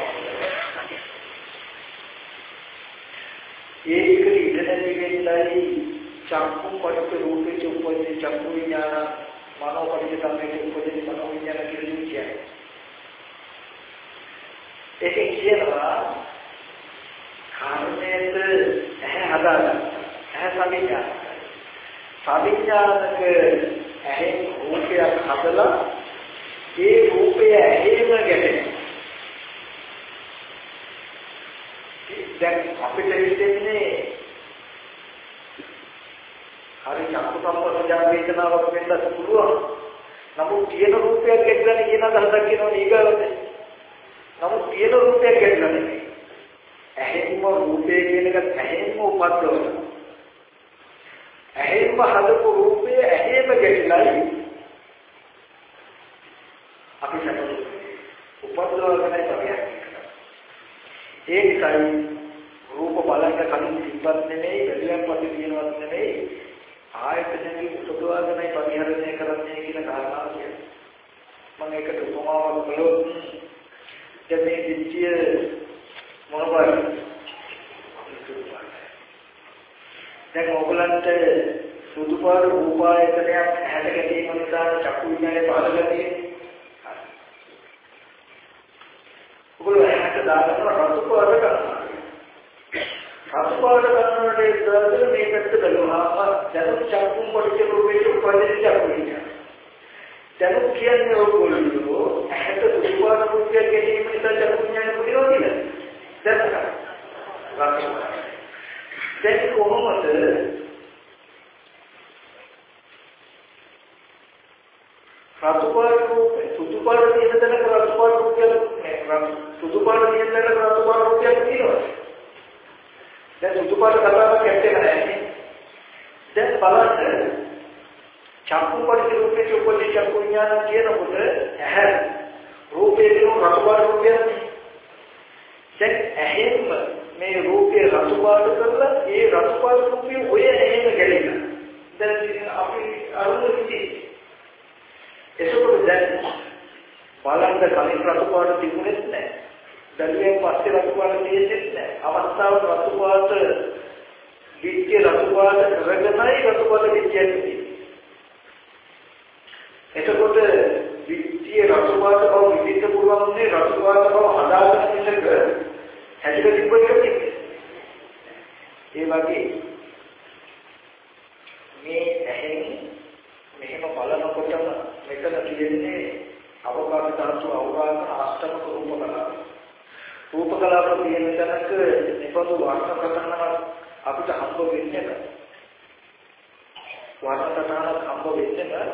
ඒක ඉඳලා වෙන්නයි චක්කු පරික රූපේ චුප්පේ චක්කු විඥාන මනෝ පරික තමයි උපදේ මනෝ විඥාන කියලා කියන්නේ. ඒකේ කියනවා කර්මයට ඇහැ හදාගන්න. ඇහැ සමිඥා. සමිඥානක ඇහෙන් රූපයක් හදලා ඒ රූපය ඇහෙම ගැටෙනවා. දැන් අපිට හිතෙන්නේ හරි චක්කු සම්පස්සජා වේදනාවක් වෙන්නත් පුළුවන්. නමුත් තියෙන රූපයක් ගැටලා කියන අදහසක් කියනවා ඊගාවට. නමුත් තියෙන රූපයක් ගැටලා නෙමෙයි. ඇහෙන්ම රූපේ කියන එක ඇහෙන්ම උපද්දවන. ඇහෙන්ම හදපු රූපය ඇහෙම ගැටලායි අපි සතුටු උපද්දවගෙන තමයි. ඒකයි රූප බලන්න කලින් තිබ්බත් නෙමෙයි බැලුවක් වගේ කියනවත් නෙමෙයි ආයතනෙ උපදවාගෙනයි පරිහරණය කරන්නේ කියන කාරණාව කියන්නේ. මම ඒකට උපමාවක් කළොත් දැන් මේ දිට්ඨිය මොනවද? දැන් ඔයගලන්ට සුදුපාර රූපායතනයක් ඇහැට ගැටීම නිසා චක්කු විඥානය පහළ ගතියේ. ඔයගොල්ලෝ ඇහැට දාගෙන රතු පාට ගන්නවා. රතු පාට ගන්නකොට ඉස්සරහට මේ පැත්ත බලනවා. දැන් චක්කුම් පරිච්ඡේද රූපේ උපදින චක්කු විඥානය. දැන් කියන්නේ ඔයගොල්ලෝ ඇහැට සුදුපාර රූපයක් ගැටීම නිසා චක්කු විඥානය පුදිනවා කියලා. දැන් දැන් කොහොමද රතුපාට රූපේ සුදුපාට තියෙන තැන රතුපාට රූපයක් නෑ. සුදුපාට තියෙන තැන රතුපාට රූපයක් තියෙනවා. දැන් සුදුපාට කතාවක් ඇත්තේ නැහැ. දැන් බලන්න චක්කු පරිච්ඡේද රූපේ චුප්පටි චක්කු විඥාන කියනකොට ඇහැ රූපේ දිනු රතුපාට රූපයක්. දැන් ඇහෙන්න මේ රූපේ රතුපාට කරලා ඒ රතුපාට රූපේ ඔය ඇහෙන්න ගැලෙන්න. දැන් අපි අරුණිති එතකොට දැන් බලන්න කලින් රතුපාට තිබුණෙත් නැහැ. දැන් පස්සේ රතුපාට තියෙන්නේ නැහැ. අවස්ථාවට රතුපාට විච්චේ රතුපාට කරගෙනයි රතුපාට විච්චන්නේ. එතකොට විච්ච විදියේ රසවාද බව විදිහට පුළුවන්නේ රසවාද බව හදාගන්න මිසක හැදෙලා තිබ්බ එක නෙමෙයි. ඒ වගේ මේ ඇහෙන් මෙහෙම බලනකොටම මෙතන තියෙන්නේ අවකාශ ධාතු අවකාශ අෂ්ටමක රූප කලාව. රූප කලාව කියන තැනක නිපදු වර්ණ සටහනක් අපිට හම්බ වෙන්නේ නැහැ. වර්ණ සටහනක් හම්බ වෙන්නේ නැහැ.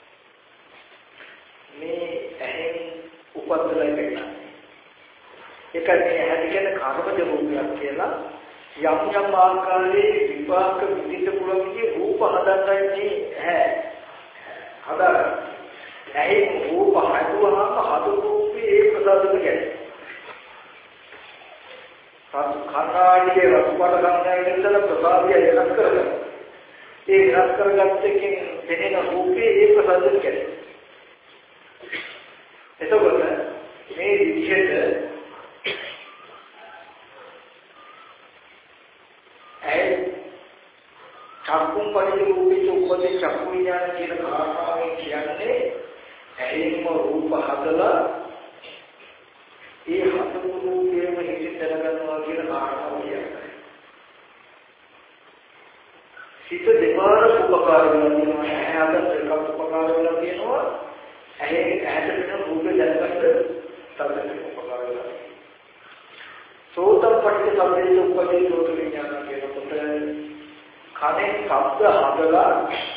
මේ ඇහෙන් උපද්දලා ඉන්නේ. ඒකනේ ඇහැ කියන්නේ කර්මජ රූපයක් කියලා යම් යම් ආකාරයේ විපාක විදිහට පුළුවන් විදිහේ රූප හදන්නයි ඇහැ. හදාගන්න. ඇහෙන් රූප හදුවහම හදු රූපේ ඒ ප්‍රසාදක කියන්නේ. සත් කන්නාඩියේ රසපඩ ගන්නයි කියලා ප්‍රසාදිය වෙනස් කරගන්න. ඒ වෙනස් කරගත්ත එකෙන් දෙනෙන රූපේ ඒ ප්‍රසාදක කියන්නේ. එතකොට මේ විදිහට ඇයි චක්කුම් පරිරූපී උපදේ චක්කු විඥාන කියන කාරණාවෙන් කියන්නේ ඇයිම රූප හදලා ඒ හදපු රූපයම හිතින් දැනගන්නවා කියන කාරණාව කියන්නේ. සිත දෙපාර උපකාර වෙනවා ඇහැට එකක් උපකාර වෙනවා කියනවා ඇහි ඇහැට වෙන රූප දැනගන්න තවදට උපකාර වෙනවා. සෝතම් පටිච්ච සම්පේත උපදී සෝත විඥාන කියනකොට කනේ ශබ්ද හදලා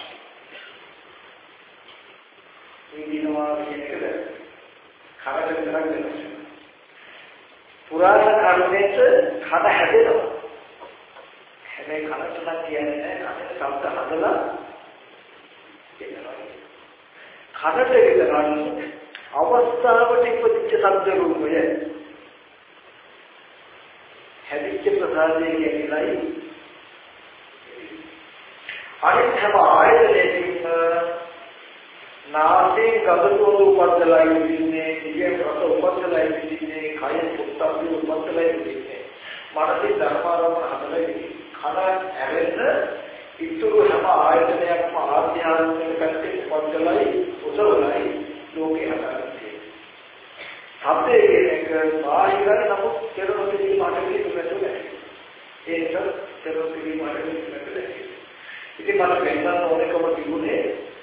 විඳිනවා කියන එකද කරට විතරක් නෙවෙයි. පුරාණ කර්මෙත් කන හැදෙනවා. හැබැයි කනට නම් කියන්නේ නැහැ කනේ ශබ්ද හදලා කියනවා. කනට විතරක් අවස්ථාවට ඉපදිච්ච ශබ්ද රූපය හැදිච්ච ප්‍රසාදයේ කියලායි අනිත් හැම ආයතනයකින්ම නාසයෙන් ගබඩොළු උපද්දලා ඉන්නේ, දිවෙන් රස උපද්දලා ඉන්නේ, කයෙන් උත්පත්ති උපද්දලා ඉන්නේ, මනසේ ධර්මාරම්භ හදලා ඉන්නේ. කන ඇරෙන්න ඉතුරු හැම ආයතනයක්ම ආධ්‍යාත්මික පැත්තේ උපද්දලායි උසවලයි ලෝකේ හදාගන්නේ. අපේ එක බාහිර නමුත් කෙරොසිලි මාටකේ තුනතුනේ. ඒක කෙරොසිලි මාටකේ තුනතුනේ. ඉතින් මම වෙනම ඕනකම තිබුණේ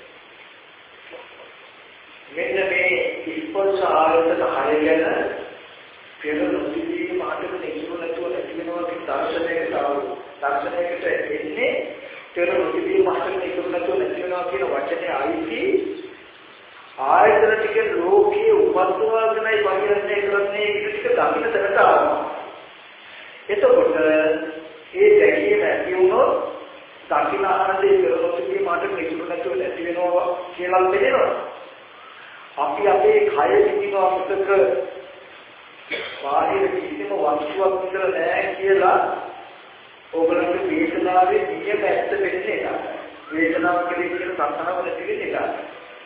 මෙන්න මේ ස්පර්ශ ආයතන හය ගැන කෙරොසිලි මාටකේ ඉතුරු නැතුව නැති වෙනවා කියන දර්ශනයකට ආව. දර්ශනයකට එන්නේ කෙරොසිලි මාටකේ ඉතුරු නැතුව නැති වෙනවා කියන වචනේ ආයිති ආයතන ටික ලෝකයේ උපද්දවාගෙනයි පරිහරණය කරන්නේ ඒක ටික දකින්න තැනට ආවා. එතකොට ඒ දැකීම ඇති වුණොත් දකින්න ආනන්දේ කරනොත්ගේ මාට නිකුත් නැතුව නැති වෙනවා කියලා තේරෙනවා. අපි අපේ කය පිටිනවා මුතක බාහිර කිසිම වස්තුවක් විතර නැහැ කියලා ඕගලන්ගේ වේදනාවේ නියම ඇත්ත වෙන්නේ නැහැ. වේදනාව කෙරෙහි කියන සංහාව නැති වෙන්නේ නැහැ.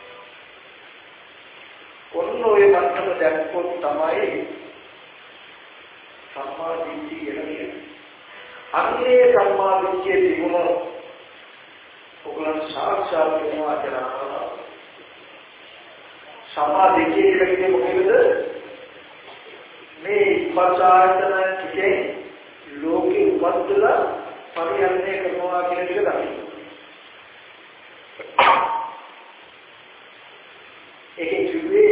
ඔන්න ඔය මට්ටම දැක්කොත් තමයි සම්මා දිට්ඨිය කියන්නේ. අන්නේ සම්මා දිට්ඨිය තිබුණොත් ඔයගොල්ලන් සාක්ෂාත් වෙනවා කියලා. සම්මා දිට්ඨිය කියන්නේ මොකද? මේ පසායතන ටිකේ ලෝකේ උපද්දලා පරිහරණය කරනවා කියන එක තමයි. ඒකේ කිව්වේ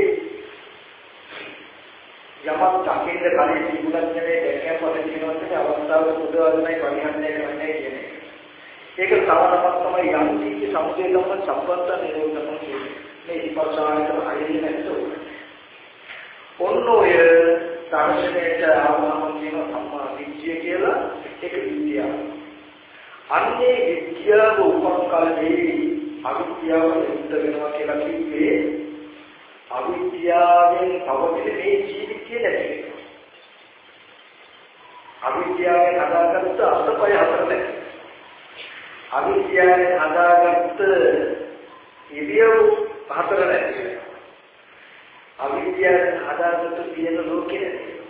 යමක් දකින්න කලින් තිබුණත් නෙවෙයි දැකලා පස්සේ කියනවාට අවස්ථාවක උදාහරණයක් පරිහරණය කරන්නේ කියන්නේ. ඒක සමනමක් තමයි යම් කීක සමුදේ ධම්ම සම්බන්ධ නිරෝධන කියන්නේ. මේ විපස්සනාට අයිති නැත්තෝ. ඔන්න ඔය දර්ශනයට ආවම කියන සම්මා දිට්ඨිය කියලා ඒක විද්‍යාව. අන්නේ විද්‍යාව උපකල්පේ අවිද්‍යාව නිරුද්ධ වෙනවා කියලා කිව්වේ අවිද්‍යාවෙන් පවතින මේ ජීවිතය නැති වෙනවා. අවිද්‍යාවෙන් හදාගත්ත අසපය හතර නැති. අවිද්‍යාවෙන් හදාගත්ත ඉරියව් හතර නැති වෙනවා. අවිද්‍යාවෙන් හදාගත්ත තියෙන ලෝකෙ නැති වෙනවා.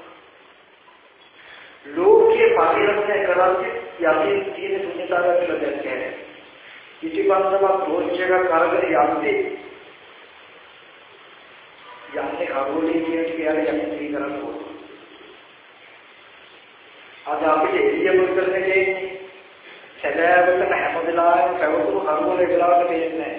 ලෝකේ පරිණාමය කරන්නේ යකින් තියෙන ශුන්‍යතාවය කියලා දැක්කේ. ඉතිපන්දම ප්‍රෝච්චක කරගෙන යන්නේ යන්නේ කරුවලේ කියන කියලා යන්නේ දී කරන්න ඕනේ. අද අපිට එළිය මුල්කරන දෙන්නේ සැලෑවකට හැම වෙලාවෙම පැවතුණු කරුවලේ වෙලාවට දෙන්නේ නැහැ.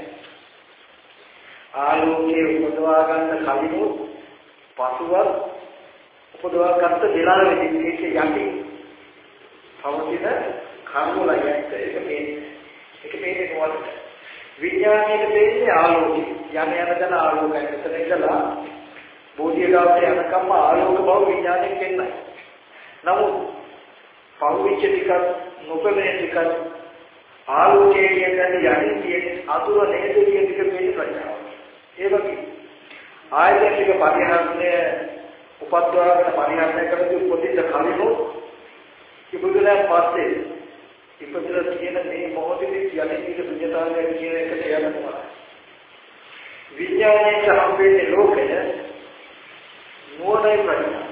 ආලෝකයේ උපදවා ගන්න කලිනු පසුව උපදවා ගන්න වෙලාවෙදී මේක යටි පවතින කරුවලයි ඒක මේ ඒක මේ මොකද විඥානයේ දෙන්නේ ආලෝකය යන යන දන ආලෝකයක් එතන ඉඳලා බෝධිය ගාවට යනකම් ආලෝක බව විඥානයෙන් දෙන්නයි. නමුත් පෞවිච්ච ටිකක් නොකලේ ටිකක් ආලෝකයේ කියන්නේ යටින් තියෙන අතුර නේද කියන එක මේ ප්‍රඥාව. ඒ වගේ ආයතනික පරිහරණය උපද්දවාගෙන පරිහරණය කරද්දී උපදිත කලිනු ඉබුදුලා පස්සේ ඉපදලා තියෙන මේ මොහොතේදී යන්නේ ඊට විඥානය කියන එකට යනවා. විඥානයේ සම්පේන්නේ ලෝකය නෝනයි ප්‍රඥා.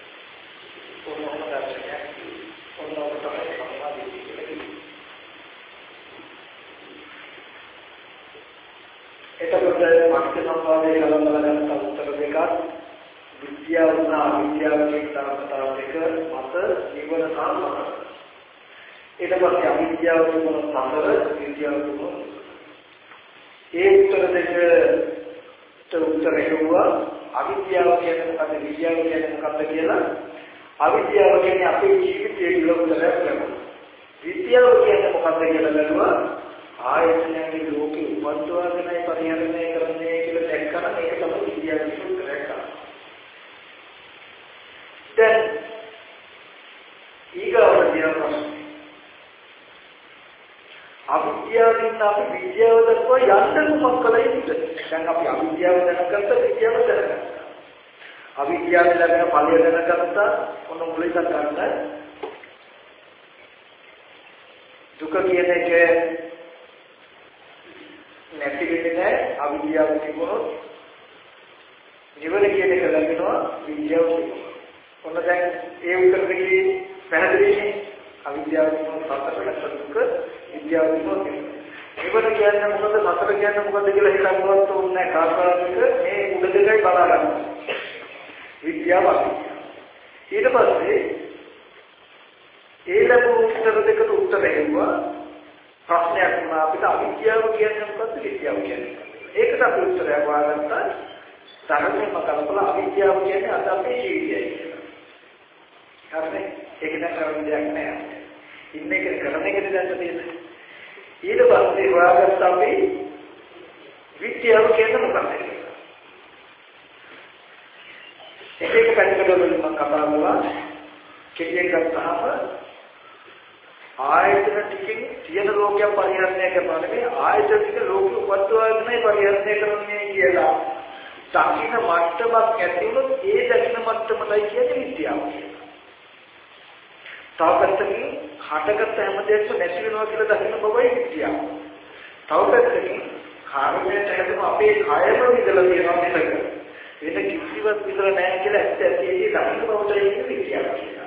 එතකොට මානසික සම්පාදයේ කලබල ගන්න උත්තර දෙකක් විද්‍යාව සහ අවිද්‍යාව කියන තරමතාව දෙක මත නිවන සාමන. ඊට පස්සේ අවිද්‍යාව කියන සතර විද්‍යාව කියන ඒ උත්තර දෙකට උත්තර හේතුව අවිද්‍යාව කියන්නේ මොකක්ද විද්‍යාව කියන්නේ මොකක්ද කියලා අවිද්‍යාව කියන්නේ අපේ ජීවිතයේ ඉලක්කයක් වෙනවා. විද්‍යාව කියන්නේ මොකක්ද කියලා බලනවා ආයතනයේ ලෝකේ උපද්දවාගෙනයි පරිහරණය කරන්නේ කියලා දැක්කම ඒක තමයි විද්‍යාව කියන කරයක්. දැන් ඊගොල්ලෝ කියනවා අවිද්‍යාවෙන් අපි විද්‍යාව දක්වා යන්න මොකක් කළේ ඉතින් දැන් අපි අවිද්‍යාව දැනගත්ත විද්‍යාව දැනගත්තා අවිද්‍යාව දැනගෙන ඵලය දැනගත්තා මොන මුලින්ම ගන්න දුක කියන එක නැති වෙන්නේ නැහැ අවිද්‍යාව තිබුණොත් නිවන කියන එක ලැබෙනවා විද්‍යාව තිබුණොත් ඔන්න දැන් ඒ උත්තර දෙකේ පැහැදිලිනේ අවිද්‍යාව කියන සතරකට දුක විද්‍යාව කියන නිවන කියන්නේ මොකද සතර කියන්නේ මොකද කියලා හිතන්නවත් ඕනේ කාකාරක මේ උඩ දෙකයි බලා ගන්න විද්‍යාව ඊට පස්සේ ඒ ලැබුණු උත්තර දෙකට උත්තර දෙන්නවා ප්‍රශ්නයක් වුණා අපිට අවිද්‍යාව කියන්නේ මොකද්ද විද්‍යාව කියන්නේ ඒකට අපි උත්තරයක් හොයාගත්තා ධර්මයෙන්ම කලබල අවිද්‍යාව කියන්නේ අද අපේ ජීවිතයයි කියලා හරිනේ ඒක නම් කරන්න දෙයක් නෑ ඉන්න එක කරන එකද දැන් තියෙන්නේ ඊට පස්සේ හොයාගත්ත අපි විද්‍යාව කියන්නේ මොකක්ද ඒක එක පැත්තකට වලින් මම කතා කරනවා කෙටියෙන් ගත්තාම ආයතන ටිකෙන් තියෙන ලෝකයක් පරිහරණය කරනවා නෙමෙයි ආයතන ටික ලෝකෙ උපද්දවාගෙනයි පරිහරණය කරන්නේ කියලා දකින්න මට්ටමක් ඇති වුණොත් ඒ දකින්න මට්ටමයි කියන්නේ විද්‍යාව. තවපැත්තකින් හටගත්ත හැම දෙයක්ම නැති වෙනවා කියලා දකින්න බවයි විද්‍යාව. තවපැත්තකින් කාර්යයට හැදෙන අපේ කයම විදලා තියෙනවා නේද? වෙන කිසිවක් විතර නැහැ කියලා ඇත්ත ඇති ඒ දකින්න බවයි විද්‍යාව කියන්නේ.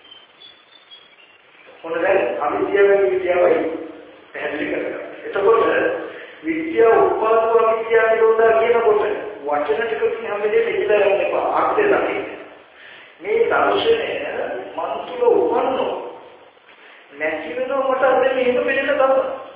මොනද අවිද්‍යාව විද්‍යාවයි පැහැදිලි කරගන්න. එතකොට විද්‍යාව උපාදව විද්‍යාව නිරෝධා කියනකොට වචන ටිකකින් හැමදේම ඉඳලා යන්න එපා. අර්ථය දකින්න. මේ දර්ශනය මන් තුළ උපන්නෝ නැති වෙනව මට අද මෙහෙම වෙන්න ගන්න.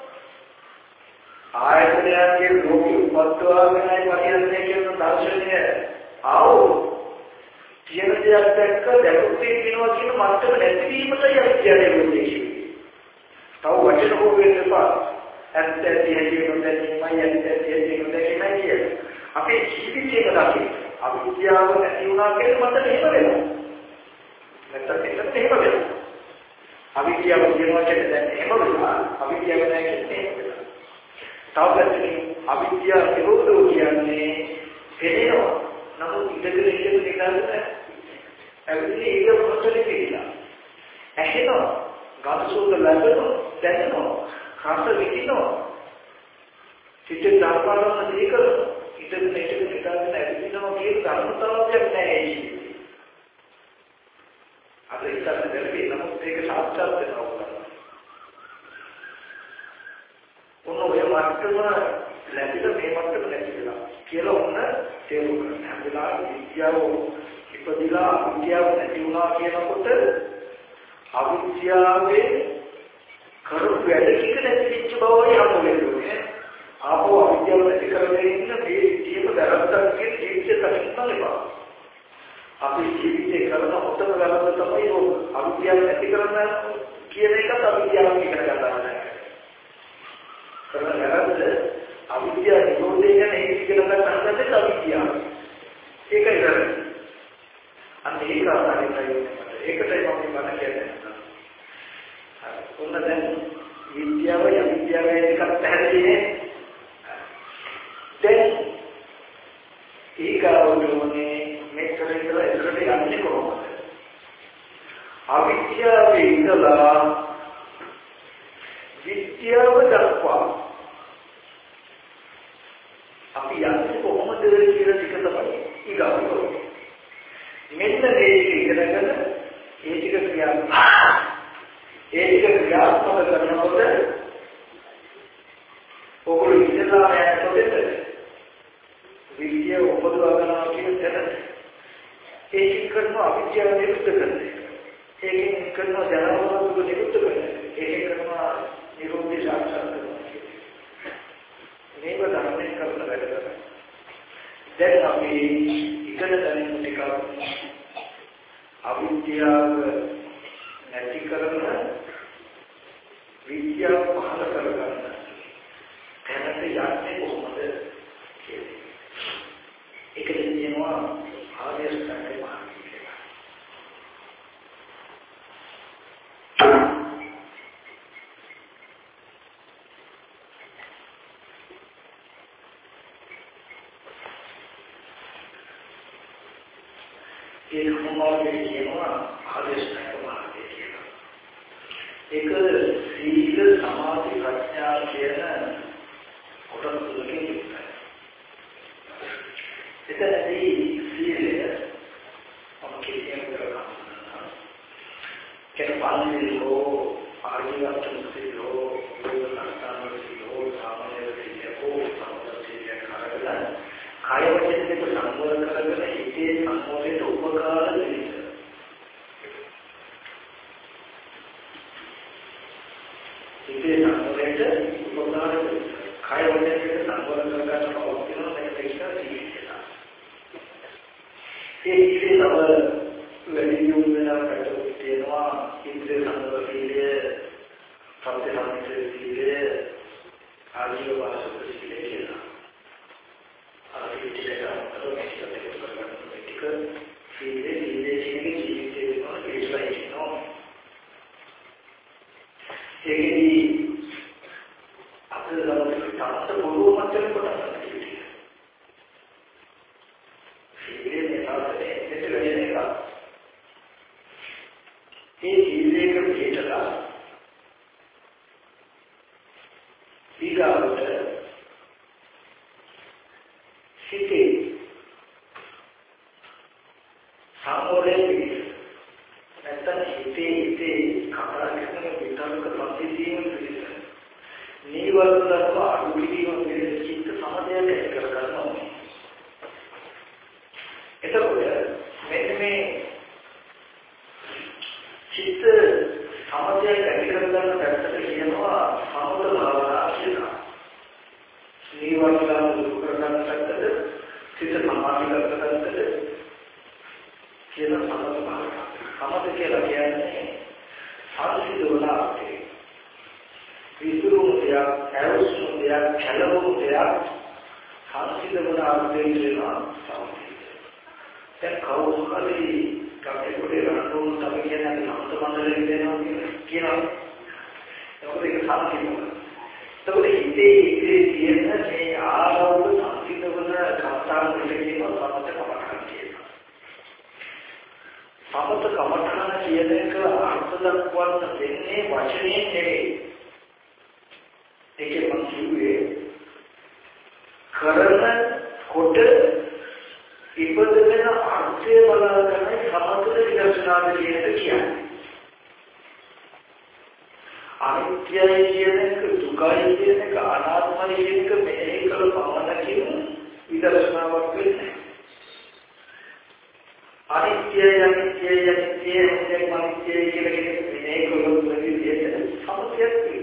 ආයතනයේ ලෝකෙ උපද්දවාගෙනයි පරිහරණය කරන දර්ශනය ආවෝ කියන දෙයක් දැක්ක දැකුත්තේ වෙනවා කියන මත්තම නැතිවීමටයි අවිද්‍යාව නෙවෙයි. තව වචන හො වෙන්න එපා. ඇත්ත ඇති හැටි නොදැනීමයි ඇත්ත ඇති හැටි නොදැනීමයි කිය. අපේ ජීවිතේක දකින්න අවිද්‍යාව නැති වුණා කියන්නේ මට එහෙම වෙනවා. නැත්තම් ඒකට එහෙම වෙනවා. අවිද්‍යාව කියනවා කියන්නේ දැන් එහෙම වෙනවා. අවිද්‍යාව නැහැ කියන්නේ එහෙම වෙනවා. තව පැත්තකින් අවිද්‍යාව නිරෝධෝ කියන්නේ පෙරේනවා. නමුත් ඉඳගෙන ඉන්න නිකාලේ ඇවිල්ලා ඒක මොකටද කියලා. ඇහෙනවා. ගාතුසෝද ලැබෙනවා. දැනෙනවා. කාස විකිනවා. සිතේ ධර්මවලම දී කරනවා. ඉඳගෙන ඉන්න නිකාලේ ඇවිදිනවා කියන ධර්මතාවයක් නැහැ ඒක. අද ඉස්සර දෙලේ නමුත් ඒක සාක්ෂාත් වෙනවා. ඔන්න ඔය මට්ටම ලැබිලා මේ මට්ටම නැතිලා කියලා ඔන්න තේරුම් ගන්න. හැමදාම අවිද්‍යාව ඉපදිලා අවිද්‍යාව නැති වුණා කියනකොට අවිද්‍යාවේ කරු වැඩ ටික නැති වෙච්ච බවයි හම්බෙන්නේ. ආපෝ අවිද්‍යාව නැති කරගෙන ඉන්න මේ ජීව දරද්දක් කියන ජීවිතය තනින්ම අපි ජීවිතේ කරන හොතම වැරද්ද තමයි අවිද්‍යාව නැති කරන කියන එකත් අවිද්‍යාව කියන කතාවක්. කරන වැරද්ද අවිද්‍යාව නිරෝධය ගැන ඒක ඉගෙන ගන්න හදන්නේ අවිද්‍යාව. ඒකයි වැරද්ද. අන්න ඒක ආකාරයටයි ඒකටයි මම මම කියන්නේ. ඔන්න දැන් විද්‍යාව අවිද්‍යාව එකක් පැහැදිලිනේ. දැන් ඊගාවුනේ මේකට ඉතල එකට යන්නේ කොහොමද? අවිද්‍යාවේ ඉඳලා විද්‍යාව දක්වා අපි යන්නේ කොහොමද කියලා ටික තමයි ඊගාවුනේ. මෙන්න මේක ඉගෙනගෙන ඒ ටික ක්‍රියාත්මක ඒ ටික ක්‍රියාත්මක කරනකොට ඔගොල්ලෝ ඉඳලා යනකොට විද්‍යාව උපදවා ගන්නවා කියන තැන ඒක කරන අවිද්‍යාව නිරුද්ධ කරන්නේ. ඒකෙන් කරන ජනවලුක නිරුද්ධ කරන්නේ. ඒක කරන නිරෝධී සාක්ෂාත් කරනවා. මේක ධර්මයෙන් කරන වැඩ කරා. දැන් අපි ඉගෙන ගන්න ටික අවිද්‍යාව නැති කරන විද්‍යාව පහළ කරගන්න තැනට යන්නේ කොහොමද කියන්නේ. ඒක කියනවා ආර්ය අෂ්ටාංග මාර්ගය කියලා. ඒ මොනවද කියනවා ආර්ය අෂ්ටාංග මාර්ගය කියලා. ඒක සීල සමාධි ප්‍රඥා කියන කොටස් තුනකින් යුක්තයි. එතනදී සීලය අපකිරියම් කරනවා. කෙනපාලිලෝ ආර්යවත්තු සීලෝ යෝගාස්ථාන සීලෝ සාමාන්‍ය සීලෝ සම්පූර්ණ කරගන්න කාය වචන දෙක සම්වර කරගෙන හිතේ සම්මෝහයට උපකාර දෙන්න. හිතේ සම්මෝහයට උපකාර දෙන්න. කාය වචන දෙක සම්වර කරගන්න පවතින මේක එක සීලය. ඒ ඉතිරිව වැඩි දියුණු වෙනකට තියෙනවා ඉන්ද්‍රිය සංවර සීලය, සත්‍ය සම්පූර්ණ සීලය, ආජීව වාසක සීලය කියලා. ආදී ටික අරගෙන ඉස්සරහට කරගන්න ටික සීලය සීලය කියන ජීවිතේ වල ඉස්සරහට යනවා. ඒකෙදි අපේ ළමයි තාත්ත පොළොව මතක කොටස් ඒ ජීවිතේක පිටලා ඊගාවට සිටේ සාමෝරේ නැත්නම් හිතේ හිතේ කතා කරන විතරක ප්‍රතිදීන පිළිස නීවරණක අනුවිදීම පිළිස චිත්ත සමදයක් ඇති කර ගන්නවා. එතකොට මෙන්න මේ චිත්ත සමදයක් ඇති කර ගන්න පැත්තට කියනවා සමත භාවනා කියලා. නීවරණ දුරු කර ගන්න පැත්තට චිත්ත සමාධි කර ගන්න පැත්තට කියන සමත භාවනා. සමත කියලා කියන්නේ ආශිර්වාදය. විදුරුමය, ඇරුස්මුදය, කලවමුදය ආශිර්වාද ආර්ථයෙන් වෙනවා සමතය. දැන් කවුරු හරි කපේකෝඩේ රණ්ඩුන් තමයි කියන්නේ සමත මණ්ඩලයෙන් දෙනවා කියනවා. ඒක සාධිත වෙනවා. ඒකෝට හිතේ ඉතිරි තියෙන මේ ආරෝධ සංසිඳවන කතාව පිළිගන්නවා සමත කමඨාන කියනවා. සමත කමඨාන කියන එක අර්ථ දක්වන්න දෙන්නේ වචනේ නෙවෙයි. ඒකේ මම කිව්වේ කරන කොට ඉපදෙන අර්ථය බලාගෙන සමතට විදර්ශනාද කියන එක කියන්නේ. අනිත්‍යයි කියන එක, දුකයි කියන එක, අනාත්මයි කියන එක මෙහෙ කළ පමණකින් විදර්ශනාවක් වෙන්නේ. අනිත්‍ය අනිත්‍ය අනිත්‍ය අනිත්‍ය කියලා කියන්නේ කොහොමද කියන්නේ සමතයක්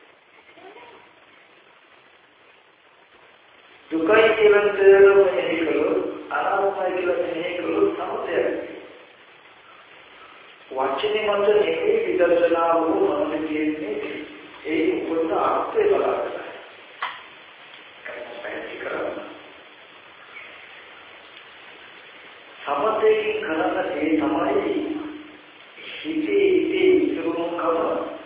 දුකයි කියලා තේරුම් ගන්නකොට අනාත්මයි කියලා තේරුම් සමතයක් වචනේ මත නෙමෙයි විදර්ශනාව මොනවද කියන්නේ ඒ උපත අර්ථය බලන්න. පැහැදිලි කරන්න. සමතේකින් කරන දේ තමයි හිතේ හිතේ ඉතුරුකම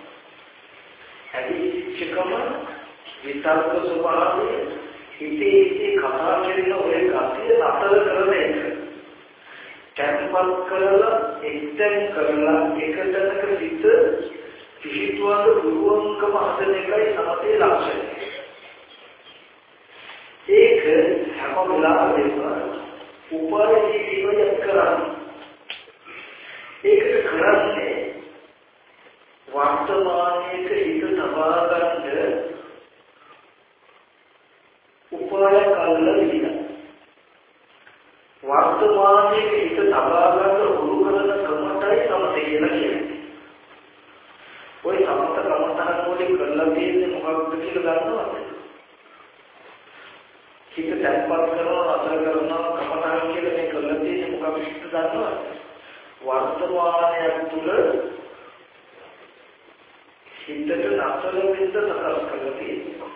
අදිච්චකම විතර්ක ස්වභාවය හිතේ හිතේ කතා කරන ඔය කතිය නතර කරන එක. කැම්පත් කරලා එක්තෙන් කරලා එකතැනක සිට පිහිටුවන පුළුවන්කම හදන එකයි සමතේ ලක්ෂණය. ඒක හැම වෙලාවෙම උපායදී ජීවිත කරන්නේ. ඒකට කරන්නේ වර්තමානයේක හිත තබා ගන්න උපාය කල්ලා විදිහ. වර්තමානයේ හිත තබා ගන්න උරු කරන ක්‍රමයයි සමතේ කියලා කියන්නේ. ඔය සමත කමතහන් වලින් කරලා තියෙන්නේ මොකක්ද කියලා දන්නවද? හිත තැන්පත් කරනවා අතර කරනවා කමතහන් කියලා මේ කරලා තියෙන්නේ මොකක්ද කියලා දන්නවද? වර්තමානයේ තුල හිතට නතර වෙන්න සකස් කරලා තියෙනවා.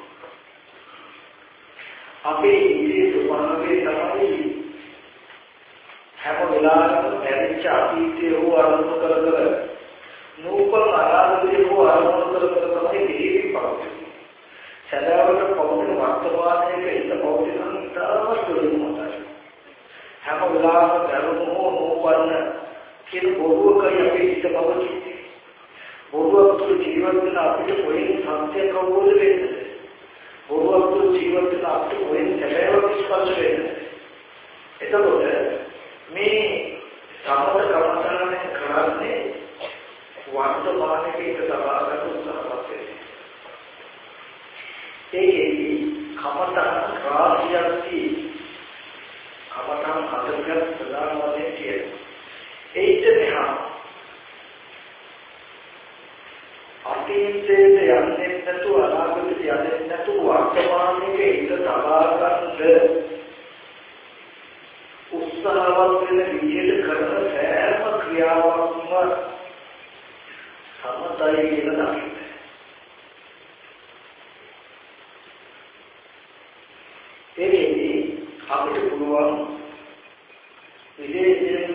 අපේ ඉන්නේ ස්වභාවයේ තමයි හැම වෙලාවෙම පැරිච්ච අතීතයේ හෝ අරමුණු කර කර නූපන් අනාගතයේ හෝ අරමුණු කර කර තමයි පිළිවි පවතින්නේ. සදාවට පවතින වර්තමානයේ හිත පවතින ඉතාමත් දුරමතයි. හැම වෙලාවෙම අරමුණු හෝ නූපන් කියන බොරුවකයි අපේ හිත පවතින්නේ. බොරුවක් තුළ ජීවත් වෙන අපිට කොහෙන් සත්‍ය කවෝද වෙන්නේ? බොරුවක් තුළ ජීවත් වෙන අපිට කොහෙන් සැබෑවක් ස්පර්ශ වෙන්නේ? එතකොට මේ සමත කමතරනේ කරන්නේ වර්තමානයේ හිත තබා ගන්න උත්සාහවත් වෙන්නේ. ඒකෙදි කමතන රාශියක්ති කමතන හතරක් ප්‍රධාන වශයෙන් තියෙනවා. ඒත් මෙහා අතීතයේ යන්නේ නැතුව අනාගතයට යන්නේ නැතුව වර්තමානයේ හිත තබා ගන්න උත්සාහවත් වෙන විදිහට කරන සෑම ක්‍රියාවක්ම සමතයි කියලා දකින්න. ඒකෙදි අපිට පුළුවන් විශේෂයෙන්ම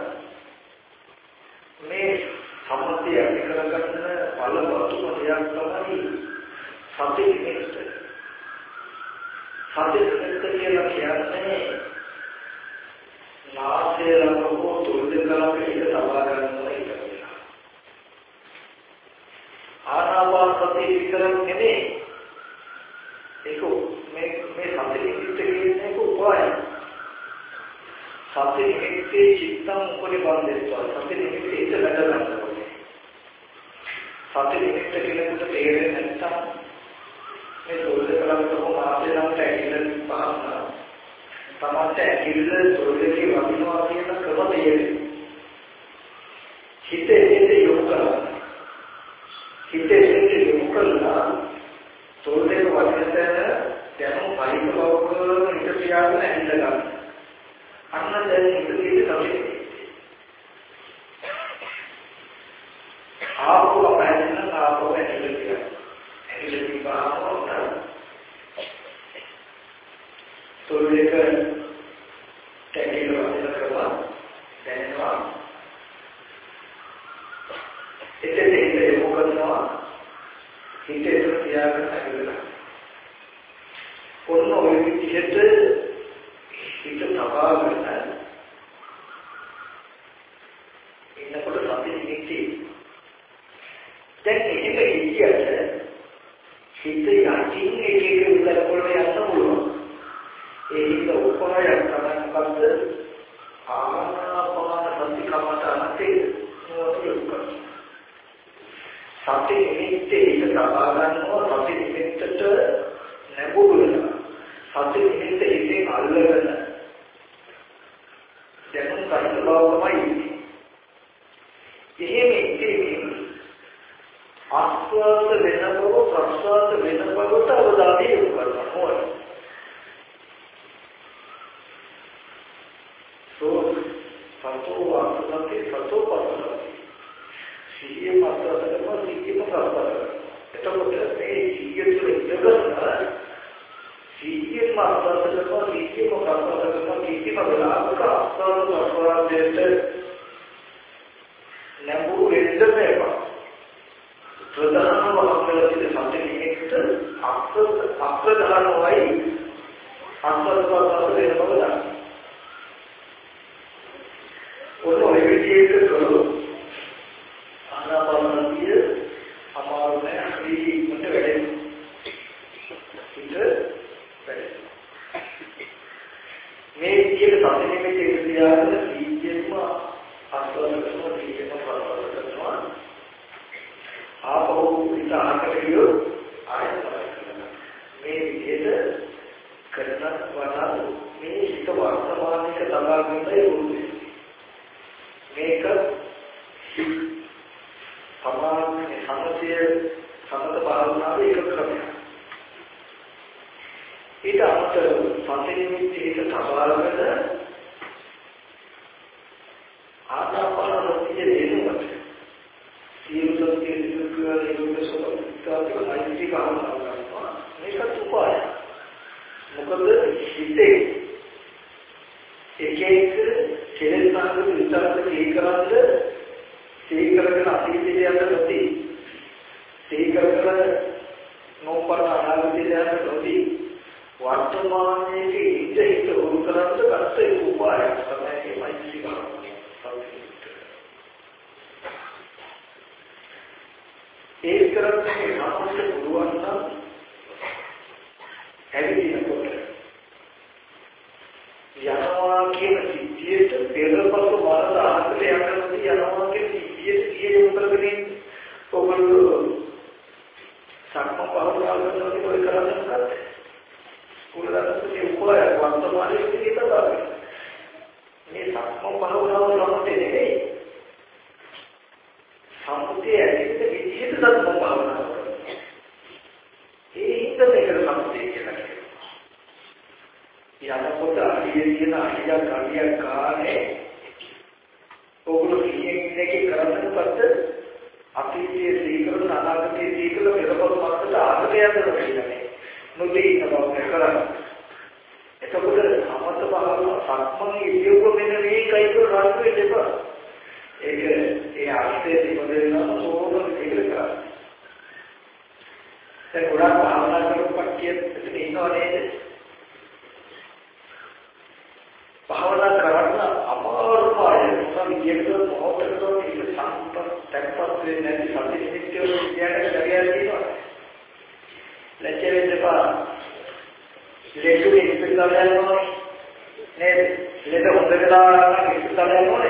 මේ සමතය ඇති කරගන්න බලවත්ම දෙයක් තමයි සති නිමිත්ත. සති නිමිත්ත කියලා කියන්නේ නාසය ලඟකෝ තුල්දකලක හිත තබා ගන්නවා කියලා. ආනාපාන සතිය විතරක් නෙමෙයි. ඒක මේ මේ සති නිමිත්ත කියන්නේ උපායයි. සති නිමිත්තේ චිත්තං උපරිබන්ධිතව සති නිමිත්තේ හිත වැඩ ගන්නවා. සති නිමිත්ත කියනකොට තේරෙන්නේ නැත්නම් මේ තුල්දකලක හෝ නාසය ළඟට ඇවිල්ලා පහනවා. තමන්ට ඇකිල්ල තොරදකේ වදිනවා කියන ක්‍රම තේරෙන්නේ. හිතේ හිතේ යොමු කරනවා. හිතේ හිතේ යොමු කරලා තොරදක වදිනතර දැනුම් පරික බවකම හිත තියාගෙන ඇඳ ගන්න. අන්න දැන් හිතේ තමයි. ආපෝ පැහැදිලිව ආපෝ පැහැදිලිව කියනවා. ඇකිල්ල තිබාම තොරදක තැකිලව කරලා දැනෙනවා. එතෙන් හිතේ මොකදනවා? හිතේ තියාගෙන ඇවිල්ලා. කොන්න ඔය විදිහට හිත තබා ගන්න. එන්නකොට සති නිමිති. දැන් එහෙම හිතියට හිත යටින් එක එක විතර කරලා යන්න පුළුවන්. ඒක උපායක් තමයි මොකද්ද? ආනාපාන සති කමඨානතේ නෝතියුක. සති නිමිත්තේ හිත තබා ගන්නවා. සති නිමිත්තට නැඹුරු වෙනවා. සති නිමිත්ත හිතේ අල්ලගෙන දැනුම් ගන්න බව තමයි. ආස්වාද වෙන බව ප්‍රස්වාද වෙන බවට අවධානය යොමු කරනවා ඕන. සෝ සතෝ වාසනති සතෝ පස්සති. සිහිය මාත්‍රාවකම සිහියම ප්‍රස්වාද. එතකොට මේ සිහිය තුළ ඉඳලා සිහිය මාත්‍රාවකම සිහියම ප්‍රස්වාදකම කිසිම වෙලාවක ආස්වාද ප්‍රස්වාදයට නැඹුරු වෙන්න බෑ. ප්‍රධානම අපලෝකිත සම්පූර්ණයකට අක්ෂර අප්‍රධානවයි අන්තර්ගත වෙන බව දන්නවා. ඔය විදිහට කළොත් ආනාපානසතිය අමාරුනේ හරි මුට වැඩෙනවා. ඉත වැඩෙනවා. මේ විදිහට සම්පූර්ණයෙන්ම තියාගෙන සීජෙන්ම අස්වලකම සීජෙන්ම ප්‍රවර්තන කරනවා. ආපහු ඉතාලකලියෝ ආයතන මේ විදිහට කරන වඩා මේ හිත වර්තමානික තබාගන්නයි ඕනේ. මේක සමාධි සමථය සමත භාවනාවේ එක ක්‍රමයක්. ඊට අමතරව සතිනිමිති හිත තබාගෙන ආනාපානසතිය දෙනුවට සියලුම සියලුම සියලුම සෝතාපට්ඨ මෛත්‍රී භාවනාව කරනවා. මේක උපාය. මොකද හිතේ එක එක කෙලෙස් සංගත විතරක් තීකරන්න තීකරගෙන අතීතයට යන්න නොදී තීකරගෙන නොපරණ අනාගතයට යන්න නොදී වර්තමානයේ ඉඳ හිත උරු කරන්න ගත්ත උපායක් තමයි මෛත්‍රී භාවනාව. ඒ කරන්නේ අපිට පුළුවන් නම් ඇවිදිනකොට යනවා කියන සිද්ධියට පෙරපසු මාර්ග ආහතට යනකොට යනවා කියන සිද්ධියට කියේ උත්තරගෙන ඔබලෝ සම්ම භාවනාව කරනකොට ඔය කරන්නේ මොකක්ද? උදාහරණයක් උපාය වර්තමානයේ විදිහට බලන්න. මේ සම්ම භාවනාව සම්පූර්ණ නෙවෙයි. සම්පූර්ණ ඇතිවෙන විදිහට සම්ම භාවනාව කරනවා. ඒ හිත මේකට සම්පූර්ණ කියලා කියනවා. යනකොට අහිය කියන අහිය කඩිය කානේ ඔගොල්ලෝ කියන්නේ කරන්නකොට අතීතයේ සීකරන අනාගතයේ සීකරන පෙරපසු මාර්ගයට ආගත යනවා කියන්නේ. නොදී තමයි කරන්නේ. එතකොට සමත භාවනාව සක්මන් ඉරියව්ව මෙන්න මේකයි කියලා රාජ්‍ය දෙපා. ඒක ඒ අර්ථයේ තිබෙනවා සෝම දෙකල කරා. දැන් ගොඩක් භාවනා කරපු කට්ටිය මෙතන ඉන්නව නේද? භාවනා කරන්න අමාරුම අය මොකද කියනකොට මොහොතකට ඉන්න සම්පත තැන්පත් වෙන්නේ නැති සති නිමිති වල විද්‍යාවට කරගෙන තියෙනවා. ලැජ්ජ දෙපා ලෙඩුගේ ඉස්පිරිතාලේ යනවා නේද? ලෙඩ හොඳට දානවා ඉස්පිරිතාලේ යනෝනේ.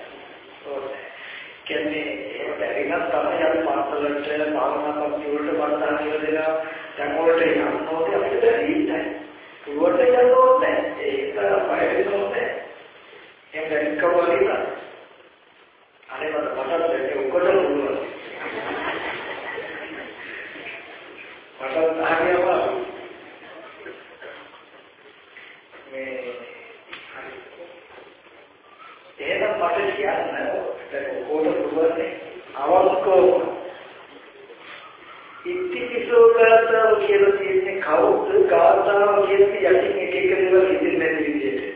කියන්නේ ඒක බැරිනම් තමයි අපි පාසලට භාවනා පන්ති වලට වර්තන කියලා දෙනවා. දැන් වලට යන්නෝනේ අපිට බැරි නෑ. පුරුවට යන්නෝනේ නෑ. ඒක බය වෙනෝනේ. එහෙම දැන් කවවලින් අනේ මට මතක් දෙන්නේ ඔක්කොම පුළුවන්. මට ආගියව මේ එහෙනම් මට කියන්න දැන් ඔක්කොම පුළුවන් අවස්කෝ ඉතිපිසෝ ගාතාව කියලා තියෙන්නේ කවුද ගාතාව කියන්නේ යටින් එක එක දේවල් ඉතින් නැති විදිහට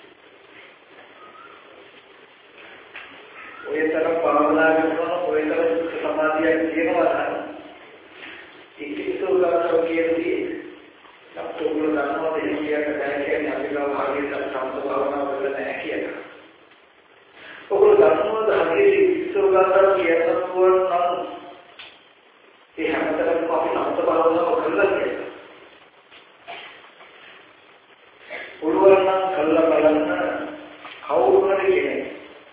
ඔය තරම් භාවනා කරනවා ඔය තරම් සමාධියක් තියෙනවා නම් ඉතිපිසෝ ගාතාව කියන්නේ අපතෝගල ගන්නවා දෙයක් නැහැ කියන්නේ අපි ගාව හරියට සම්පූර්ණ භාවනාව කරලා නැහැ කියලා. ඔගොල්ලෝ ගන්නවද හරියට ඉතිපිසෝ ගාතාව කියනකොට නම් ඒ හැමතැනම අපි සම්පූර්ණ භාවනාව කරලා තියෙනවා. පුළුවන් නම් කළා බලන්න කවුරු හරි කෙනෙක්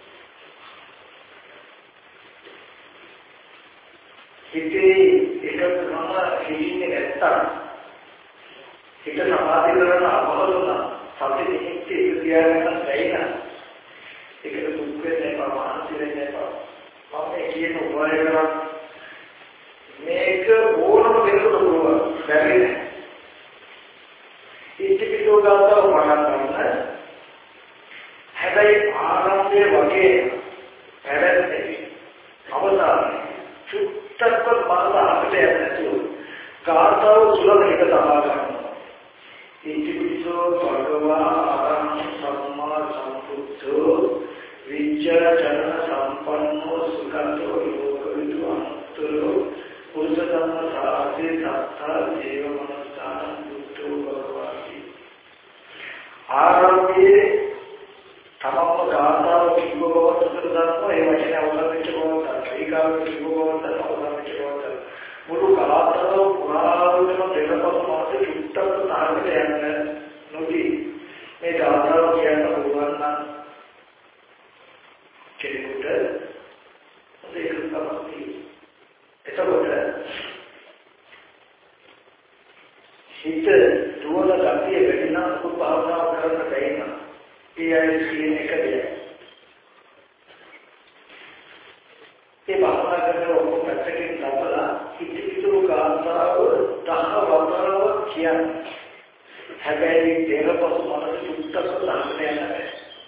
හිතේ එකම හිින්නේ නැත්තම් හිත සමාධි කරන අපහසුන සති නිමිති ඉතිරියන තැයින ඒකට දුක් වෙන්නේ නැහැ මානසික වෙන්නේ නැහැ. මම කියන උපාය කරා මේ ඕනම කෙනෙකුට පුළුවන් බැරි නෑ. ඉතිපිසෝ ගාතාව පටන් ගන්න. හැබැයි ආරම්භයේ වගේ වැඩන්නේ අවසානයේ චුට්ටක්වත් මනස අපිට යන්නේ නැතුව ගාතාව සුලභ එක තබා ගන්නවා. ඉතිපිසෝ භගවා ආරම්භ සම්මා සම්බුද්ධෝ විචාරණ සම්පන්නෝ සුඛතෝ ලෝකවිදු අනුත්තරෝ පුරුෂ ධම්ම සාසේ සත්තා දේව මනසාන බුද්ධෝ භගවාති. ආරම්භයේ තමම ගාථාව කිව්ව බව සුතර ධර්ම ඒ වචනේ අවසන් වෙච්ච බව ඒකාව කිව්ව බව අවසන් වෙච්ච බව මුළු ගාථාව පුරාවටම දෙලපස් මාසේ චුට්ටක් තරකට යන්න නොදී මේ ගාථාව කියන්න පුළුවන් නම් කෙනෙකුට ඒක තමයි. එතකොට හිත දුවන ගතිය වැඩි නම් සුඛ භාවනාව කරන්න බැහැ නම් ඒ අය කියන එක දෙයක්. ඒ භාවනා කරන ඔක්කොම පැත්තකින් දාලා ඉතිවිසු ගාථාව දහ වතාවක් කියන්නේ. හැබැයි දෙරපසු මනස චුට්ටක් තරකට යන්නේ.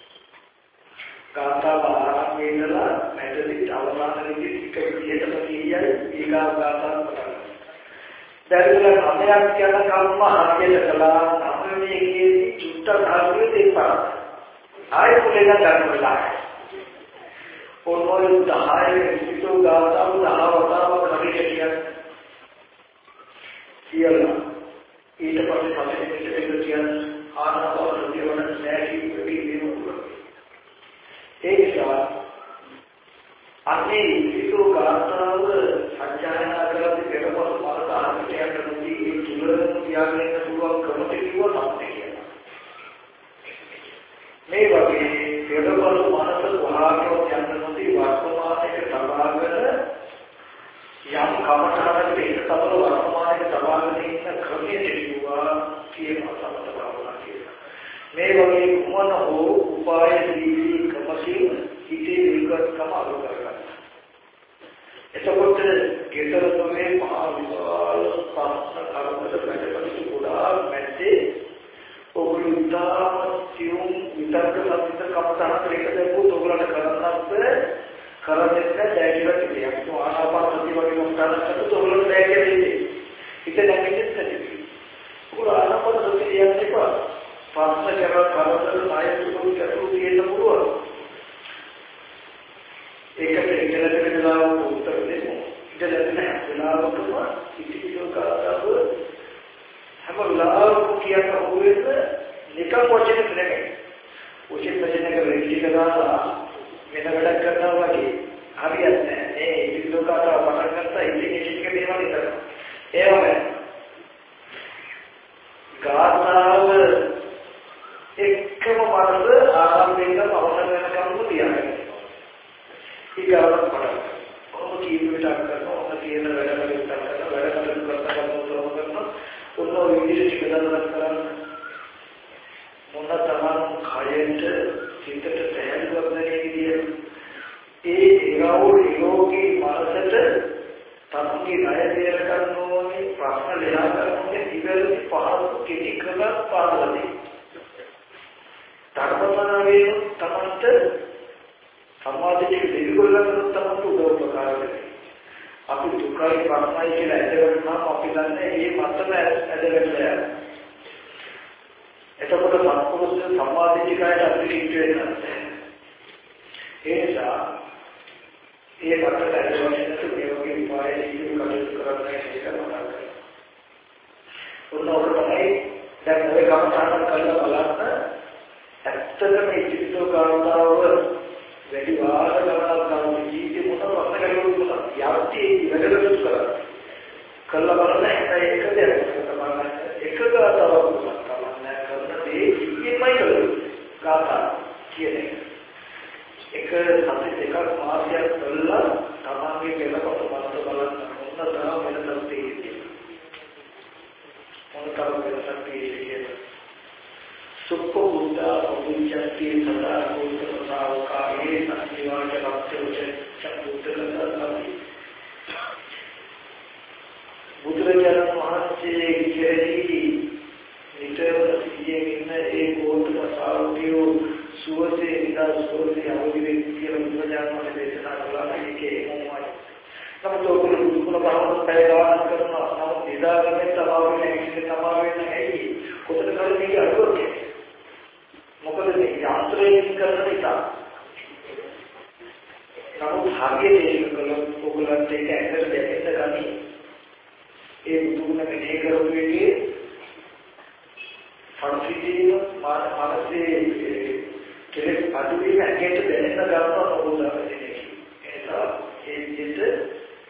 ගාථාව ආරම්භ වෙනලා මැදදී අවසානයේදී එක විදිහටම කියයි ඊගා ගාථාව පටන් ගන්නවා. දැන් නමයක් කියන කම්ම හරියට කළා නම් මේකේ චුට්ටක් හරියට දෙපා. ආයෙ පුලේන ගන්න වෙලා. ඔන්නෝයි දහය විසිතෝ ගාථාව දහ වතාවක් හරියට කියන්නේ. කියලා ඊට පස්සේ පස්සේ මේක කියන්නේ ආනාපාන සතිය වන නැති වෙන්නේ. ඒ නිසා අන්නේ විසිතෝ ගාථාව සත්‍යයනා කරද්දී පෙරපස මාර්ග ආරම්භ යනදී ඒ තුලම තියාගෙන පුළුවන් ක්‍රමට කිව්ව තමයි කියලා. මේ වගේ පෙරපස මානස වහාරෝ යනදී වර්තමානයේ සබාවල යම් කමතරකට ඒක තමයි වර්තමානයේ සබාවල ඉන්න ක්‍රමයේ තිබුණා කියන සමත භාවනා කියලා. මේ වගේ කුමන හෝ උපාය දීවි කමසින් හිතේ විකල්පකම අලු කරගන්න. එතකොට ගෙදර තුනේ මහා විශාල සාස්ත්‍ර කර්මවල වැඩපිළිවෙල ගොඩාක් මැද්දේ ඔගොල්ලෝ සියුම් විතර්ක සම්පත කමතහන එක දැක්වුවොත් ඔයගොල්ලන්ට කරන්නත් කරන්නේ දැකිලා තිබියක්. ආනාපාන සතිය වගේ මොකක්ද කරද්දී ඔයගොල්ලෝ දැකලා ඉන්නේ. හිත දැනෙන්නේ නැති. ඔයගොල්ලෝ ආනාපාන සතිය කියන්නේ කොහොමද? පාස්ස කරලා කරවල ආයතන කරු තියෙන්න පුළුවන්. ඒකට ඉඳලා වෙලාව උත්තර දෙමු. ඉඳලා වෙන වෙලාවකම ඉතිවිසෝ කාතාව හැම වෙලාවකම කියන ඕනෙත් නිකන් වචන නෙමෙයි. වචන වචනක රෙඩි කරලා වෙන වැඩක් කරනවා වගේ හරියන්නේ නැහැ. මේ ඉතිවිසෝ කාතාව පටන් ගත්තා ඉතින් ඒක ටික දේවල් ඉතන. ඒවම ගාථාව එක්කම මනස ආරම්භයෙන් අවසන් වෙනකම්ම තියාගන්න. ඊගාවට පටන් ගන්න. ඔන්න කීප විතරක් කරනවා. ඔන්න කියන වැඩ කලින් කරනවා. වැඩ කලින් කරනවා උත්තරම කරනවා. ඔන්න ඔය විදිහට ටික දවසක් කරන්න. මොන තරම් කයට හිතට තැහැල්ලුවක් නැති විදිය ඒ ඒගාවෝ යෝගී මනසට තමන්ගේ ණය දෙර ගන්න ඕනේ ප්‍රශ්න ලෙලා ගන්න ඕනේ ඉවරදී පහසු කෙටි කරලා පාරවදී. ධර්මමනාවේ තමන්ට සමාධියේ දෙවිගොල්ලන්ට තමන්ට උදව් උපකාර වෙනවා. අපි දුකයි ප්‍රශ්නයි කියලා ඇදගෙනනම් අපි දන්නේ මේ මතම ඇදගෙනලා යනවා. එතකොට සම්පූර්ණ සමාධියකට අපිට වෙනවා. ඒ නිසා ඒ මතට ඇදගෙනට මේ වගේ උපායයි කටයුතු කරන්න ඒක තමයි. උන්නෝර තමයි දැන් ඔය කමසාරණ කරලා බලන්න ඇත්තටම ඉතිවිසෝ කාන්තාව වැඩි වාර ගණනක් ගන්න ජීවිතේ මොනවද වස්ත කරුවොත් යවති වැඩලුත් කරා කළා බලන්න ඒක දෙයක් තමයි එක ගාතාවක් තමයි කරන දේ ඉතිමයි කළේ ගාථා කියන්නේ එක සති දෙකක් මාසයක් කළා තමන්ගේ පෙළපත මනස බලන්න මොන තරම් වෙනසක් තියෙන්නේ මොන තරම් වෙනසක් තියෙන්නේ සුඛ බුද්ධා පොවිච්ඡති සදා කුසලතාවකායේ සංජීවන ලක්ෂ්‍යෝච චතුත්තකතාවි බුදුරජාණන් වහන්සේ කෙරෙහි නිතරම සිහියෙන් ඉන්න ඒ ගෝතම සාරුතියෝ සුවසේ ඉඳලා සුවසේ අවදි වෙන්න කියලා බුදුරජාණන් වහන්සේ දේශනා කළා. ඒකේ මොමයි. නමුත් ඔයගොල්ලෝ දුකුණ භාවනා පැය ගානක් කරනවා. නමුත් නිදාගන්නේ තමයි නැගිටින්නේ තමයි නැහැයි. කොතන කරන්නේ අරුවක්. මොකද මේ යාන්ත්‍රයෙන් කරන නිසා. නමුත් හරියට ඒක කළොත් ඔයගොල්ලන්ට ඒක ඇඟට දැනෙන්න ගනි. ඒ දුකුණ මෙහෙ කරපු එකේ සංසිද්ධිය මානසික කෙලෙස් අඩුවීම ඇඟට දැනෙන්න ගන්නවා නෝදාන්නේ. ඒසා ඒ විදිහට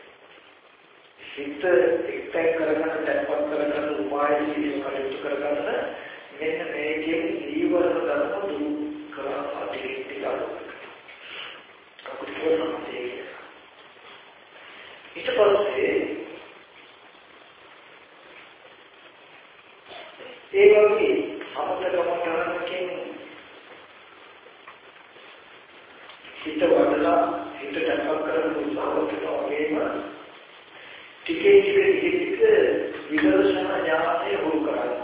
හිත එක්තැන් කරගන්න තැන්පත් කරගන්න උපායදී කටයුතු කරගන්න මෙන්න මේකේ ජීවන ධර්ම දුරු කරන අධිකටි ගන්නවා. අපිට කරන්නේ ඊට පස්සේ ඒ වගේ අපතකමතරකින් හිත වඩලා හිත තැන්පත් කරගන්න උත්සාහ කරනවා වගේම ටිකේ ටික ටික විදර්ශනා ඥානය හුරු කරගන්නවා.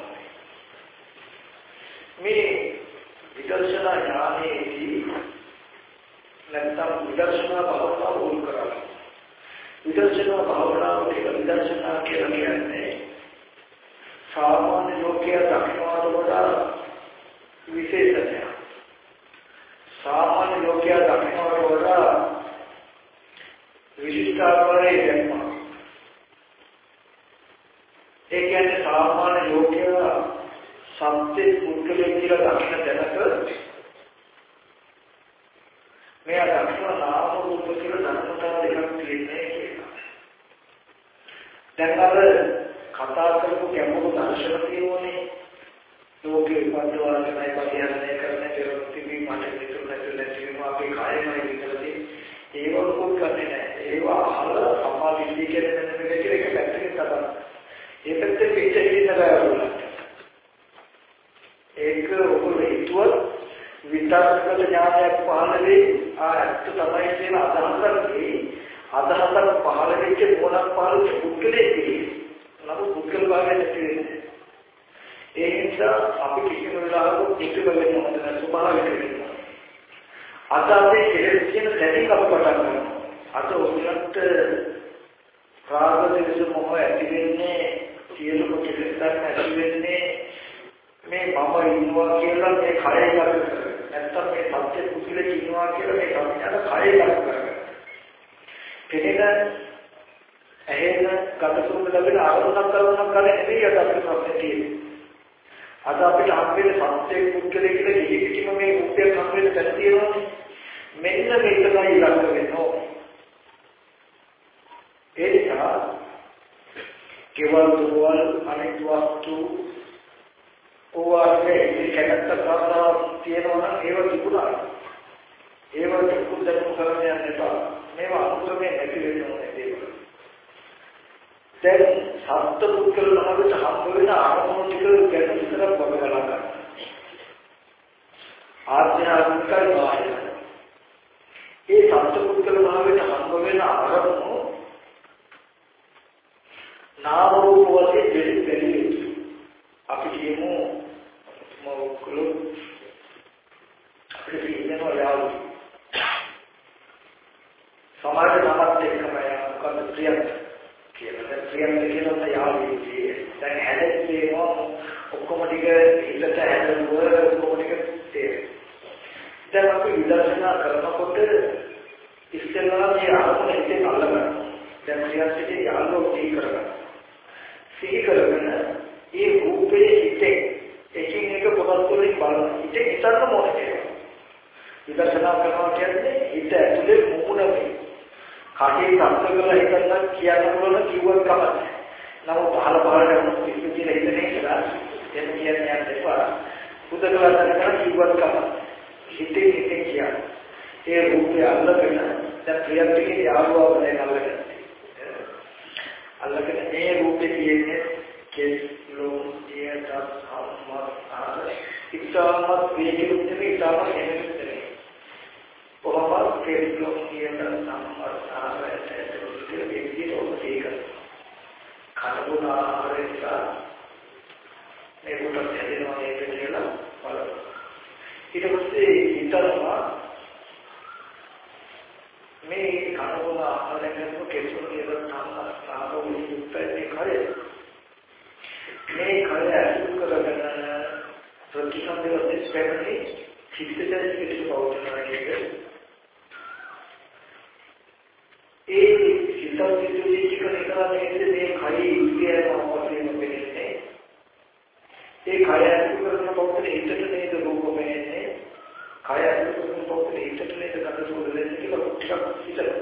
මේ විදර්ශනා ඥානයේදී නැත්නම් විදර්ශනා භාවනාව හුරු කරගන්නවා. විදර්ශනා භාවනාව කියලා විදර්ශනා කියලා කියන්නේ සාමාන්‍ය ලෝකයේ දක්ෂතාවට වඩා විශේෂයි. සාමාන්‍ය ලෝකයේ දක්ෂතාවට වඩා විශිෂ්ටාකාරයේ දැක්ම. ඒ කියන්නේ සාමාන්‍ය ලෝකයේ සත්‍ය පුද්ගලයෙක් කියලා දකින්න දැනක මෙයා දක්ෂ නාම රූප කියලා ධර්මතාව දෙකක් තියෙන්නේ කියලා. දැන් අර කතා කරපු ගැඹුරු දර්ශන තියෙනෝනේ ලෝකේ පද්දවාලයි පරිහරණය කරන පෙරොත්තිවි මට විතර නැතුව නැතිවෙනවා අපේ කායමයි විතරදී ඒව කොහොමද කරන්නේ නැහැ. ඒව අහලා සම්මාදිට්ඨිය කියන මේක එක පැත්තකින් තමයි. ඒ පැත්තේ පිටින් ඉඳලා ඒක ඔබ හිතුව විතරක ඥානයක් පහළ වෙයි ආයත් තමයි කියන අදහසක් අදහසක් පහළ වෙච්ච මොනක් පහළ වෙච්ච පුද්ගලයෙක් නමුත් පුද්ගල භාවය නැති වෙන්නේ. ඒ නිසා අපි කිසිම වෙලාවක පුද්ගල වෙන්න හොඳ නැහැ ස්වභාවික වෙනවා. අද අපි කෙලෙස් කියන තැනින් අප පටන් ගන්නවා. අද ඔයගලන්ට රාග දේශ මොහ ඇති වෙන්නේ සියලුම කෙලෙස් ධර්ම ඇති වෙන්නේ මේ මම ඉන්නවා කියලා මේ කය ගන්න. නැත්තම් මේ සත්‍ය පුදුලේ ඉන්නවා කියලා මේ සංඥාට කය ගන්න. කෙනෙක් එහෙම ගතසුරුම ලැබෙන ආරම්භයක් කරනවා කරන්නේ නෙවෙයි අද අපිට ප්‍රශ්නේ තියෙන්නේ. අද අපිට හම්බෙන්නේ සත්‍ය පුදුලේ කියලා ජීවිතේම මේ රූපයක් හම්බෙන්න බැරි තියෙනවා. මෙන්න මේක තමයි ඉලක්ක වෙනවා. ඒ නිසා කෙවල් දුවල් අනිත් වස්තු ඕවාගේ කැමැත්ත කරනවා තියෙනවා නම් ඒව තිබුණා. ඒවට කුද්දක් කරන්න යන්න එපා. මේවා අනුක්‍රමයෙන් නැති වෙන්න ඕනේ දේවල්. දැන් සත්‍ය පුද්ගල ළඟට හම්බ වෙන ආරම්භ ටික ගැන විතරක් බලලා ගන්න. ආධ්‍යාත්මිකයි බාහිරයි. ඒ සත්‍ය පුද්ගල ළඟට හම්බ වෙන ආරම්භ නාම රූප වශයෙන් දෙලි දෙලි අපි කියමු මොකලු අපිට කියනවා යාළු සමාජ නාමත් එක්කම යන ප්‍රියත් කියලා. දැන් ප්‍රියත් කියනවා යාළුවෝ කියේ. දැන් හැදෙන්නේ ඔක්කොම ටික හිතට හැදෙනවා ඔක්කොම ටික තේරෙනවා. දැන් අපි විදර්ශනා කරනකොට ඉස්සෙල්ලා මේ ආරම්භ හිතේ අල්ලගන්නවා. දැන් ප්‍රියත්ගේ යාළුවෝ තී කරගන්නවා. සිහි කරගෙන ඒ රූපයේ හිතේ එකින් එක පොදස් වලින් බලන හිතේ හිතන්න ඕනේ. විදර්ශනා කරනවා කියන්නේ හිත ඇතුලේ මුමුණ වේ. කටේ සම්පත කරලා හිතන්න කියන්න පුළුවන් කිව්වත් කමක්. නමුත් පහළ පහළ යන කිසි කියලා හිතන්නේ කියලා එන්න කියන්නේ නැත්නම් පුදකලා කරලා කිව්වත් කමක්. හිතේ හිතේ කියන්නේ ඒ රූපය අල්ලගෙන දැන් ප්‍රියත්ගේ යාළුවා වෙන අල්ලගෙන අල්ලගෙන මේ රූපේ කියන්නේ කෙස්ලෝ දියදත් අම්මා ඉක්තාමත් වේකිරුත් නෙමෙයි ඉක්තාමත් නෙමෙයි. කොහොමද කෙස්ලෝ දියදත් අම්මා ආරයට විදිහට ඔබ ඒක කන ලැබුණ ආහාරය නිසා මේ කොටස් හැදෙනවා නේද කියලා බලන්න. ඊට පස්සේ හිතනවා මේ කනබුන ආහාරයෙන් කෙසුණු කියලා තමයි සාහෝලි යුක්තයි කරේ. මේ කය අසුර කරගෙන ප්‍රතිසන්දේවත් ස්පෙමනේ චිත්තජනිත පිටුවවනවා කියන්නේ ඒ සිතල් සිතුවිලි කරනවානේ මේ කය ඉන්දියාව වශයෙන් වෙන්නේ ඒ කය අසුර කරන පොතේ හිතට නේද රූප වෙන්නේ කය අසුර කරන පොතේ හිතට නේද ගඳ සුවඳ වෙන්නේ කියලා ටිකක් හිතලා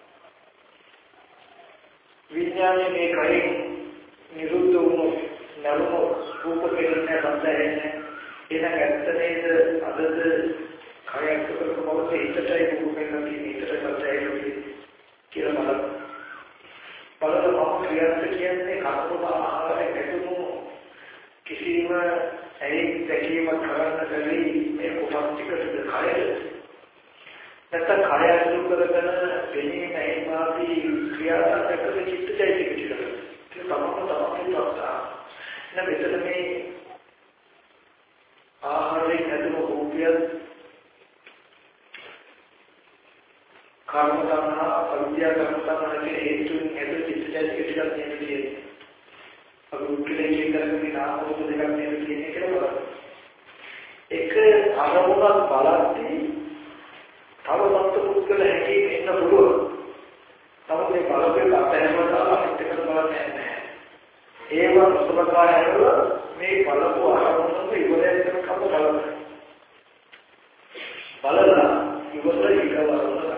විඥානයේ මේ කයෙන් නිරුද්ධ වුණු නරුණු රූප කෙරෙන්නේ බඳන්නේ එන ඇත්ත නේද අදද කය අසුර කරන පොතේ හිතටයි රූප වෙන්නේ හිතට බඳන්නේ කියලා බලන්න. බලන මම ක්‍රියාත්මක කියන්නේ කර්ම ආහාරය ගැටුණු කිසිම ඇයි දැකීම කරන්න බැරි මේ කොටස් ටිකද කයද නැත්නම් කය අසුර කරගෙන දෙන්නේ නැහැ මාදී ක්‍රියාත්මක කරන චිත්තජයතික ටික. ඒක තමයි තමයි තත්තා. නැත්නම් මෙතන මේ ආහාරයෙන් ගැටුණු රූපය කර්ම තණ්හා අවිද්‍යා කර්ම තණ්හා කියන හේතුන් හේතු චිත්තජයතික ටිකක් නෙමෙයි. අරුක්කලේ කියනකදී නාම රූප දෙකක් නෙමෙයි කියන්නේ කියලා බලන්න. එක අරමුණක් බලද්දී තව සත්පුද්ගල හැකීම ඉන්න පුළුවන්. තව මේ බලපෑම අපහැරවට අනිත් එකට බලන්නේ නැහැ. ඒව සුබකායව මේ බලපු අරමුණක ඉවරයක් කරකම බලන්න. බලලා ඉවරයි කියලා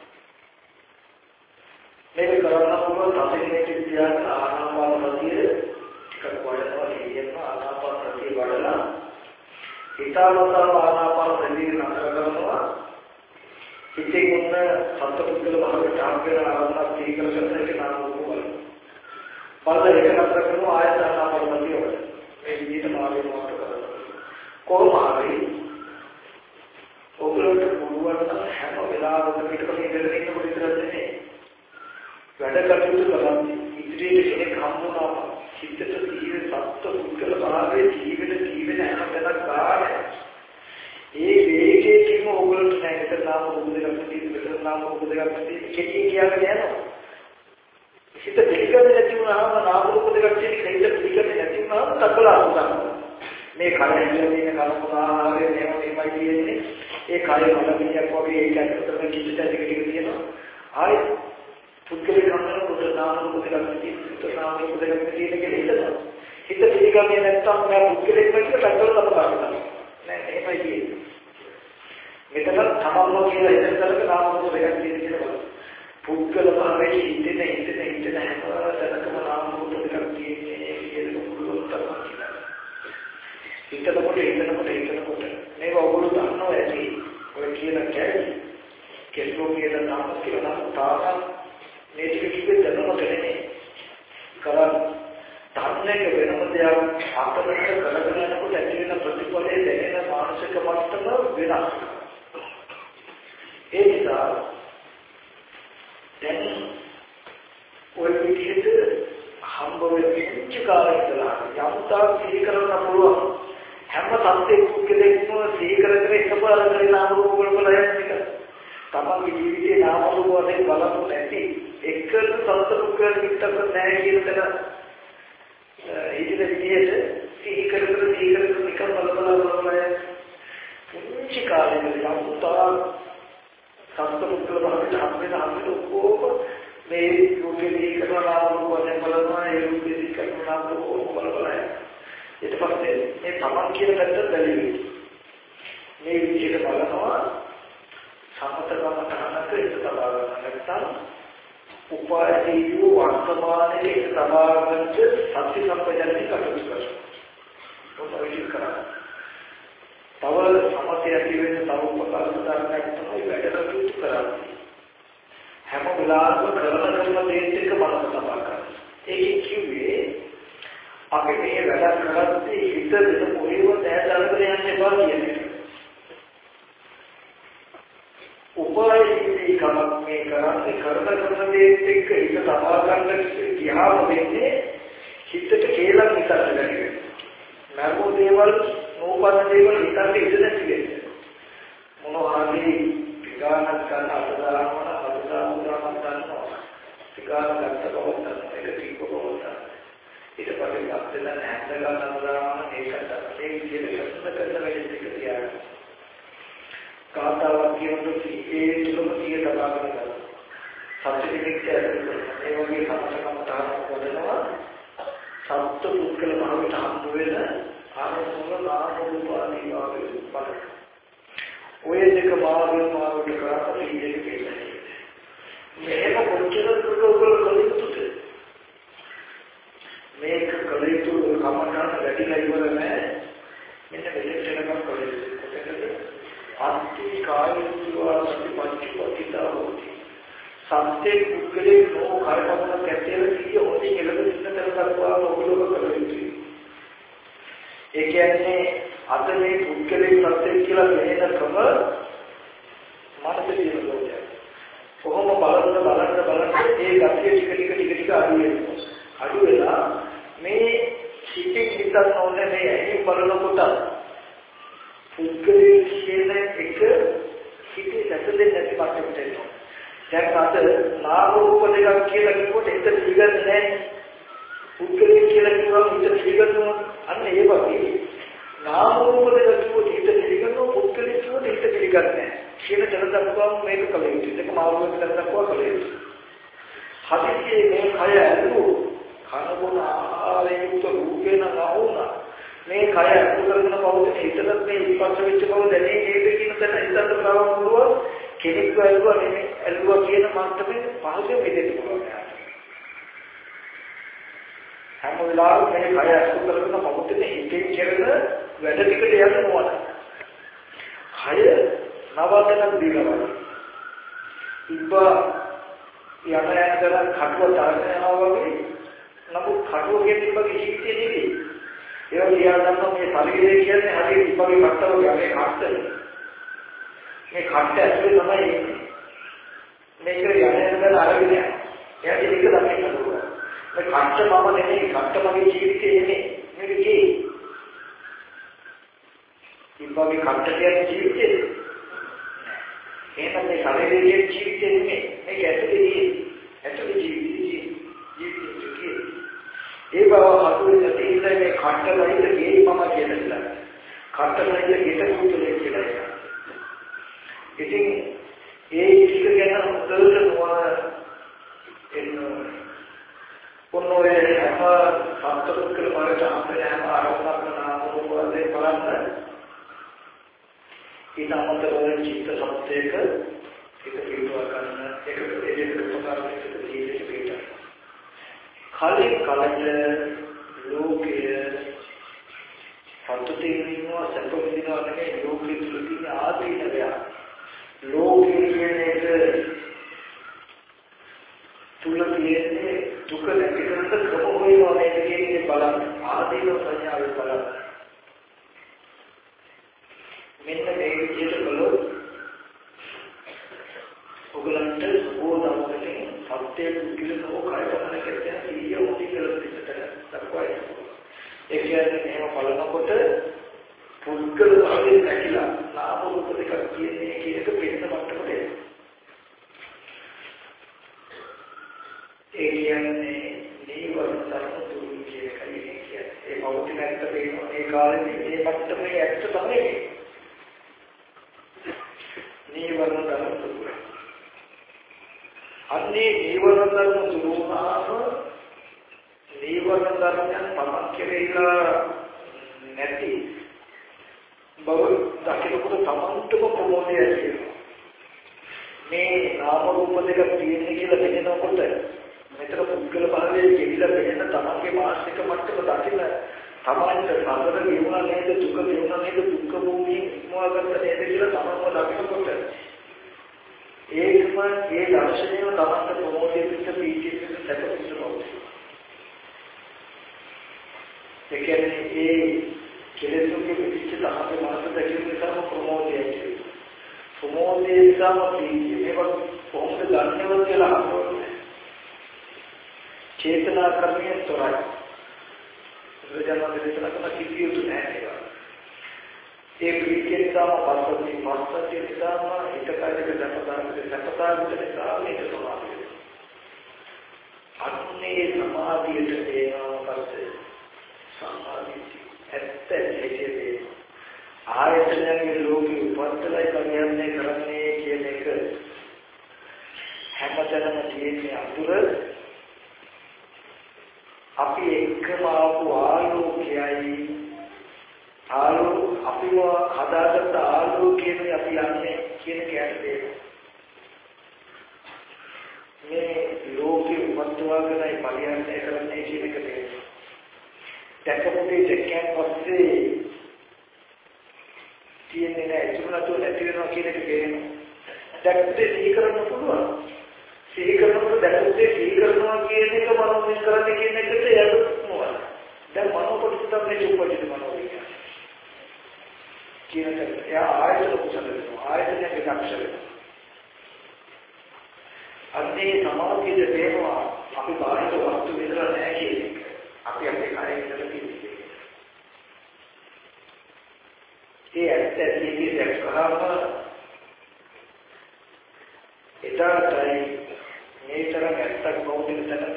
මේක කරන්න පුළුවන් අපේ විද්‍යාව ආනාපානසතිය ටිකක් වඩනවා කියනවා ආනාපානසතිය වඩලා ඊතාවතාව ආනාපානසතිය නතර කරනවා ඉතින් මොන සත්පුද්ගල භාවයට ආගෙන ආරම්භ තීකර කරන එක නාම රූප බලන බලලා ඒක නතර කරනවා ආයත ආනාපානසතිය වල මේ විදිහට මාර්ගය මාර්ග කරනවා කොහොම හරි ඔගලන්ට පුළුවන් හැම වෙලාවකම පිටකේ ඉඳලා ඉන්නකොට විතරක් නෙමෙයි වැඩ කටයුතු කරන්නේ ඉදිරියට කෙනෙක් හම්බුනා චිත්තත තීර සත්ත්ව පුද්ගල භාවයේ ජීවිත ජීවෙන හැමතැනක් ගන්න ඒ වේගයේ කිම ඕගොල්ලෝ නැගිට නාම රූප දෙකක් තියෙන නාම රූප දෙකක් තියෙන කෙටි කියන්නේ යනවා හිත පිළිගන්නේ නැති වුණාම නාම රූප දෙකක් තියෙන හිත පිළිගන්නේ නැති වුණාම තකලා වුණා මේ කය ඇතුලේ තියෙන කර්මකාරයේ නේම මේමයි කියන්නේ ඒ කය වලකියක් වගේ ඒක ඇතුළත කිසිත ටික ටික තියෙනවා ආයි පුද්ගලික කමන කොට නාම රූප දෙකක් තියෙන නාම රූප දෙකක් තියෙන කියලා හිතනවා. හිත පිළිගන්නේ නැත්නම් මම පුද්ගලික වෙන්න පැත්තට ලබා ගන්නවා. නෑ එහෙමයි කියන්නේ. මෙතන තමන්ම කියලා හිතනකලක නාම රූප දෙකක් තියෙන කියලා. පුද්ගල භාවයේ හිතෙන හිතෙන හිතෙන හැමතැනකම නාම රූප දෙකක් තියෙන්නේ කියලා පුළුවන් තරම් කියලා. හිතනකොට හිතනකොට හිතනකොට මේක ඔයගොල්ලෝ දන්නවා ඇති. ඔය කියන කැලේ කෙස්ලෝ කියන නාම කියලා තාම මේ ටික කිව්වේ දැනනකොට නෙමෙයි. කරන් ධර්මයේ වෙනම දෙයක් අත්දැක කරගෙන යනකොට ඇති වෙන ප්‍රතිඵලයේ දැනෙන මානසික මට්ටම වෙනස්. ඒ නිසා දැන් ඔය විදිහට හම්බ වෙච්ච කාලයකලා යම්තා සිහි කරන්න පුළුවන් හැම සත්‍යයක් පුද්ගලෙක්ම සිහි කරගෙන එකපාරට නාම රූප වල බලන්නේ තමන්ගේ ජීවිතේ නාම රූප වලින් බලමු නැති එක්ක සත්පුද්ගල විතරක් නැහැ කියන තැන ඉතින් විදිහට සිහි කරගෙන සිහි කරගෙන නිකන් බලබලා බලබලා පුංචි කාලේ යම්තා සත්පුද්ගල භාවයට හම්බෙන හම්බෙන ඔක්කොම මේ රූපේ සිහි කරන නාම රූප වලින් බලනවා ඒ රූපේ සිහි කරන නාම රූප බලබලා ඊට පස්සේ මේ තමන් කියන පැත්ත බැලුවේ මේ විදිහට බලනවා සම්පතකම තහනක ඒක තබා ගන්න නැත්නම් උපායදී වර්තමානයේ ඒක තබා ගන්න සත්‍ය සම්පජන්ති කටයුතු කරනවා. මොනවද කරන්නේ? තව සමතය ඇති වෙන තව උපකාරකයක් තමයි වැඩ කටයුතු කරන්නේ. හැම වෙලාවෙම කරන කරන දේ එක බලන්න තබා ගන්න. ඒකේ කිව්වේ අපි මේ වැඩ කරද්දී හිත දෙන මොලේව දැහැදරගෙන යන්න එපා කියන්නේ. උපායදී කමක් මේ කරන්නේ කරන කරන දේත් එක්ක හිත තබා ගන්න ගියාම වෙන්නේ උපන්න දේවල් හිතන්න ඉඩ නැති වෙන්නේ. මොනවා හරි විගානක් ගන්න අතදානවන අතදානවන ගන්නවා. විගාන ගන්න බව තමයි ඒක තීක බව. ඊට පස්සේ අපිට නැහැඳ ගන්න අතදානවන ඒකට ඒ විදිහට ප්‍රශ්න කරන වෙලෙත් තියාගන්න. කාතාවක් කියනකොට ඒ තුලම තිය තබා ගන්නවා. සත්‍යෙක ඒ වගේ සමතකම තාම වදනවා. සත්‍ය පුද්ගල භාවයට හම්බ වෙන ආරෝපණ නාම රූප ආදී වාගේ බලන. ඔය දෙක මාර්ගය මාර්ගයට කරා ඉන්නේ කියන්නේ. මේක කොච්චර දුරට කලිතුද? මේක කලිතු කමකට වැඩිලා ඉවර නැහැ. මෙන්න මෙතෙක් වෙනකම් කලිතු. කොටද? අන්ති කායීවා සතිපත්තිපතිතා හොති. සත්‍ය පුද්ගලේ නෝ කායපමණ කැටේල කිය හොති කියලා දෙන්න තරකවා ඔගොල්ලෝ කලිතු. ඒ කියන්නේ අද මේ පුද්ගලේ සත්‍ය කියලා වෙනකම මානසික දියුණුවයි. කොහොම බලන්න බලන්න බලන්න ඒ ගතිය ටික ටික ටික ටික අඩු වෙනවා. අඩු වෙලා මේ සිිතේ හිතන ඕනේ මේ ඇහි බලනකොට පුද්ගලයේ කියන එක හිතේ දැකෙන්නේ නැති පැත්තකට එනවා. දැන් අද නාම රූප දෙකක් කියලා කිව්වොත් හිත පිළිගන්නේ නැහැ. පුද්ගලයේ කියලා කිව්වම හිත පිළිගන්නවා. අන්න ඒ වගේ නාම රූප දෙක කිව්වොත් හිත පිළිගන්නවා. පුද්ගලයේ කිව්වොත් හිත පිළිගන්නේ නැහැ. කියන තැන දක්වාම මේක කල යුතුයි. ඒක මාර්ගයෙන් තැන දක්වා කල යුතුයි. හදිස්සියේ මේ කය ඇතුළු කනබුන ආහාරයෙන් යුක්ත රූපේන නවුනා මේ කය ඇතුළු කරගෙන පවතින හිතලත් මේ විපස්ස වෙච්ච බව දැනේ නේද කියන තැන හිතන්න පුළුවන් පුළුවන් කෙනෙක් ඇල්ලුවා නෙමෙයි ඇල්ලුවා කියන මට්ටමේ පහසුවෙන් මෙදෙන්න පුළුවන්. හැම වෙලාවෙම මේ කය ඇතුළු කරගෙන පවතින හිතේ කරන වැඩ ටිකට යන්න ඕන. කය නවතන දිගවල ඉබ්බා යන යන කරන් කටුව තරගෙන යනවා වගේ නමුත් කටුව කියන්නේ ඉබ්බගේ ජීවිතේ නෙවෙයි. ඒක කියා ගන්න මේ ශරීරය කියන්නේ හරියට ඉබ්බගේ කට්ට වගේ මේ කට්ට. මේ කට්ට ඇතුලේ තමයි ඉන්නේ. මේක යන යන කරන් අරගෙන යනවා. එයාට ඒක දන්නේ නැහැ. මේ කට්ට මම නෙමෙයි කට්ට මගේ ජීවිතේ නෙමෙයි. මේක ජී. ඉබ්බගේ කට්ට කියන්නේ ජීවිතේ. එහෙනම් මේ ශරීරයේ ජීවිතේ නෙමෙයි. මේක ඇතුලේ ඇතුලේ ජීවිතේ ජීවිතේ. ඒ බව අතුලේ තියෙන මේ කට්ටලයිද ගේ මම කියනවා. කට්ටලයිද ගෙට කුතුලේ කියලා. ඉතින් ඒ ඉස්ක ගැන උත්තර නොවන එන්න පොන්නෝයේ හැම සත්තුකල මාර්ගයට අපේ හැම ආරෝපණක් නාම රූප වලින් බලන්න. ඊට අමතරව චිත්ත සත්‍යයක ඒක පිටුවා ගන්න ඒක දෙවියන් උපකාරයක් දෙවියන් පිටා. කලින් කලට ලෝකයේ සතුටින් ඉන්නවා සතුටින්නවා නෙමෙයි ලෝකෙ තුල තියෙන ආදීනවය. ලෝකයේ කියන එක තුල තියෙන්නේ දුක නැති කරන ක්‍රම හොයනවා නේද කියන්නේ බලන්න ආදීන සංඥාවේ බලන්න. මෙන්න මේ විදිහට කළොත් ඔයගලන්ට ඕනෑමකේ සත්‍ය පුද්ගලකෝ කායපමණ කියන සිහිය උදි කියලා දෙකට දක්වයි. ඒ කියන්නේ මේව බලනකොට පුද්ගල භාවයෙන් නැතිලා නාම රූප දෙකක් කියන්නේ කියන එක පිළිස මට්ටමට එනවා. ඒ කියන්නේ නීවරණ ධර්ම දුරු කියන එකයි කියන්නේ. ඒ භෞතික ඇත්ත පේනවා ඒ කාලේ මේ මට්ටමේ ඇත්ත තමයි. නීවරණ ධර්ම දුරු. අන්නේ නීවරණ ධර්ම දුරු වුණාම නීවරණ ධර්මයන් පමක් කෙරෙහිලා නැති බව දකිනකොට තමන්ටම ප්‍රමෝදය ඇති වෙනවා. මේ නාම රූප දෙක තියෙන්නේ කියලා දැනෙනකොට මෙතන පුද්ගල භාවයේ කෙවිලා වෙන තමන්ගේ මානසික මට්ටම දකින්න තමන්ට සතර විමුණ නේද දුක විමුණ නේද දුක්ඛ භූමිය ඉක්මවා ගන්න නේද කියලා තමන්ව දකිනකොට ඒකම ඒ දර්ශනයම තමන්ට ප්‍රමෝදයේ පිට පීඩිත සැපසිත බව. ඒ කියන්නේ ඒ කෙලෙසුන්ගේ පිටිච්ච තමන්ගේ මානසික දැකීම නිසාම ප්‍රමෝදය ඇති වෙනවා. ප්‍රමෝදය නිසාම පීඩිත මේවා කොහොමද ගන්නවද කියලා අහනවා. චේතනා කර්මයේ තොරයි. රජානන් දේශනා කරන කිසියුතු නැහැ. ඒ ප්‍රීතිය සම පස්සති පස්සති සම හිතකාරයක දපදාකට දපදාකට සාමීක සමාධිය. අන්නේ සමාධියට දේනවා පස්සේ සමාධිය ඇත්ත ඇහිදී ආයතනයේ ලෝකෙ උපත්තලයි කන්නේ කරන්නේ කියන එක හැමතැනම තියෙන අතුර අපි එක්කම ආපු ආලෝකයයි ආලෝක අපිව හදාගත්ත ආලෝකයෙන් අපි යන්නේ කියන කෑට දෙනවා. මේ ලෝකෙ උපත්වාගෙනයි පරිහරණය කරන්නේ කියන එක දෙනවා. දැකපොටි දෙකෙන් පස්සේ තියෙන්නේ නැහැ තුනතු නැති වෙනවා කියන එක දෙනවා. දැක්කේ සිහි කරන්න පුළුවන්. සිහි කරනකොට දැක්කේ සිහි කරනවා කියන එක මනෝමය කරන්නේ කියන එකට යන්න මොනවා. දැන් මනෝ කොටස තමයි චුප්පටිද මනෝ විඥාන. කියන එක එයා ආයතන කුසල වෙනවා. ආයතනයේ විකක්ෂ වෙනවා. අන්නේ සමාධියේ තේනවා අපි බාහිර වස්තු විතර නැහැ කියන එක. අපි අපේ කායයෙන් ඉඳලා තියෙන්නේ. ඒ ඇත්ත ඇහිදී දැක්කහම එදාටයි මේ තරම් ඇත්තක් බෞද්ධ තැනක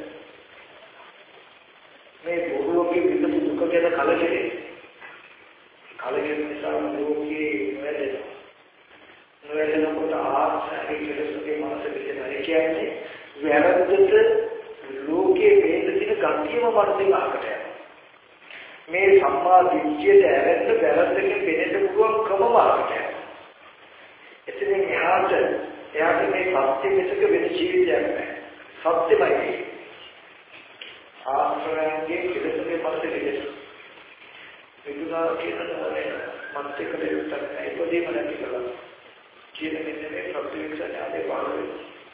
මේ බොහෝගේ විදපු දුක ගැන කලකිරේ. කලකිරීම නිසා ලෝකයේ නොවැදෙනවා. නොවැදෙනකොට ආත්මයේ කෙලෙසුගේ මානස විදිහට කියන්නේ වැරද්දට ලෝකයේ වේද දින ගතියම වර්ධින ආකට යනවා. මේ සම්මා දිට්ඨියට ඇරෙන්න වැරද්දකින් වෙනෙන්න පුළුවන් ක්‍රම මාර්ගයක්. එතනින් එහාට එයාට මේ සත්‍ය මිසක වෙන ජීවිතයක් නැහැ. සත්‍යමයි. ආශ්‍රයන්ගේ කෙලෙසුගේ මානස විදිහට විදුනා කියන මන්ත්‍රකලේ උත්තර ඒකදීම නැති කළා. කියන මෙන්නේ ප්‍රතිවික්ෂණ ආදී පාඩුවේ.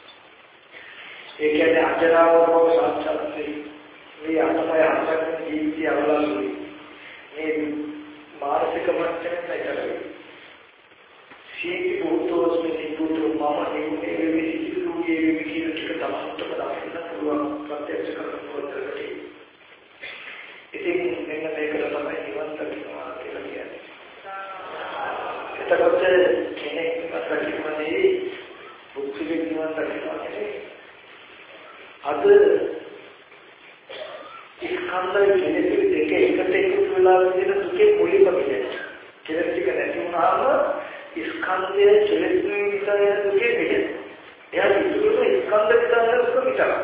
ඒ කියන්නේ අජරාවෝ සාක්ෂාත්සේ මේ අතමය අත්දැකීම් ජීවිතය අවලංගුයි. මේ මානසික මට්ටමෙන් නැතරයි. සීති භූතෝස්මි භූතෝ මම නිමුනේ විවිධිතුගේ විවිධ ටික තමන්ටම දාන්න පුළුවන් ප්‍රත්‍යක්ෂ කරගන්න පුළුවන්. ඉතින් මෙන්න මේකට තමයි නිවන් දකින්නවා කියලා කියන්නේ. එතකොට කෙනෙක් මතකීමනේ බුද්ධ නිවන් දකින්නවා කියන්නේ අද ස්කන්ධ කෙනෙක් දෙක එකට එකතු වෙලා ඉන්න දුකේ මුලින්ම කියන්නේ. කෙනෙක් ටික නැති වුණාම ස්කන්ධය කෙලෙස් නිසා යන දුකේ මෙහෙම. එයා විදුලේ ස්කන්ධ විතරක් දුක විතරයි.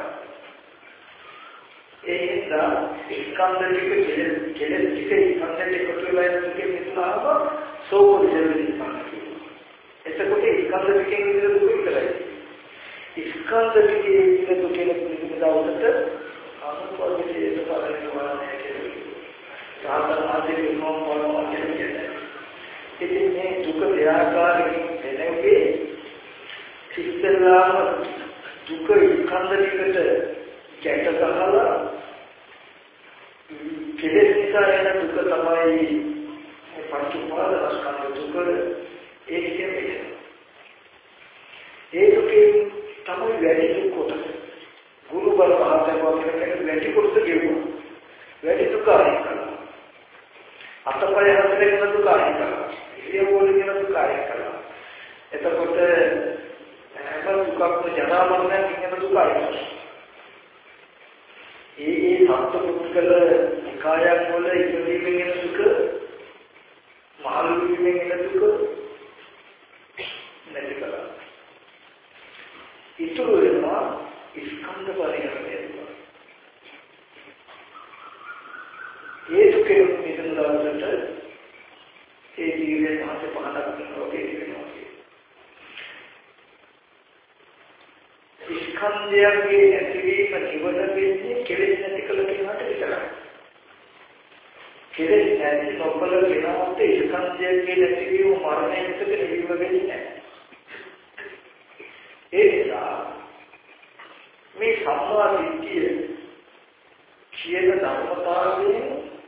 ඒ නිසා ස්කන්ධ ටික කෙලෙස් කෙලෙස් ටික ස්කන්ධ ටික එකතු වෙලා යන දුකේ මිතුනාම සෝපෝ දෙවිලි පානවා. එතකොට ස්කන්ධ ටිකෙන් විතර දුක විතරයි. ස්කන්ධ ටිකේ විතර දුක කෙලෙස් නිකුදාවට අනුපෝදිතේ සතරේ වරණය කියන්නේ. සාතන ආදී විමෝම වරණ කියන්නේ. ඉතින් මේ දුක දෙආකාරකින් වෙනවේ ඉස්සෙල්ලාම දුක ස්කන්ධ ටිකට කැට ගහලා කෙලෙස් නිසා එන දුක තමයි මේ පංච උපාදානස්කන්ධ දුක ඒ කියන්නේ. ඒ දුකේ තමයි වැඩි දුක කොටස. ගුරු බල මහත්කම කියන වැඩි කොටස ගෙවුවා. වැඩි දුක අයින් කළා. අතපය හතරේ වෙන දුක අයින් කළා. ඉරියව් වල වෙන දුක අයින් කළා. එතකොට හැම දුකක්ම ජරා මරණයන් කියන දුක අයින් කළා. ඒ ඒ සත්පුද්ගල නිකායන් වල ඉපදීමෙන් එන දුක මහලු වීමෙන් එන දුක නැති කළා. ඉතුරු වෙනවා ස්කන්ධ පරිහරණය. ඒ දුකේ මිදෙන දවසට ඒ ජීවිතය මහත් පහනක් වෙනවා කියනවා. ස්කන්ධයන්ගේ නැතිවීම නිවන වෙන්නේ කෙලෙස් නැති කළ කෙනාට විතරයි. කෙලෙස් නැති නොකළ කෙනාට ස්කන්ධයන්ගේ නැතිවීම මරණය මිසක නිවීම වෙන්නේ නැහැ. ඒ නිසා මේ සම්මා දිට්ඨිය කියන ධර්මතාවයෙන්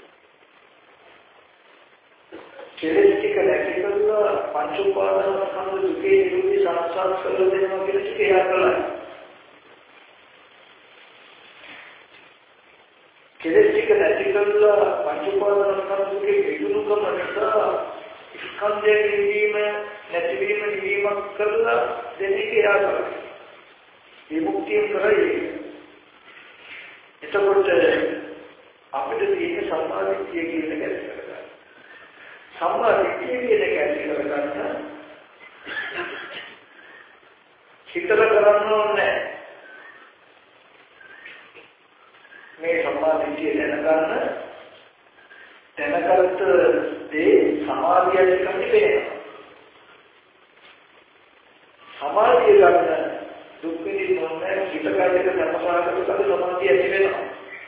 කෙලෙස් ටික නැති කරලා පංච උපාදාන ස්කන්ධ දුකේ නිරුද්ධ සාක්ෂාත් කරලා දෙනවා කියලා කියා කළා. කෙලෙස් ටික නැති කරලා පංච උපාදාන ස්කන්ධ දුකේ නිරුද්ධකම නිසා ස්කන්ධයේ නිවීම නැතිවීම නිවීමක් කරලා දෙන්නේ කියලා. විමුක්තිය කරයි. එතකොට අපිට තියෙන සම්මාදිට්ඨිය කියන එක ඇති කරගන්න. සම්මාදිට්ඨිය කියන එක ඇති කරගන්න හිතලා කරන්න ඕනේ. මේ සම්මාදිට්ඨිය දැනගන්න දැනගත්ත දේ සමාධියට කන්නේ වෙනවා. සමාධිය ගන්න දුක් විඳින්න හිතකාරයක සම්පූර්ණකට සමාධිය ඇති වෙනවා.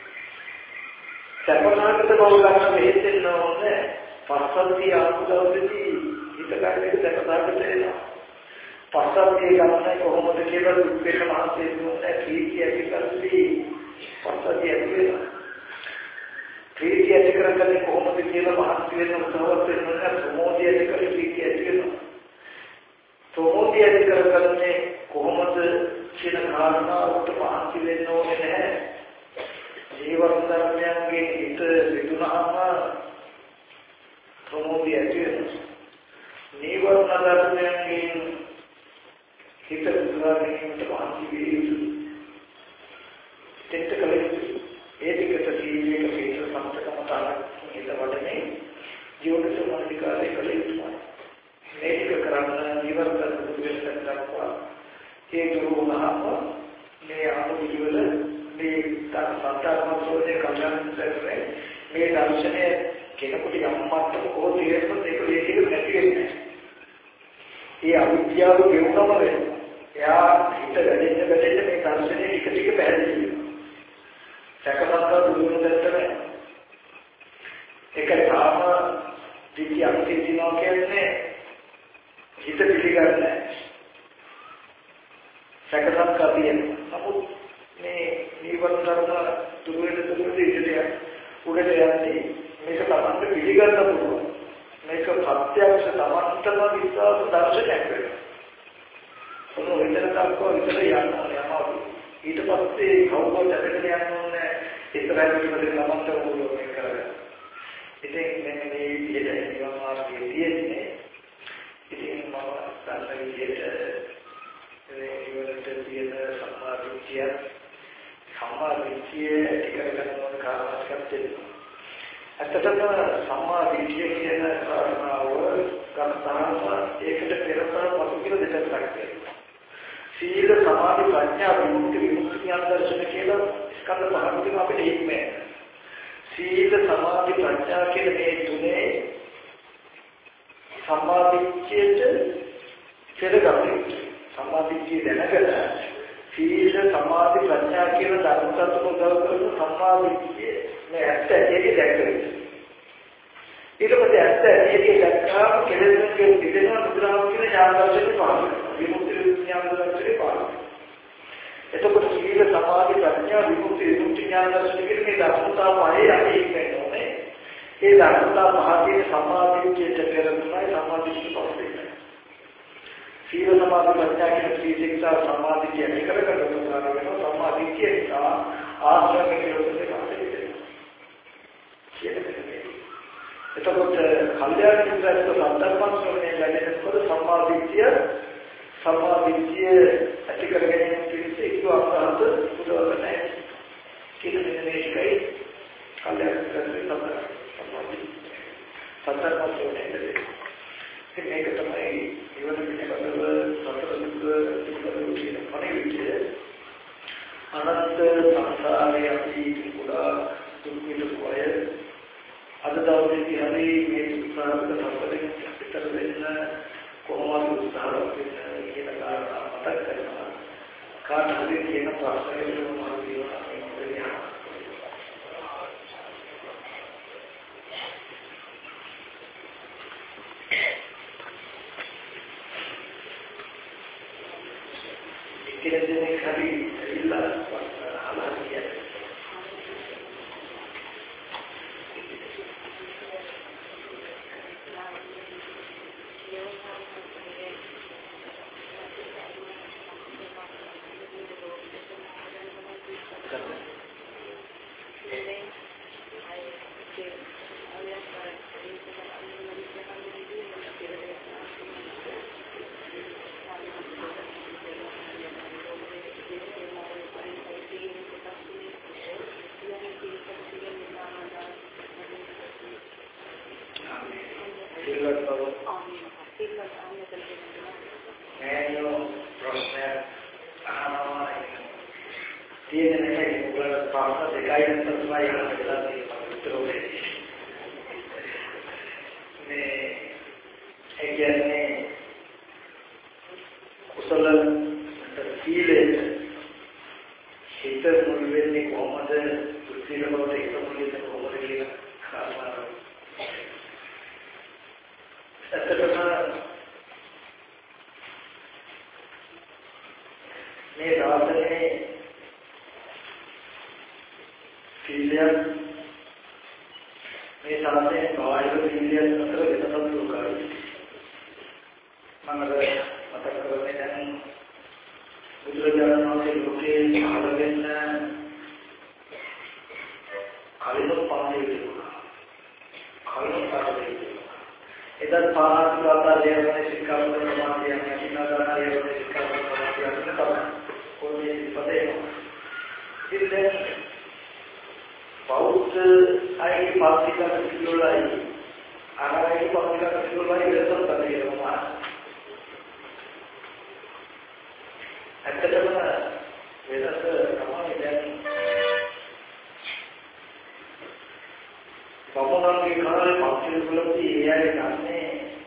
සම්පූර්ණකට බව ගන්න මෙහෙත් නෝනේ පස්සද්ධිය ආපදවදී හිතකාරයක සම්පූර්ණකට වෙනවා. පස්සද්ධිය ගන්න කොහොමද කියලා දුක් වේක මහන්සිය දුන්නේ කීකිය ඇති කරද්දී පස්සද්ධිය ඇති වෙනවා. කීකිය ඇති කරගන්නේ කොහොමද කියලා මහන්සි වෙන උත්සාහවත් වෙනවා. ප්‍රමෝදය ඇති කරලා කීකිය ඇති වෙනවා. ප්‍රමෝදය ඇති කරගන්නේ කොහොමද කියන කාරණාවට මහන්සි වෙන්න ඕනේ නැහැ. ජීවන ධර්මයන්ගේ හිත විදුනහම ප්‍රමෝදය ඇති වෙනවා. නීවරණ ධර්මයන්ගේ හිත විදුනහමට මහන්සි වෙන්නේ. තෙත් කලේ ඒ ටිකට සීලයක පිටු සම්පතම තාලක් හිත වඩනේ ජීවිත සමාධිකාරය කලේ යුතුයි. මේක කරන්න නීවරණ ධර්ම දක්වා ඒ දුරුවනහම මේ ආපිවල මේ සංස්කාරමෝධයේ කල්යනාන්තරේ මේ දර්ශනය කෙනෙකුට යම් මට්ටමක හෝ තේරෙන්න ඒක ලේසියෙන් නැති වෙන්නේ. ඒ අවිද්‍යාව ගෙවුනම වෙනවා. එයා හිත වැඩෙන්න වැඩෙන්න මේ දර්ශනය ටික ටික පැහැදිලි වෙනවා. සැකසංකා දුරුවෙන දැත්තම ඒක තාම දිට්ඨිය අන්තිමනවා කියන්නේ හිත පිළිගන්නේ සැකසංකා තියෙනවා. නමුත් මේ නීවරණ ධර්ම දුර වෙන දුර වෙන ඉඳියට උඩට යන්නේ මේක තමයි පිළිගන්න පුළුවන්. මේක ප්‍රත්‍යක්ෂ තමන්ටම විශ්වාස දර්ශනයක් වෙනවා. මොන විතර දක්වා විතර යන්න ඕනේ අමාරුයි. ඊට පස්සේ කවුරුත් දැකගෙන යන්න ඕනේ ඉස්සරහින් ඉඳලා තමන්ට ඕනේ මේක කරගන්න. ඉතින් මෙන්න මේ විදිහට නිවන් මාර්ගයේ තියෙන්නේ. ඉතින් මම ගන්න විදිහට ඒ ඉවරට තියෙන සම්මාදිට්ඨිය සම්මාදිට්ඨිය ටිකකට මොන කාරණාවක් තියෙනවා. අත්තටම සම්මාදිට්ඨිය කියන කාරණාව ගන්නතාව ඒකට පෙරතර පසු කියලා දෙකක් තියෙනවා. සීල සමාධි ප්‍රඥා විමුක්ති විමුක්ති ඥාන දර්ශන කියලා ස්කන්ධ පහකින් අපිට ඉන්නේ. සීල සමාධි ප්‍රඥා කියන මේ තුනේ සම්මාදිට්ඨියට පෙරගන්නේ. සම්මාදිට්ඨිය දැනගෙන සීල සමාධි ප්‍රඥා කියන ධර්ම තත්ත්ව උදව් කරන සම්මාදිට්ඨිය මේ ඇත්ත ඇටි දැක්කේ. ඊට පස්සේ ඇත්ත ඇටි දැක්කාම කෙලෙස්ගේ පිටේන මුද්‍රාව කියන ඥාන දර්ශනේ පාන විමුක්ති ඥාන දර්ශනේ පාන. එතකොට සීල සමාධි ප්‍රඥා විමුක්ති විමුක්ති ඥාන දර්ශනේ කියන මේ ධර්මතාව වලේ අපි ඉන්නේ. ඒ ධර්මතාව මහදී සම්මාදිට්ඨියට පෙරමුණයි සම්මාදිට්ඨිය පස්සේ. සීල සමාධි ප්‍රඥා කියන ත්‍රිශික්ෂා සමාධිය ඇති කරගන්න උත්සාහ කරනවා. සමාධිය නිසා ආශ්‍රම කෙරෙන්නේ නැහැ. එතකොට කල්යාණ මිත්‍රත්ව සම්පර්කම් කරන්නේ ලැබෙනකොට සමාධිය සමාධිය ඇති කරගෙන ඉන්නේ ඒක අපහත උදවන්න නැහැ. කියන මේකයි කල්යාණ මිත්‍රත්ව සමාධිය. සම්පර්කම් කරන්නේ මේක තමයි ඉවර පිළිබඳව සතර දුක පිළිබඳව කියන පරිවිචය අනන්ත සංසාරයේ අපි පුරා දුක් විඳපුවය අද දවසේදී හරි මේ උත්සාහක සම්පතෙන් පිටර වෙන්න කොහොමද උත්සාහවත් වෙන්න කියන කාරණා මතක් කරනවා. කාට හරි කියන ප්‍රශ්නයකට මම කියනවා Kira-kira kali illa alamiah. සිල්වත් බව නෑනෝ ප්‍රශ්න අහනවා තියෙන එකයි උගල පාස දෙකයි තමයි අහලා තියෙනවා උත්තර වෙන්නේ මේ ඒ කියන්නේ කුසල සීලෙත් හිත මුල් වෙන්නේ කොහොමද සීල බවට හිත මුල් වෙන්නේ කොහොමද කියලා කාරණා ඇත්තටම මේ දාර්ශනිකයේ සීලය මේ සාසනයේ බාහිර සීලය අතර වෙනසක් දුකයි මම මතක කරන්නේ දැන් බුදුරජාණන් වහන්සේ ලෝකේ පහළ වෙන්න කලින් පාණේ තිබුණා. කලින් පාණේ තිබුණා. එදත් පාණාතිගත දේවනේ සික්කාපද සමාධිය නැතිනදාන දේවනේ සික්කාපද සමාධිය තමයි. කොහේ ඉපදේ. ඉතින් බෞද්ධ අයි පාස්තික කිලෝලයි අනායි පාස්තික කිලෝලයි වෙනසක් තියෙනවා. ඇත්තටම වෙනස තමයි දැන් බමුණන්ගේ කාලේ පස්සේ වලදී එයාගේ ගන්නේ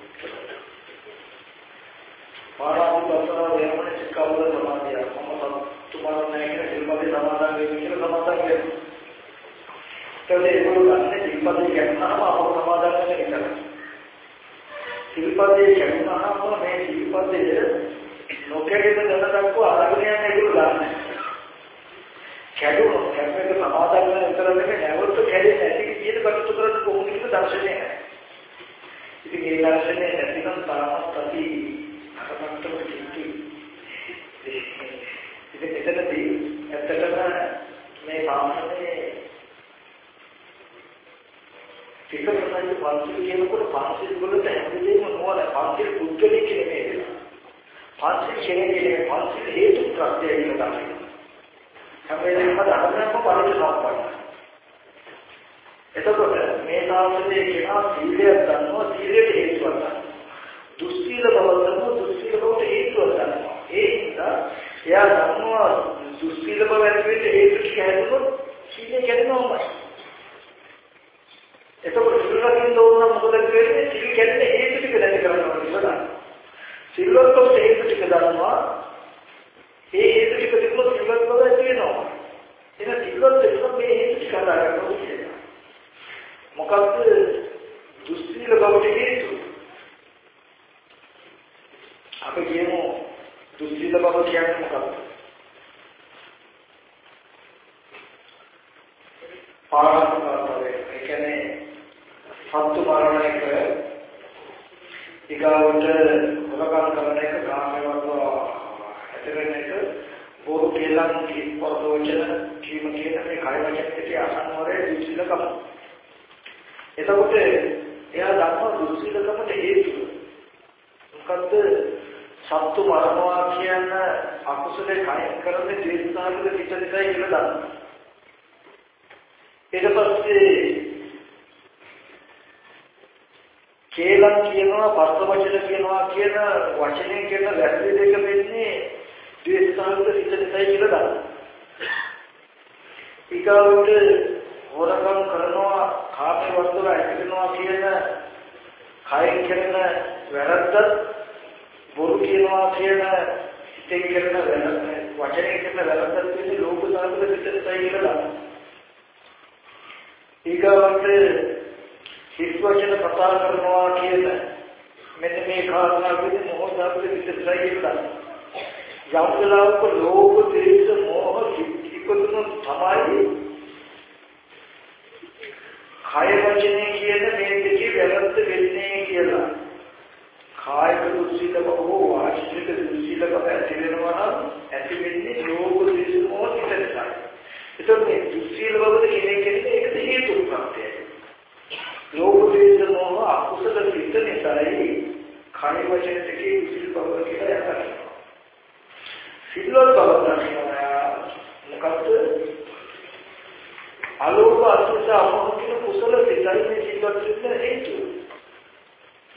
පාරාමිතවල වෙනම සික්කාවල සමාධිය මම තුමාලා නැහැ කියලා සිල්පදේ සමාදන් වෙන්න කියලා සමාදන් වෙනවා. ඒකේ ඒගොල්ලෝ ගන්න සිල්පදේ කියනවාම අපව සමාදන් වෙන්න කියලා. සිල්පදේ කියනවාම මේ සිල්පදේ නොකැඩෙන දැනටක්ව අරගෙන යන ඒගොල්ලෝ ගන්න. කැඩුණොත් කැපෙක සමාදන් වෙන විතර නෙමෙයි නැවත කැඩෙන්නේ නැති කියන කටයුතු කරන්න කොහොමද කියන දර්ශනය නැහැ. ඉතින් ඒ දර්ශනය නැතිනම් තාමත් අපි අරමන්තව කිව්ටි. ඉතින් එතනදී ඇත්තටම මේ සාමාන්‍යයේ පිටකරන්නේ පන්සිල් කියනකොට පන්සිල් වලට හැමදේම නෝන පන්සිල් පුද්ගලික නෙමෙයි. පන්සිල් කියන්නේ පන්සිල් හේතු ප්‍රත්‍යය කියලා තමයි. හැබැයි මම අහන්නම පරිච්ඡේදයක්. එතකොට මේ සාසනයේ කියන සීලය ගන්නවා සීලයට හේතුවක් ගන්නවා. දුස්සීල බව ගන්නවා දුස්සීල බවට හේතුවක් ගන්නවා. ඒ නිසා එයා ගන්නවා දුස්සීල බව ඇති වෙන්න හේතු ටික හැදුනොත් සීලය කැඩෙනවමයි. එතකොට සිල්වකින් දෝන මොකද වෙන්නේ? සිල් කැඩෙන්නේ හේතු ටික නැති කරනවා කියලා. සිල්වත්ව හේතු ටික ගන්නවා ඒ හේතු ටික තිබුණොත් සිල්වත් බව ඇති වෙනවා. එන සිල්වත් එක්ක මේ හේතු ටික හදාගන්නවා කියන්නේ. මොකක්ද දුස්සීල බවට හේතු? අපි කියමු දුස්සීල බව කියන්නේ මොකක්ද? පාරාමිතාවේ ඒ කියන්නේ සත්තු මරණ එක ඊගාවට හොරකම් කරන එක කාමවත්ව ඇතිවෙන එක බොරු කියලා කිප්පෝචන කීම කියන මේ කය වචනයේ අසන්නවරේ දුස්සීලකම. එතකොට එයා දන්නවා දුස්සීලකමට හේතුව. මොකද්ද? සත්තු මරණවා කියන අකුසලේ කයින් කරන්නේ ද්වේෂාලික පිටදයි කියලා දන්නවා. ඊට පස්සේ කේලම් කියනවා පස්ස වචන කියනවා කියන වචනේ කියන වැරදි දෙක වෙන්නේ ද්වේෂාලික පිටදයි කියලා දන්නවා. ඊගාවට හොරකම් කරනවා කාමයේ වස්තුව ඇතිවෙනවා කියන කයින් කරන වැරද්ද බොරු කියනවා කියන හිතෙන් කරන වැරද්ද වචනේ කරන වැරද්ද කියන්නේ ලෝක සාධක පිටතයි කියලා දන්නවා. ඊගාවට හිස් වචන කතා කරනවා කියන මෙන්න මේ කාරණා විදිහට මොහොත සාධක පිටතයි කියලා දන්නවා. යම් වෙලාවක ලෝක ත්‍රිස මොහ ඉක්කොතුන තමයි කාය වචනේ කියන මේ දෙකේ වැරද්ද වෙන්නේ කියලා. කායික දුස්සීලක හෝ වාචික දුස්සීලක ඇති වෙනවා නම් ඇති වෙන්නේ ලෝක ත්‍රිසමෝ විතරයි. ඒතකොට මේ දුස්සීල බවද කියන්නේ කියන්නේ ඒකද හේතු ප්‍රත්‍යයයි. ලෝක ත්‍රිසමෝ අකුසල පිට නිසායි කාය වචන දෙකේ දුස්සීල බව කියලා යනවා. සිල්වත් බව කියනවා මොකද්ද? අලෝක අසුස අමෝහ කියන කුසල සිතයි මේ සිල්වත් වෙන්න හේතුව.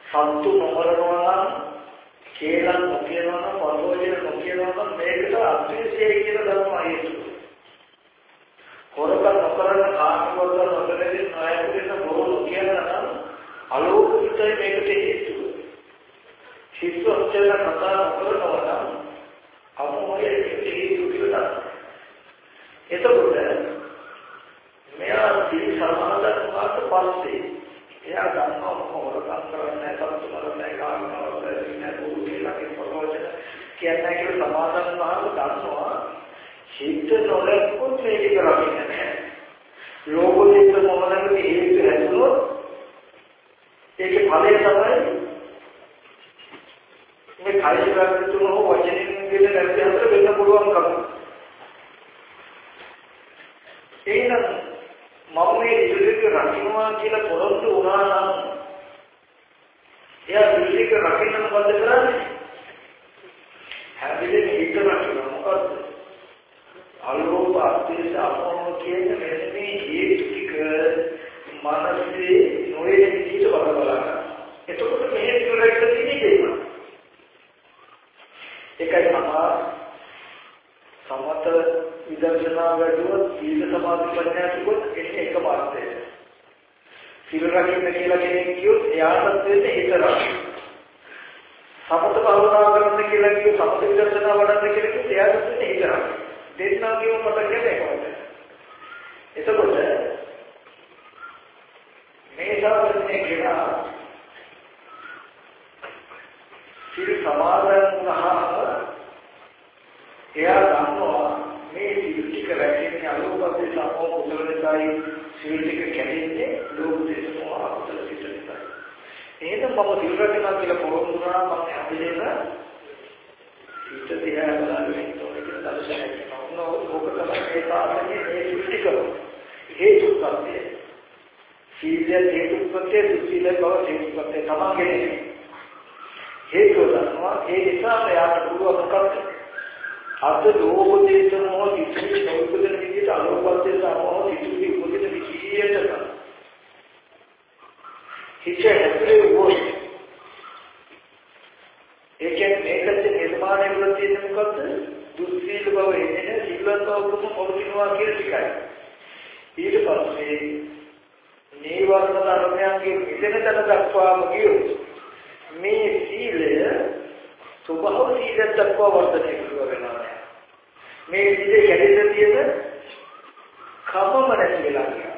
සත්තු නොමරනවා නම් කේලම් නොකියනවා නම් පරෝජන නොකියනවා නම් මේකට අත්‍යවශ්‍යයි කියලා ධර්ම හේතුව. හොරකම් නොකරන කාමවල නොකරන නායකයන් බොරු නොකියනවා නම් අලෝකිතයි මේකට හේතුව. සිත්වචන කතා නොකරනවා නම් අමෝහයේ හේතුව කියලා. එතකොට මෙයා සිල් සමාදන් වුණාට පස්සේ එයා ගන්නවා හොරකම් කරන්නේ සත්තු මරන්නේ කාමවල ඉන්නේ බොරු කියලා පරෝජන කියන්නේ කියලා සමාදන් වුණාම ගන්නවා හිත නොලැබුත් මේක කරන්නේ නැහැ. ලෝකෝත්තර මොනවාද හේතු හැදුනොත් ඒකේ ඵලය තමයි මේ කායික තුන හෝ වචනින් කියන නැති අතර වෙන්න පුළුවන් කම. එහෙනම් මම මේ ඉදිරියට රකින්නවා කියලා පොරොන්දු වුණා නම් එයා ඉදිරියට රකින්න මොකද කරන්නේ? හැබැයි හිත රකින්න මොකද? අලෝභ අධිෂ්ඨ අපෝම කියන මෙන්න මේ හේතු ටික මනසේ නොයේ විදිහට වග බලන්න. එතකොට මේ තුරට තියෙන්නේ ඒකයි තමයි සමත විදර්ශනා වැඩුවොත් සීල සමාධි ප්‍රඥා තිබුත් එන්නේ එක මාර්ගය. සීල රකින්න කියලා කෙනෙක් කියොත් එයාට දෙන්නේ හිතරක්. සමත භාවනා කරන්න කියලා කියොත් සමත විදර්ශනා වඩන්න කියලා කියොත් එයාට දෙන්නේ හිතරක්. දෙන්නා කියව මට කියන්නේ කොහොමද? එතකොට මේ සාධනේ කියලා සීල සමාදන් වුණාම එයා දන්නවා මේ සීල ටික රැකෙන්නේ අලෝභයේ සමෝ කුසලතාවයි සීල ටික කැඩෙන්නේ ලෝභ දේශමෝ අකුසල සිතයි. එහෙනම් මම සීල රැකනවා කියලා පොරොන්දු වුණා මම හැදෙන්න සීත දිහා බලන්නේ ඕනේ කියලා දර්ශනයක්. ඕක තමයි ඒ සාධනේ මේ සෘෂ්ටි කරන හේතුපත්‍ය. සීල හේතුපත්‍ය සීල බව හේතුපත්‍ය තමයි. හේතු දන්නවා ඒ නිසා යාට පුළුවන් මොකක්ද? අද ලෝභ දේශ මොහ කිසි නෞපදන විදිහට අලෝභය සමෝහ කිසි උපදින විදිහට හිත හැදෙන්නේ වොයි. ඒ කියන්නේ මේකත් නිර්මාණය කරලා තියෙන මොකද්ද? දුස්සීල බව එන්නේ සිල්වත් බව කොහොම පොළකිනවා කියන ටිකයි. ඊට පස්සේ නීවරණ ධර්මයන්ගේ මිදෙන තැන දක්වාම කියොත් මේ සීලය සබහව සීලය දක්වා වර්ධනය කරනවා වෙනවා. මේ සීලේ කැඩෙන්න තියෙන කමම නැති වෙලා ගියා.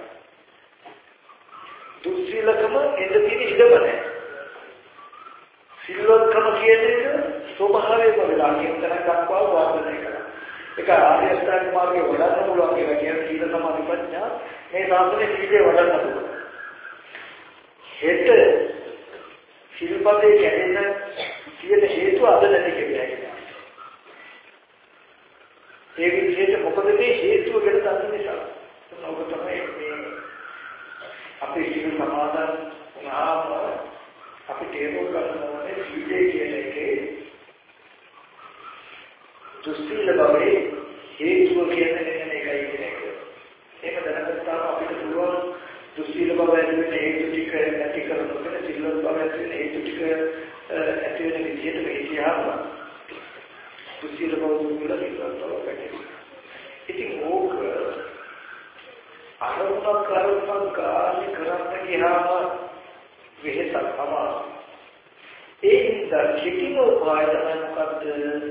දුස්සීලකම එන්න තියෙන ඉඩම නැහැ. සිල්වත්කම කියන්නේ ස්වභාවයෙන්ම වෙලා කියන තැන දක්වා වර්ධනය කරනවා. ඒක ආර්ය අෂ්ටාංග මාර්ගයේ වඩන්න පුළුවන් කියලා කියන සීල සමාධි ප්‍රඥා මේ සාසනේ සීලේ වඩන්න පුළුවන්. හෙට සිල්පදේ කැඩෙන කියන හේතුව අද නැති කියලා. ඒ විදිහට මොකද මේ හේතුව ගැන දන්න නිසා. ඔබ තමයි මේ අපේ සීල සමාදන් වුණාම අපි තේරුම් ගන්න ඕනේ සීලේ කියන එකේ දුස්සීල බවේ හේතුව කියන්නේ එකයි කියන එක. ඒක දැනගත්තාම අපිට පුළුවන් දුස්සීල බව ඇති වෙන හේතු ටික නැති කරනකොට සිල්වත් බව ඇති වෙන හේතු ටික ඇති වෙන විදිහට මේ කියහම දුස්සීල බව දුරුලා සිල්වත් බව පැටලෙනවා. ඉතින් ඕක අරමුණක් කරපන් කාලේ කරන්න ගියාම වෙහෙසක් තමයි. ඒකින්ද කිටිම උපාය තමයි මොකද්ද?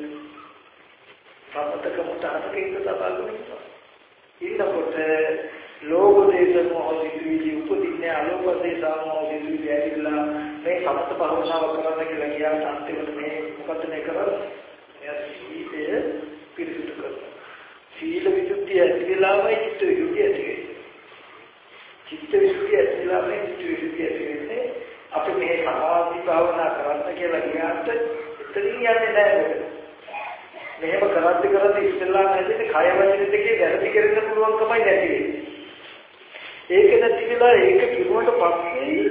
සමතකම තාතකේ තබාගෙන ඉන්නකොට ලෝභ දේශ මොහ සිතුවිලි උපදින්නේ අලෝභ දේශ මොහ සිතුවිලි ඇවිල්ලා මේ සමත භාවනාව කරන්න කියලා කියන අන්තිමට මේ මොකද්ද මේ කරන්නේ? එයා සීලය පිරිසිදු කරනවා. සීල විසුද්ධිය ඇතිලාමයි චිත්ත විසුද්ධිය ඇති වෙන්නේ. චිත්ත විසුද්ධිය ඇතිලාමයි චිත්ත විසුද්ධිය ඇති වෙන්නේ. අපි මේ සමාධි භාවනා කරන්න කියලා කියනත් එතනින් යන්නේ නැහැ. මෙහෙම කරද්දි කරද්දි ඉස්සෙල්ලා නැතිනේ කය වචන දෙකේ වැරදි කරන්න පුළුවන්කමයි නැති වෙන්නේ. ඒක නැති වෙලා ඒක කිරුවට පස්සේ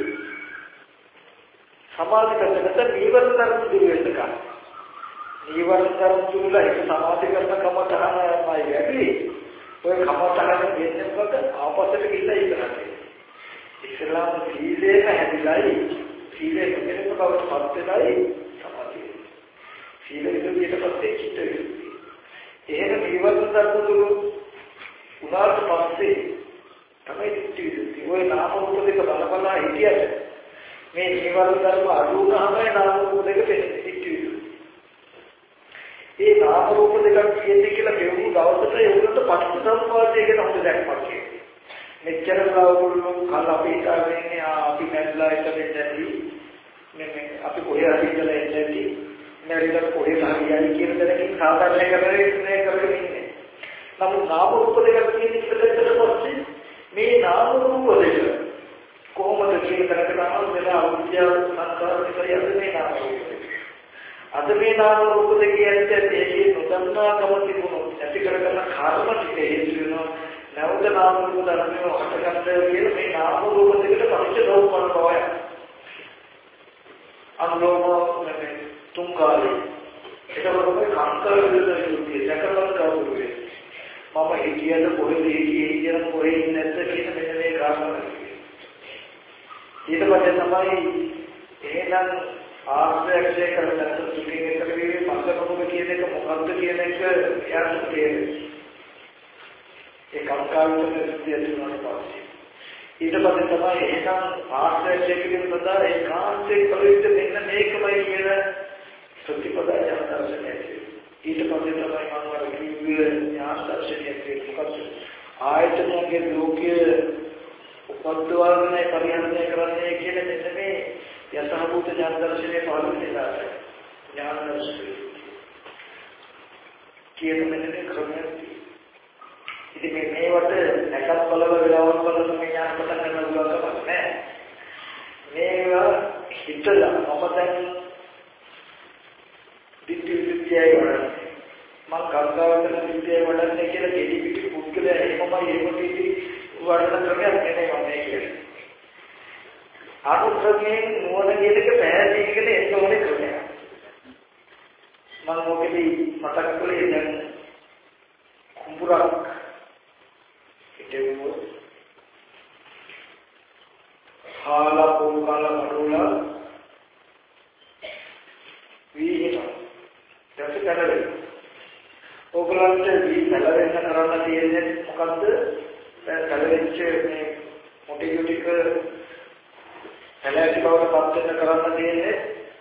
සමාධි කරනකොට නීවරණ ධර්ම දුර වෙන්න ගන්න. නීවරණ ධර්ම දුරලා ඒක සමාධි කරන කම තමයි වැඩි. ඔය කම තමයි දෙන්නේ මොකද ආපස්සට ගිහිල්ලා ඉඳලා. ඉස්ලාම සීලේම හැදිලායි සීලය මෙතන බවට පත් වෙනයි සමාධිය. සීලය විදියට පස්සේ චිත්ත විසුද්ධිය. එහෙම නිවර්ත දක්වතුළු උනාට පස්සේ තමයි චිත්ත විසුද්ධිය. ඔය නාම රූප දෙක බල බලා හිටියට මේ නිවර්ත ධර්ම අඩු වුණාමයි නාම රූප දෙක පෙනෙන්නේ චිත්ත විසුද්ධිය. ඒ නාම රූප දෙකක් කියන්නේ කියලා කියවුණු දවසට ඒකට පටිච්චසමුප්පාදය කියන හොඳ දැක්මක් කියන්නේ. මෙච්චර කවුරුන් කල් අපි හිතාගෙන අපි නැట్లా එක දෙන්නදී මේ අපි කොහේ හරි ඉඳලා ඉඳී නැරිලා කොහේ හරියයි කියන දණකින් සාධාරණ කරගෙන කරගෙන ඉන්නේ. නමුත් නාම රූප දෙකක් කියන්නේ ඉස්සරහට පස්සේ මේ නාම රූප දෙක කොහොමද කියන කරකට නම් වෙන අවිද්‍යාව සංකාර විතරයද මේ නාම රූප දෙක. අද මේ නාම රූප දෙක කියන්නේ ඒකේ නොදන්නා කම තිබුණොත් ඇති කරගන්න කර්ම ටික හේතු වෙනවා. නැවත නාම රූප ධර්මයේ හටගන්න කියන මේ නාම රූප දෙකට පරිච්ඡේදෝපන බවයි. අනුලෝම මේ තුන් කාලේ ඒකවල මේ කාන්තාර විදිහට යුක්තිය සැකලන කවුරුවේ මම හිතියද කොහෙද හිතියේ කියන කොහෙ ඉන්නේ නැද්ද කියන මෙන්න මේ කාරණා. ඊට පස්සේ තමයි එහෙනම් ආශ්‍රයක්ෂය කරලා සුඛයෙන් කරගෙන පස්සකම කියන එක මොකක්ද කියන එක යාට තේරෙන්නේ. ඒ කාර්යකාරී සුද්ධිය තුනට පස්සේ ඊට පස්සේ තමයි එහෙනම් ආශ්‍රයක්ෂය කිරීම සඳහා ඒකාන්තයෙන් පරිවිත මෙන්න මේකමයි කියන සත්‍යපදාය දර්ශනය. ඊට පස්සේ තමයි මම අර කිව්වේ ඥාන දර්ශනය කියන්නේ මොකක්ද ආයතනයේ ලෝකයේ උපද්දවන්නේ පරිහරණය කරන්නේ කියන මෙන්න මේ යථාභූත ඥාන දර්ශනයේ පහළ වෙනවා. ඥාන දර්ශනය කියන මෙන්න මේ ක්‍රමයක්. ඉතින් මේ මේවට නැකත් බලව වෙලාවක් බලන මේ ඥාන පටන් ගන්න පුළුවන්කමක් නැහැ. මේවා හිතලා මම දැන් දිට්ඨි විද්‍යාවයි වඩන්නේ. මම ගංගාවතන විද්‍යාවයි වඩන්නේ කියලා දෙවි පිටි පුද්ගලයා එහෙමමයි එහෙම පිටි වඩන ක්‍රමයක් නෙමෙයි මම මේ කියන්නේ. අනුක්‍රමයෙන් නුවණ කියන එක පැහැදිලිකල එන්න ඕනේ ක්‍රමයක්. මම මොකෙදි මතක් කළේ දැන් කුඹුරක් ඉතින් හාලා පොල්කාලා මඩෝලා වීහින දැන් කඩලේ ඕගලන්ට වී කලවෙන්න කරන්න තියෙන්නේ මොකද්ද? කලවෙච්ච මේ මොටි යුටික කලැටි බවට පත් වෙන්න කරන්න තියෙන්නේ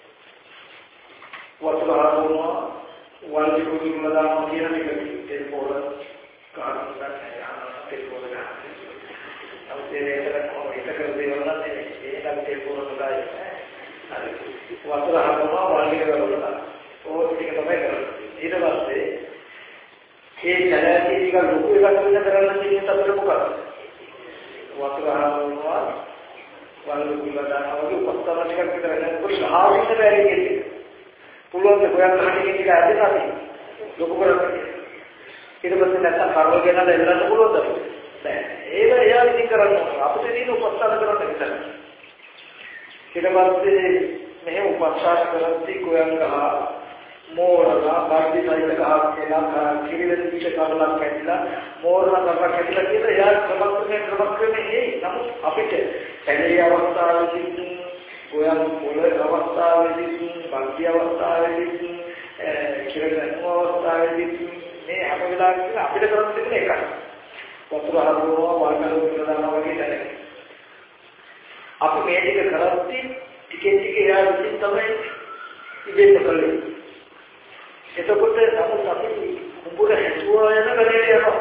වතුර හරවනවා වල්ලි කුඩුම දානවා කියන එක තේ පොළ කාරණා නැහැ තේ පොළ ගන්න. අවශ්‍යයට කොහොමද ඒක කරදේවල් නැහැ ඒකත් තේ පොළ දායි. අර වතුර හරවනවා වල්ලි කරවලා ඕක ටික තමයි කරන්නේ. ඊට පස්සේ මේ කලැටි ටික ලොකු එකක් වෙන කරන්න තියෙන අපිට මොකක්ද? වතුර හරවනවා වල්ලි කුඩුම දානවා වගේ උපස්ථාන ටිකක් විතර නේද? ආවිත බැරි කියන්නේ පුළුවන් ද ගොයන් හරියට ටික ඇදෙනවා ලොකු කරන්නේ. ඊට පස්සේ නැත්තම් කරවල ගෙනලා එන්නත් පුළුවන්ද? බෑ. ඒක එයා ඉතින් කරන්න ඕන. අපිට තියෙන උපස්ථාන කරන්න විතරයි. ඊට පස්සේ මෙහෙම උපස්ථාන කරද්දී ගොයන් ගහ මෝරලා බාර්දි සයිල ගහක් කියලා කිරිවෙන පිට කරලා කැඩිලා මෝරලා කරලා කැඩිලා කියලා එයා ක්‍රමක්‍රමයෙන් ක්‍රමක්‍රමයෙන් එයි. නමුත් අපිට පැහැදිලි අවස්ථාවේදී ගොයන් පොළ අවස්ථාවේදී බක්ති අවස්ථාවේදී කිරගන්න අවස්ථාවේදී මේ හැම වෙලාවෙම අපිට කරන්න තියෙන එකයි. වතුර හරවනවා වාල්කල උත්තරනවා වගේ දැනෙන. අපි මේ ටික කරද්දී ටිකෙන් ටික එයා විසින් තමයි ඉබේම කරන්නේ. එතකොට නමුත් අපි කුඹුර හැදුවා යන කරේ යනවා.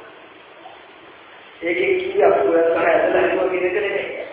ඒකේ කී අපි ගොයන් ගහ ඇදලා හදුවා කියන එක නෙමෙයි.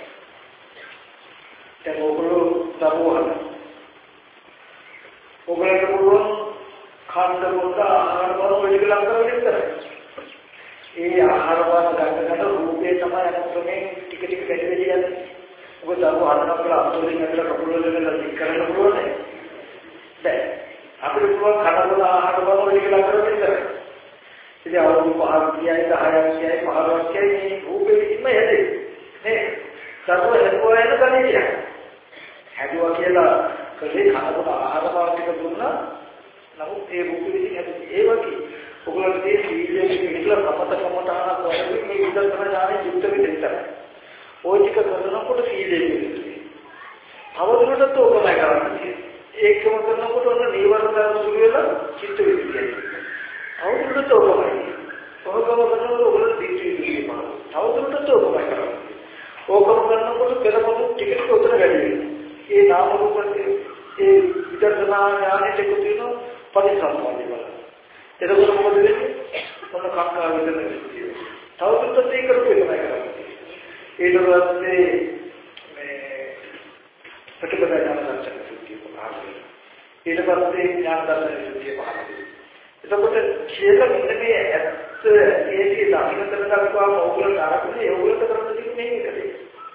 දැන් ඔයගොල්ලෝ දරුවෝ ඔයගොල්ලන්ට පුළුවන් කාණ්ඩ පොත ආහාර වල වෙලික ලං කරගෙන ඉතරයි. ඒ ආහාර වල ගන්නකට රූපේ තමයි අනුක්‍රමයෙන් ටික ටික වැඩි වෙලි යන්නේ. ඔබ දරුවෝ හදනවා කියලා අතෝලින් ඇදලා කකුල වල දික් කරන්න පුළුවන් නේ. බෑ. අපිට පුළුවන් කනවල ආහාර වල වෙලික ලං කරගෙන ඉතරයි. ඉතින් අවුරුදු පහක් කියයි දහයක් කියයි පහළොවක් කියයි මේ රූපෙ ඉන්න හැදේ. නේ? දරුවෝ හැදුවා යන කණේ හැදුවා කියලා කලේ කනකොට ආහාර පාටික දුන්නා. නමුත් ඒ රූපෙ විදිහ හැදෙන්නේ ඒ වගේ. ඔයගොල්ලෝ මේ සීලයේ විදිහට සමතකමට ආන කොහොමද මේ විදර්ශනා ඥානෙ යුක්ත වෙන්නේ? ওই ටික කරනකොට සීලයේ විදිහට. තවදුරටත් ඕකමයි කරන්නේ. ඒකම කරනකොට ඔන්න නීවරණ ධර්ම සුළු වෙලා චිත්ත විද්‍යාවයි. තවදුරටත් ඕකමයි. ඕකම කරනකොට ඔයගොල්ලෝ දිට්ඨි විද්‍යාව. තවදුරටත් ඕකමයි කරන්නේ. ඕකම කරනකොට පෙරමුණු ටික ටික උතර වැඩි වෙනවා. ඒ නාම රූපයේ ඒ විදර්ශනා ඥානෙට එකතු වෙන පරිසම්පාදේ බලන්න. එතකොට මොකද වෙන්නේ? මොන කංකා වේදන විදිය. තවදුරටත් ඒක කරුවේ තමයි කරන්නේ. ඊට පස්සේ මේ ප්‍රතිපදා ඥාන දර්ශන සුද්ධිය පහළ. ඊට පස්සේ ඥාන දර්ශන සුද්ධිය පහළ. එතකොට කියලා මෙන්න මේ ඇත්ත ඒකේ දකින්නතර දක්වාම ඕගොල්ලෝ අරගෙන ඒගොල්ලෝ කරන්න තියෙන්නේ මේකද?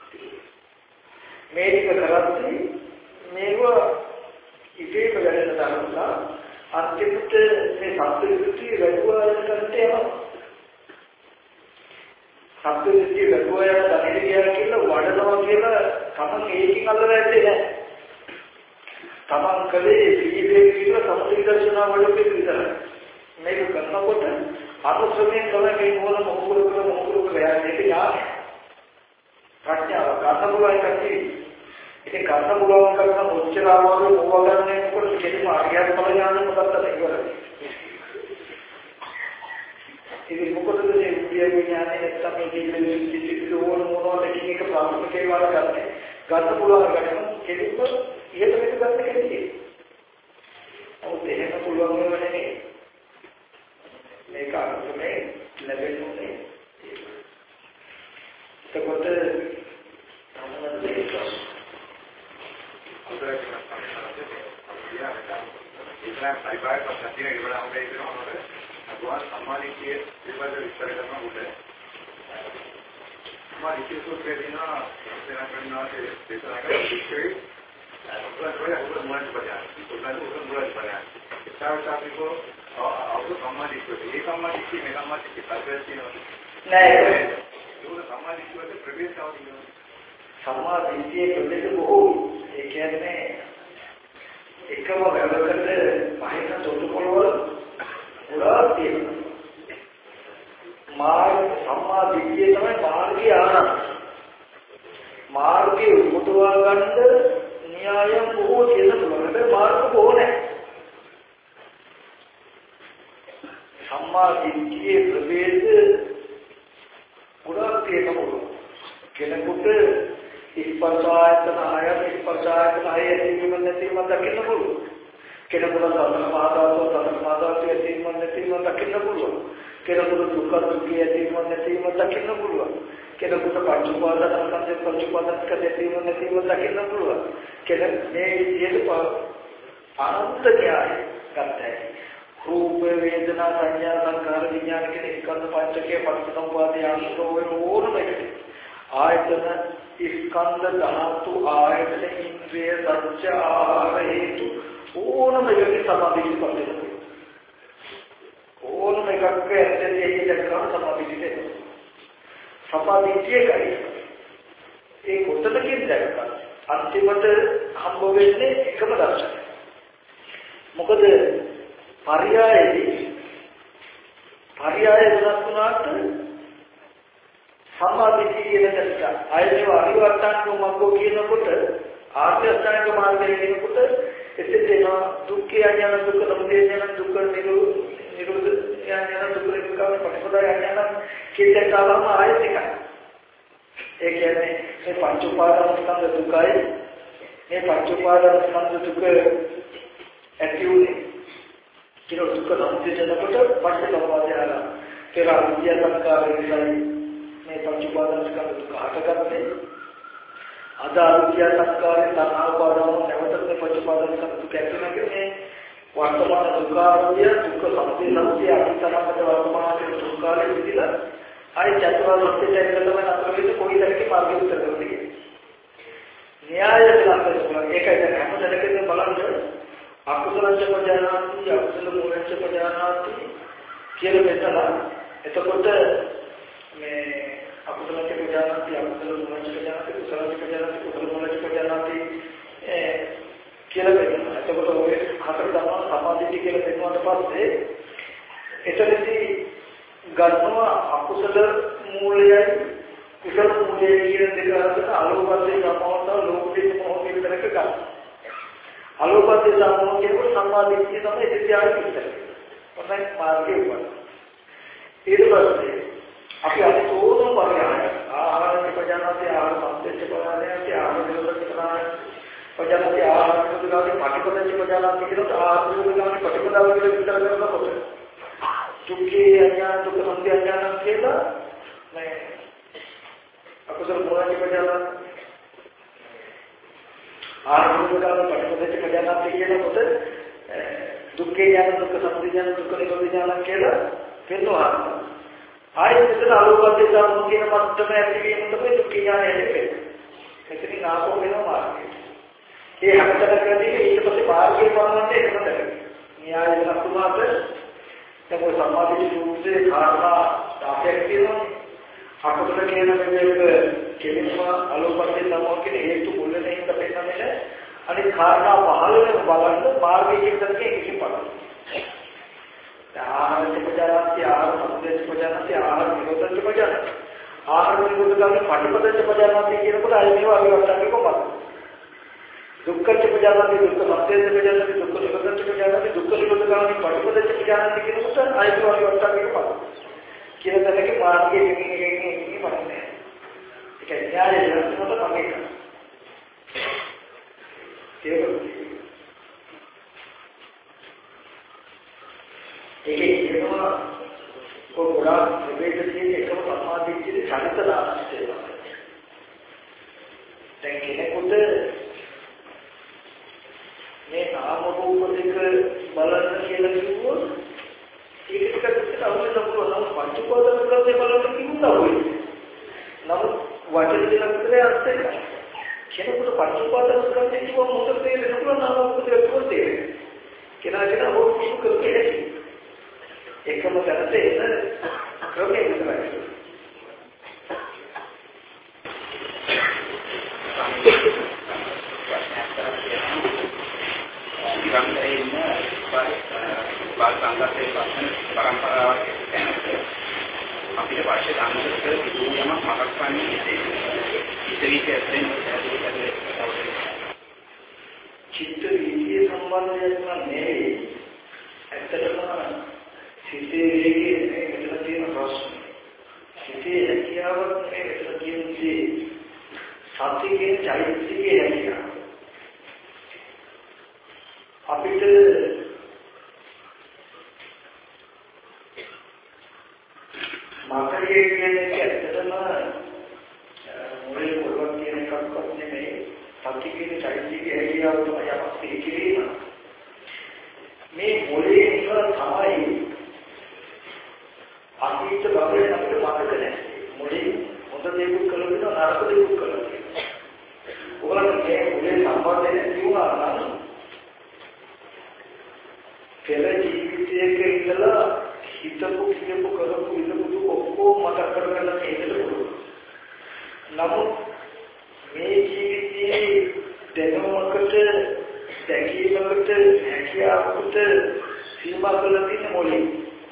මේ ටික කරද්දී මේව ඉතේම වැඩෙන තරමලා අන්තිමට මේ සත්‍යවිසුද්ධිය වැඩුවාට කරන්නේ යනවා. සත්‍යවිසුද්ධිය වැඩුවා යන දැනෙන්න කියලා වඩනවා කියලා තමන් ඒකින් අල්ලලා ඇත්තේ නැහැ. තමන් කලේ ජීවිතේ කියලා සම්පූර්ණ දර්ශනා වලට විතරයි. මේක කරනකොට අනුසමයෙන් තමයි මේ මොන මොකුල කර මොකුල කර යන්නේ යාම. ප්‍රඥාව ගන්න පුළුවන් කටි. ඉතින් ගන්න පුළුවන් කරන ඔච්චර ආවම මොව ගන්න යනකොට කෙලිම අරියත් බල ඥාන මොකක්ද ඉවරයි. ඉතින් මොකටද මේ විද්‍යාව ඥානය නැත්තම් මේ ජීවිතේ කිසි ඕන මොනවද කියන එක ප්‍රාථමික ඒවාට ගන්න. ගන්න පුළුවන් ගන්න කෙලිම ඉහළ මෙත ගන්න කෙලියි. ඔව් එහෙම පුළුවන් වෙන්නේ මේක අනුසමේ ලැබෙන්නේ. එතකොට තමයි මේක අදට ඉස්සරහ සයිබර් පස්සතිය ඉවර අවුලේ ඉන්නවනේ අදවා සම්මානිකයේ විවද විස්තර කරන උඩ සම්මානිකයේ සෝපේදිනා ඉස්සරහ කරනවා දේශනා කරන්නේ අපේ අපේ මොනවද බලන්නේ උදාහරණ උදාහරණ බලන්නේ ඉස්සරහ අපිකෝ අවු සම්මානිකයේ ඒ සම්මානිකයේ මේ සම්මානිකයේ පරිවර්තන තියෙනවා නෑ ඒක සම්මානිකයේ ප්‍රවේශතාව තියෙනවා සම්මා දිට්ඨියේ ප්‍රවේශ බොහෝ ඒ කියන්නේ එකම වැලකට පහින තොටුපළවල පුරා තියෙනවා. මාර්ග සම්මා දිට්ඨිය තමයි මාර්ගය ආරම්භ. මාර්ගයේ උපදවා ගන්න න්‍යායම් බොහෝ තියෙන තුනකට මාර්ග බොහෝ නැහැ. සම්මා දිට්ඨියේ ප්‍රවේශ පුරා තියෙනවා. කෙනෙකුට ඉස්පර්ශායතන ආයත ඉස්පර්ශායතන ආයත නිවන නැතිව දකින්න පුළුවන්. කෙනෙකුට සතර මාදාසෝ සතර මාදාසෝ ඇතිව නැතිව දකින්න පුළුවන්. කෙනෙකුට දුක්ඛ දුක්ඛය ඇතිව නැතිව දකින්න පුළුවන්. කෙනෙකුට පංච උපාදාන ස්කන්ධ පංච උපාදාන ස්කන්ධ ඇතිව නැතිව දකින්න පුළුවන්. කෙනෙක් මේ විදිහට අනන්ත ඥානය ගන්නයි. රූප වේදනා සංඥා සංකාර විඥාන කියන ස්කන්ධ පංචකයේ පරිසම්පාදයේ අනුසෝය ඕනම එකයි. ආයතන ස්කන්ධ ධාතු ආයතන ඉන්ද්‍රිය සත්‍ය ආහාර හේතු ඕනම එකක සමාධිය පරිදි ඕනම එකක ඇත්තේ ඒක කරන සමාධියට සමාධිය කරේ ඒ කොතනකින් දැක්කා අන්තිමට හම්බ වෙන්නේ එකම දර්ශනය මොකද පරියායේදී පරියාය වෙනස් වුණාට සම්මාදිට්ඨිය කියන එක ආයතන අරිවර්තන මොකෝ කියනකොට ආර්ය අෂ්ටාංග මාර්ගයේ කියනකොට එතෙන් දුක්ඛ යඥාන දුක්ඛ සමුදය යඥාන දුක්ඛ නිරෝධ යඥාන දුක්ඛ නිරෝධ පටිපදා යඥාන කියන කාලම ආයතික. ඒ කියන්නේ මේ පංච උපාදාන ස්කන්ධ දුකයි මේ පංච උපාදාන ස්කන්ධ දුක ඇති උනේ කියන දුක්ඛ සමුදය යනකොට පස්සේ සම්පාදයලා කියලා විද්‍යා සංස්කාරයයි මේ පංච උපාදාන ස්කන්ධ දුක හටගත්තේ අද අවිද්‍යා සංස්කාරේ තණ්හා උපාදාන නැවතත් මේ පංච උපාදාන ස්කන්ධ දුක ඇතිවෙනවා කියන්නේ වර්තමාන දුක්ඛාරය දුක්ඛ සමුදය සමුදය අනිත්‍යමකට වර්තමානයේ දුක්ඛාරය විදිහට ආයි චතුරාර්ය සත්‍යය එකලම අතරේ කොයි තරකේ මාර්ගය උත්තර දෙන්නේ න්‍යාය ලක්ෂණ ඒකයි දැන් හැමදැනකම බලන්න අකුසලංච පජානාති අකුසල මූලංච පජානාති කියලා මෙතන එතකොට මේ අකුසලංච පජානාති අකුසල මූලංච පජානාති කුසලංච පජානාති කුසල මූලංච පජානාති ඒ කියලා මෙතන එතකොට ඔය හතර තමයි සමාධිය කියලා පෙන්වන්නට පස්සේ එතනදී ගන්නවා අකුසල මූලයයි කුසල මූලයයි කියන දෙක කරගෙන අලෝපද්දේ සම්මෝහන ලෝකේ මොහොතේ විතරක ගන්න. අලෝපද්දේ සම්මෝහන කියනකොට සම්මාදිට්ඨිය තමයි ඉතිරියාවේ විතර. මොනයි මාර්ගයේ උපත. ඊට පස්සේ අපි අතෝරන පරිහාය ආහාර ප්‍රජානති ආහාර සම්පේක්ෂ ප්‍රාණයන්ති ආහාර නිරෝධක ප්‍රාණ ප්‍රජානති ආහාර නිරෝධකාදී පටිපදච්ච ප්‍රජානති කියනකොට ආහාර නිරෝධකාදී පටිපදාව කියලා විතර කරනකොට දුක්ඛේ අඥාන දුක්ඛ සමුදය අඥාන කියලා මේ අකුසල මොනවාද ප්‍රජානති ආහාර නිරෝධකාදී පටිපදච්ච ප්‍රජානති කියනකොට දුක්ඛේ ඥාන දුක්ඛ සමුදය ඥාන දුක්ඛ නිරෝධ ඥාන කියලා පෙන්වනවා. ආයෙත් මෙතන අලෝපද්දේ සම්මුඛ කියන මත්තම ඇතිවීම තමයි දුක්ඛ ඥානය ලැබෙන්නේ. මෙතනින් ආපහු වෙනවා මාර්ගය. ඒ හැමතැනකදී ඊට පස්සේ මාර්ගය පනවන්නේ එකමද. න්‍යාය දක්වාට තමයි සම්මාදිට සූත්‍රයේ කාරණා දායක තියෙනවා. අකුසල කියන මේක කෙලින්ම අලෝපද්දේ සම්මුඛ කියන හේතු මුලින් හින්ද පෙන්නන්නේ අනිත් කාරණා පහළ වෙන බලන්න මාර්ගය කියන දේ කිසි පළක්. ආහාර ප්‍රජානති ආහාර සම්පේක්ෂ ප්‍රජානති ආහාර නිරෝධක ප්‍රජානති ආහාර නිරෝධක පටිපදච්ච ප්‍රජානති කියනකොට අය මේවා අවිවර්තක කොමද දුක්ඛච්ච ප්‍රජානති දුක්ඛ සම්පේක්ෂ ප්‍රජානති දුක්ඛ නිරෝධක ප්‍රජානති දුක්ඛ නිරෝධක පටිපදච්ච ප්‍රජානති කියනකොට අය මේවා අවිවර්තක කොමද කියන තැනක මාර්ගයේ ගෙනින් ගෙනින් ඉන්නේ ඒක න්‍යාය දර්ශනවල තමයි ඒක ඒකේ කියනවා කොහොමද විවේකයේ එකම සම්මාදිට්ඨියේ චරිත දානස්තේ වගේ. දැන් කෙනෙකුට මේ නාම රූප දෙක බලන්න කියලා කිව්වොත් ඒකට පිටට අවුල් නපුරන පංච උපාදාන ස්කන්ධය බලන්න කිව්වොත් අවුල්. නමුත් වචන දෙක විතරේ අර්ථය. කෙනෙකුට පංච උපාදාන ස්කන්ධය කිව්වොත් මොකද තේරෙන්නේ නපුරන නාම රූප දෙක කොහොමද? කෙනා කෙනා හොත් කිව්ව කරේ එකම තැනට එන ක්‍රමයක් විතරයි. ඉරන්දේ ඉන්න බාල සංගතේ පරම්පරාවක් අපිට වාර්ෂික අනුසක යමක් මතක් වන්නේ ඉතිරික ඇත්තෙන් චිත්ත වීර්ය සම්බන්ධයක් නෙවෙයි. ඇත්තටම සිතේ වේගයේ මෙතන තියෙන ප්‍රශ්න. සිතේ හැකියාවක් මේ මෙතන තියෙන්නේ සතියේ චෛතසිකයේ හැකියාව. අපිට මාතෘකාවේ කියන්නේ ඇත්තටම මොලේ පොළොක් කියන එකක්වත් නෙමෙයි. සතියේ චෛතසිකයේ හැකියාව තමයි අපේ කිරීම. මේ මොලේ ඉන්න තමයි අතීත භවයේ අපිට මතක නැහැ. මොලේ හොඳ දේකුත් කළා වෙනවා නරක දේකුත් කළා වෙනවා. ඔයගොල්ලෝ මේ මොලේ සම්බන්ධය නැති වුණා නම් පෙර ජීවිතයක ඉඳලා හිතපු කියපු කරපු ඉඳපු ඔක්කොම මතක කරගන්න හේතුව පුළුවන්. නමුත් මේ ජීවිතයේ දැනුමකට දැකීමකට හැකියාවකට සීමා කරලා තියෙන මොලේ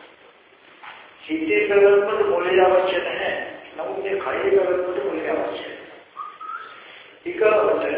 හිතේ කරවන්නට මොලේ අවශ්‍ය නැහැ. නමුත් මේ කයේ කරවන්නට මොලේ අවශ්‍යයි. ඊකවට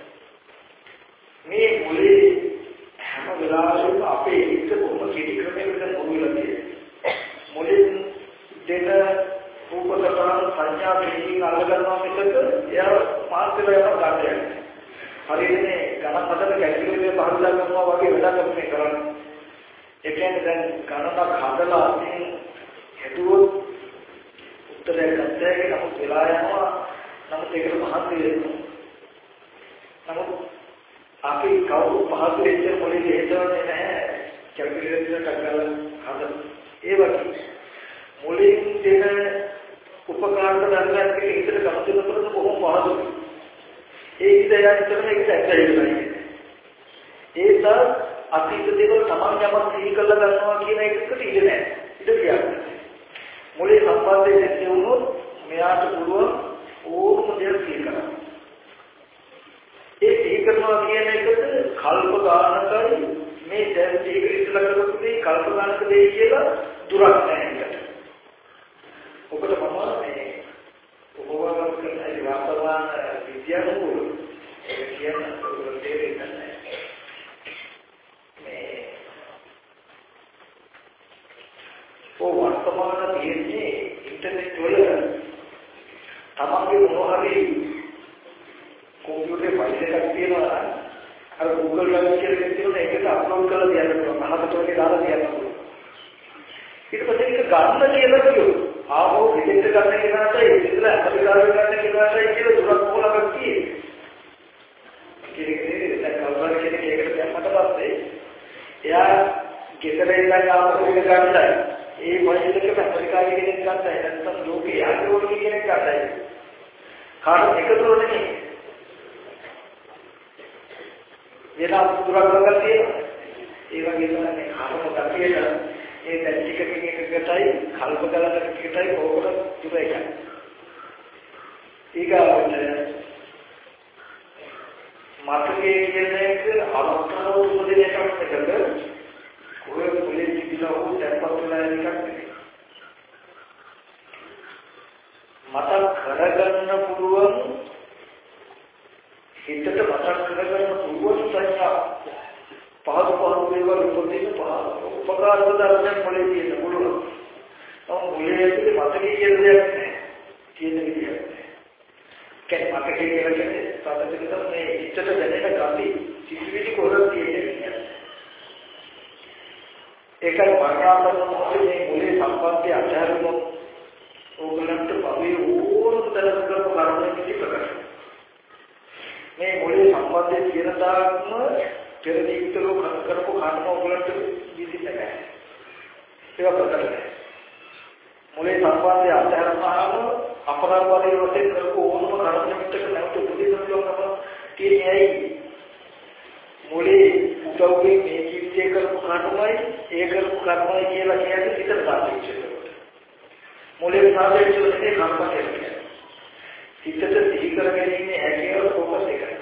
මේ මොලේ හැම වෙලාවෙම අපේ හිත කොහොම කිටි ක්‍රමයකට මොලේලා තියෙනවා. මොලේ දෙන රූපතරන් සංඥා පිළිගන්න අල්ලගන්නවා මිසක එයා මාර්ගය යන ගන්න. හරියනේ ගණන් හදන කැල්කියුලේටර් පහදලා ගන්නවා වගේ වැඩක් මේ කරන්නේ. ඒ කියන්නේ දැන් ගණනක් හදලා හිතුවොත් උත්තරයක් ගන්නෑ නමුත් වෙලා යනවා. නමුත් ඒකට මහන්සි වෙනවා. නමුත් අපි කවුරු පහසු වෙච්ච මොලේ හේතුවන්නේ නැහැ. කැල්කියුලේටර් එකක් ගාලා හදන. ඒ වගේ මොලේ දෙන උපකාරක ධර්මයක් එක හිතට ගමදින කරන කොහොම පහසුද? ඒ ඉතින් යන එක ඇත්තයි. ඒත් අතීත දේවල් තමන් යමක් සිහි කරලා ගන්නවා කියන එකට ඉඩ නැහැ. ඉඩ කියන්නේ. මොලේ සම්බන්ධයෙන් නැති වුණොත් මෙයාට පුළුවන් ඕනම දෙයක් සිහි කරන්න. ඒ සිහි කරනවා කියන එකට කල්ප ගානකයි මේ දැන් සිහි ඉස්සලා කරපු දේ කල්ප ගානක දෙයි කියලා දුරක් නැහැ එකට. ඔබට මම මේ උපවාස කරන ඒ වාස්තවයන් විද්‍යානුකූල ඒක කියන තේරෙන්නේ නැහැ. මේ ඕ වර්තමාන තියෙන්නේ ඉන්ටර්නෙට් වල තමන්ගේ මොහොතේ කොම්පියුටරේ ෆයිල් එකක් තියෙනවා අර Google Drive කියලා තියෙන එකට අප්ලෝඩ් කරලා තියන්න පුළුවන්. අහකට වගේ දාලා තියන්න පුළුවන්. ඊට පස්සේ ඒක ගන්න කියලා කිව්වොත් ආවෝ රිජෙක්ට් කරන්න කියනවාට ඉතින් අපිටාව ගන්න කියනවාට කියලා දුරක් කොලක් තියෙන්නේ. කෙනෙක් දැන් කවුරුහරි කෙනෙක් ඒකට දැම්මට පස්සේ එයා ගෙදර ඉඳන් ආපහු එක ගන්නයි. ඒ ෆයිල් එක ඇමරිකාවේ කෙනෙක් ගන්නයි. නැත්නම් ලෝකේ යාළුවෝ කෙනෙක් ගන්නයි. කාට එකතුව නෙමෙයි. එලා දුරක් ගන්න තියෙනවා. ඒ වගේ තමයි කාටවත් අපිට ඒ දැන් ටික ටික එකකටයි කල්ප ගලන ටිකටයි ඕකට දුර එකයි. ඊගාවට මතකයේ කියන එක අවස්ථාව උපදින එකක් එකද කොහේ පොලේ තිබිලා හෝ දැක්පත් වෙලා එකක් නෙවෙයි. මතක් කරගන්න පුළුවන් හිතට මතක් කරගන්න පුළුවන් සංඥා පහසු පහසු දේවල් උපදින පහ උපකාර කරන පොලේ තියෙන පුළුවන්. තම පොලේ ඇතුලේ මතකයේ කියන දෙයක් නැහැ. කියන විදියක් නැහැ. කෙනෙක් මතකයේ කියලා කියන්නේ සාධකකට මේ හිතට දැනෙන කපි සිසිවිලි කොරක් තියෙනවා. ඒකයි වර්ණාපන මොහොතේ මේ මුලේ සම්පන්ති අධර්ම ඕගලන්ට පවේ ඕනම තරම් කරපු කර්මයක් පිළිපකට. මේ මුලේ සම්පන්තිය කියන තාක්ම පෙර ජීවිතවල කරපු කර්ම ඕගලන්ට විදිහට නැහැ. ඒක ප්‍රකටයි. මුලේ සම්පන්තිය අධර්මහම අපරාධවලින් වශයෙන් කරපු ඕනම කර්මයකට නැවත උපදිනවම තියෙන්නේ මුලේ උදව්වේ මේ ජීවිතේ කරපු කර්මයි ඒ කරපු කර්මයි කියලා කියන්නේ හිතට සාපේක්ෂව. මුලේ සාපේක්ෂව තියෙන කර්ම කියන්නේ. හිතට සිහි කරගැනීමේ හැකියාව කොහොමද එකයි.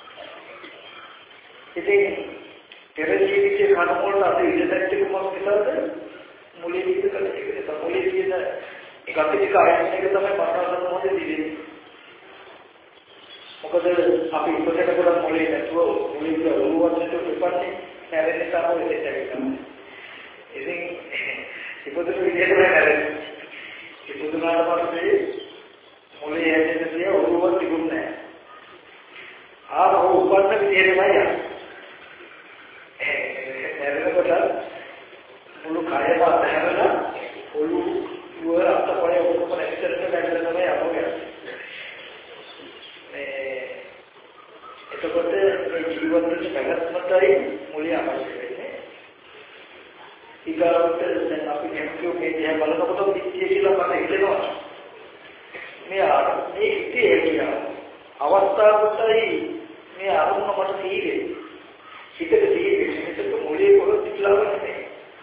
ඉතින් පෙර ජීවිතේ කර්ම වලට අපි ඉඳලා තිබුණා කියලාද මුලේ ජීවිත කළ එක මුලේ තියෙන ඒක අපිට ආයතන එක තමයි මරණ මොහොතේ දිවෙන්නේ. මොකද අපි ඉපදෙන කොට මුලේ නැතුව මුලේ ඔළුවත් නැතුව ඉපන්නේ නැරෙන්න තමයි දෙයක් තමයි. ඉතින් ඉපදුණු විදිහට නැරෙන්නේ. ඉපදුනාට පස්සේ මුලේ හැදෙන්න තිය ඔළුවත් තිබුණේ නැහැ. ආව උපන්න විදිහටමයි යන්නේ. නැරෙනකොට මුළු කයම අතහැරලා ඔළුව වල අතපය ඔක්කොම නැතිතරට බැඳලා තමයි අපෝ එතකොට මේ ජීවිතයේ පැවැත්මටයි මුලිය අවශ්‍ය වෙන්නේ. ඊගාවට දැන් අපි කියමු මේ දිහා බලනකොට පිටිය කියලා මට හිතෙනවා. මේ මේ ඉතිේ කියන අවස්ථාවකටයි මේ අරමුණ මට තීරේ. හිතට තීරේ මේක මුලිය පොර තිබලාව නෙමෙයි.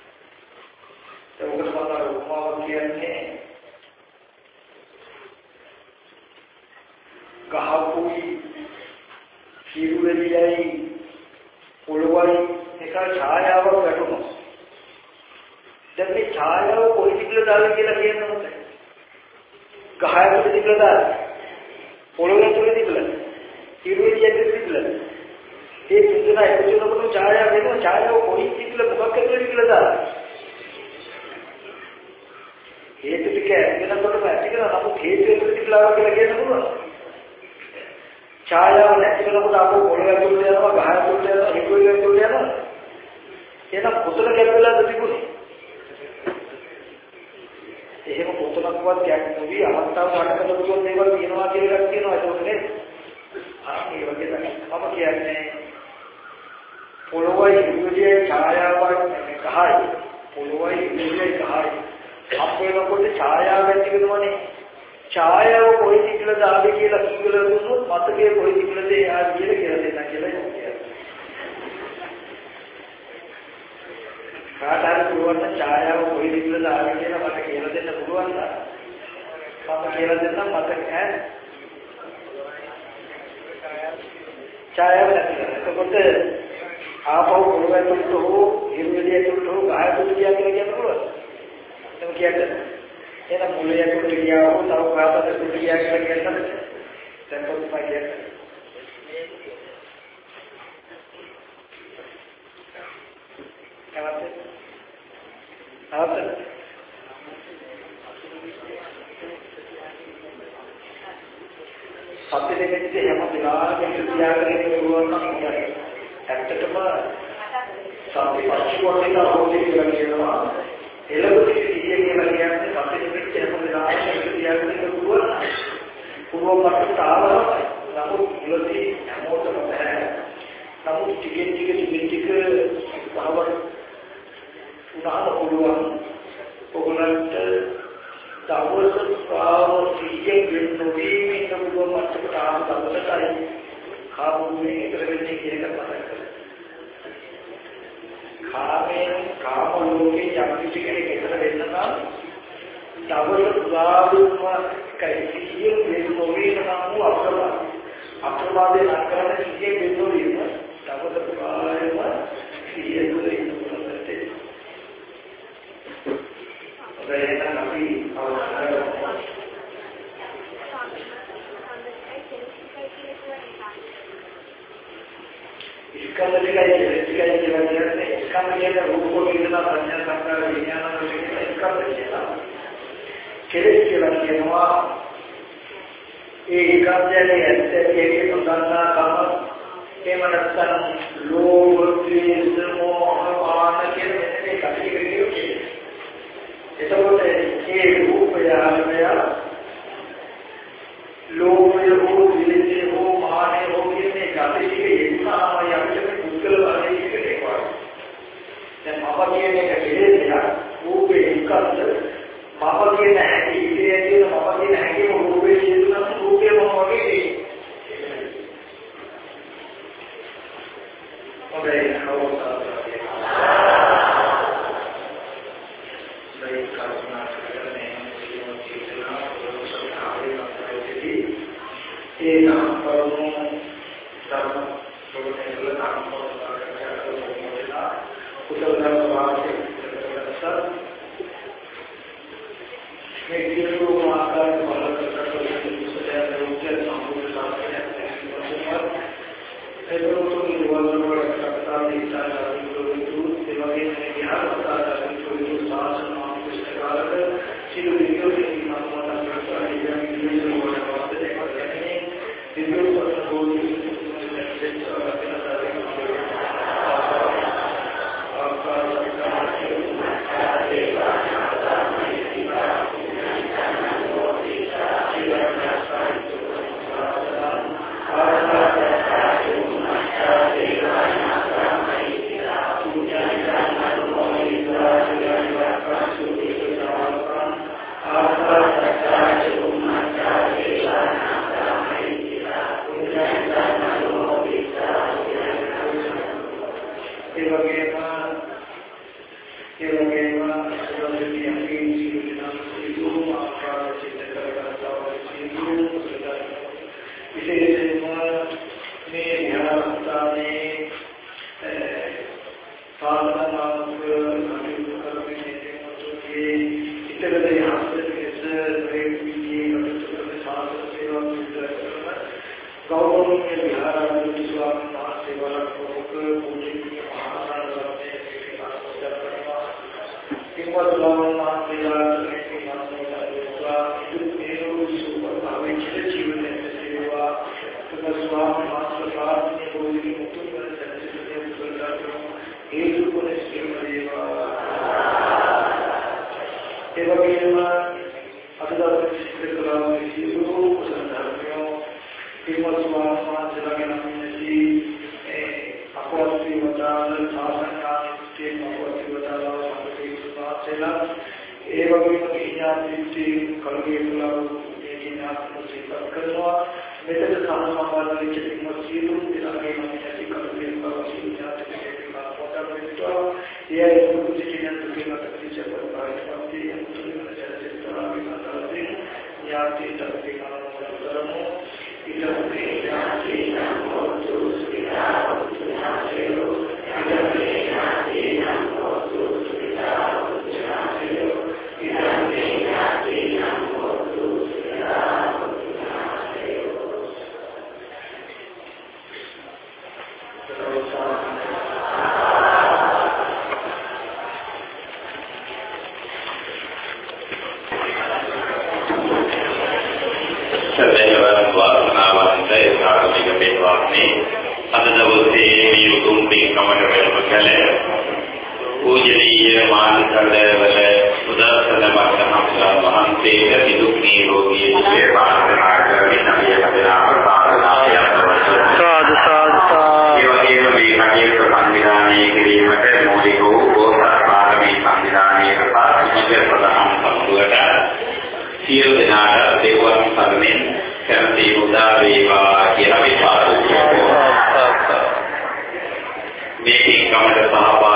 ඒක තමයි උපමාවක් කියන්නේ ගහකුයි සිරුරෙලියයි පොළොවයි එක ඡායාවක් වැටුණා. දැන් මේ ඡායාව කොයි දිගට දාලා කියලා කියන්න ඕනේ. ගහයට දිගට දාලා පොළොවේ තුල දිගට සිරුරෙලියට දිගට ඒ තුනයි එකතුනකොට ඡායාව වෙනවා. ඡායාව කොයි දිගට මොකක් ඇතුලේ දිගට දාලා හේතු ටික වෙනකොටම ඇති කරලා නමුත් හේතු එක්ක දිගලාව කියලා කියන්න පුළුවන්. ඡායාව නැති වෙනකොට අපෝ පොළොවේ තුලට යනවා, ගහ තුලට යනවා, හිකුවේ තුලට යනවා. එහෙනම් පොතල කැපිලාද තිබුණේ? එහෙම පොතලක්වත් කැප නොවි අවස්ථාව ගන්නකොට පුළුවන් දේවල් තියෙනවා කියලා එකක් තියෙනවා ඒක නේද? ආ මේ වගේ තමයි. මම කියන්නේ පොළොවේ හිකුවේ ඡායාවක් ගහයි. පොළොවේ හිකුවේ ගහයි. අප වෙනකොට ඡායාව ඇති වෙනවනේ. ඡායාව කොයි දිගටද ආවේ කියලා කිව්වල දුන්නොත් මතකයේ කොයි දිගටද ආවේ කියලා කියලා දෙන්න කියලා කියනවා. කාටද පුළුවන් ඡායාව කොයි දිගටද ආවේ කියලා මට කියලා දෙන්න පුළුවන්ද? මම කියලා දෙන්නම් මතක ඈ. ඡායාව නැති. එතකොට ආපහු පොළොවේ තුලට හෝ හිරුවෙලිය තුලට හෝ ගහය තුලට ගියා කියලා කියන්න පුළුවන්ද? කියන්නේ එහෙනම් මුලිය කොට ගියා වූ තව කාටද කොට ගියා කියලා කියන්නද tempat pagi. Kenapa? Apa? Satu detik ini yang menjelaskan kebiasaan keluarga kita. ඇත්තටම සති පස්චිමෝලිනා හොදේ කියලා කියනවා. එළඹ සිටිය කියලා කියන්නේ සති දෙකක් හැම වෙලාවෙම කියාගෙන ඉන්නවා. පුරවපත් ආවම නමුත් ඉලදී හැමෝටම බෑ. නමුත් ටිකෙන් ටික ටිකෙන් ටික භාවන උනාම පුළුවන්. ඔගලන්ට දවස් ප්‍රාවෝතියෙන් වෙනුවී මේක පුළුවන් මට්ටමට ආව දවසටයි කාමයේ ඉතර වෙන්නේ කියන එක මතක කරගන්න. කාමයෙන් කාම ලෝකේ යම් කිසි කෙනෙක් ඉතර වෙන්න නම් දවස් ප්‍රාවෝම කයිසිය වෙනුවී නම් අප්‍රමාද අප්‍රමාදේ නැකරන සිය වෙනුවී දවස් ප්‍රාවෝම සිය දුරේ Saya nabi Allah. Iskandar dikai, dikai jalan-jalan ni. Iskandar dia ada rupa kita tanya tentang vinyana kita. Iskandar dia. Keris jalan dia semua. Eh iskandar ni ada jadi tentang apa? Kemanatan loh, tulis semua apa kita ni kasih kerja. එතකොට ඒ රූපය ආරම්භය ලෝභය හෝ විලිතය හෝ මානය හෝ කියන්නේ ගතික එන්නාම යන්නේ පුද්ගල වශයෙන් කියනවා. දැන් මම කියන එක කෙලෙසිය රූපේ එකක්ද මම කියන හැටි ඉතිරිය කියන මම කියන හැටිම රූපේ කියනවා රූපේ මම වගේ ඔබේ හවුසා ये नाम करो धर्म प्रोटेक्टर नाम करो क्या उधर धर्म बात है सब मैं किसी को मारता हूँ बालक करता हूँ दूसरे जाते हैं उनके नामों के साथ रहते हैं ऐसे लोग तो निवारण में करता है इंसान आदमी को दूर सेवाएं में बिहार होता है कोई तो सास नाम कुछ निकाल कर चिल्लो वीडियो के नाम वाला करता है या वीडियो से बोलने वाले Video for the පූජනීය මානකඩවල උදස්සන මහත්මයා වහන්සේට නිදුක් නිරෝගී ජීවිතය ප්‍රාර්ථනා කරමින් අපි අපේම ප්‍රාර්ථනා කරනවා. සාදු සාදු. ඒ වගේම මේ කටයුතු සංවිධානය කිරීමට මූලික වූ බෝසත් පාරමී සංවිධානයේ ප්‍රාථමික ප්‍රධාන සම්පූර්ණ සියලු දෙනාට දේවන් සරණින් කැමැති උදා වේවා කියලා අපි ප්‍රාර්ථනා කරනවා. මේ කමට සහභාගී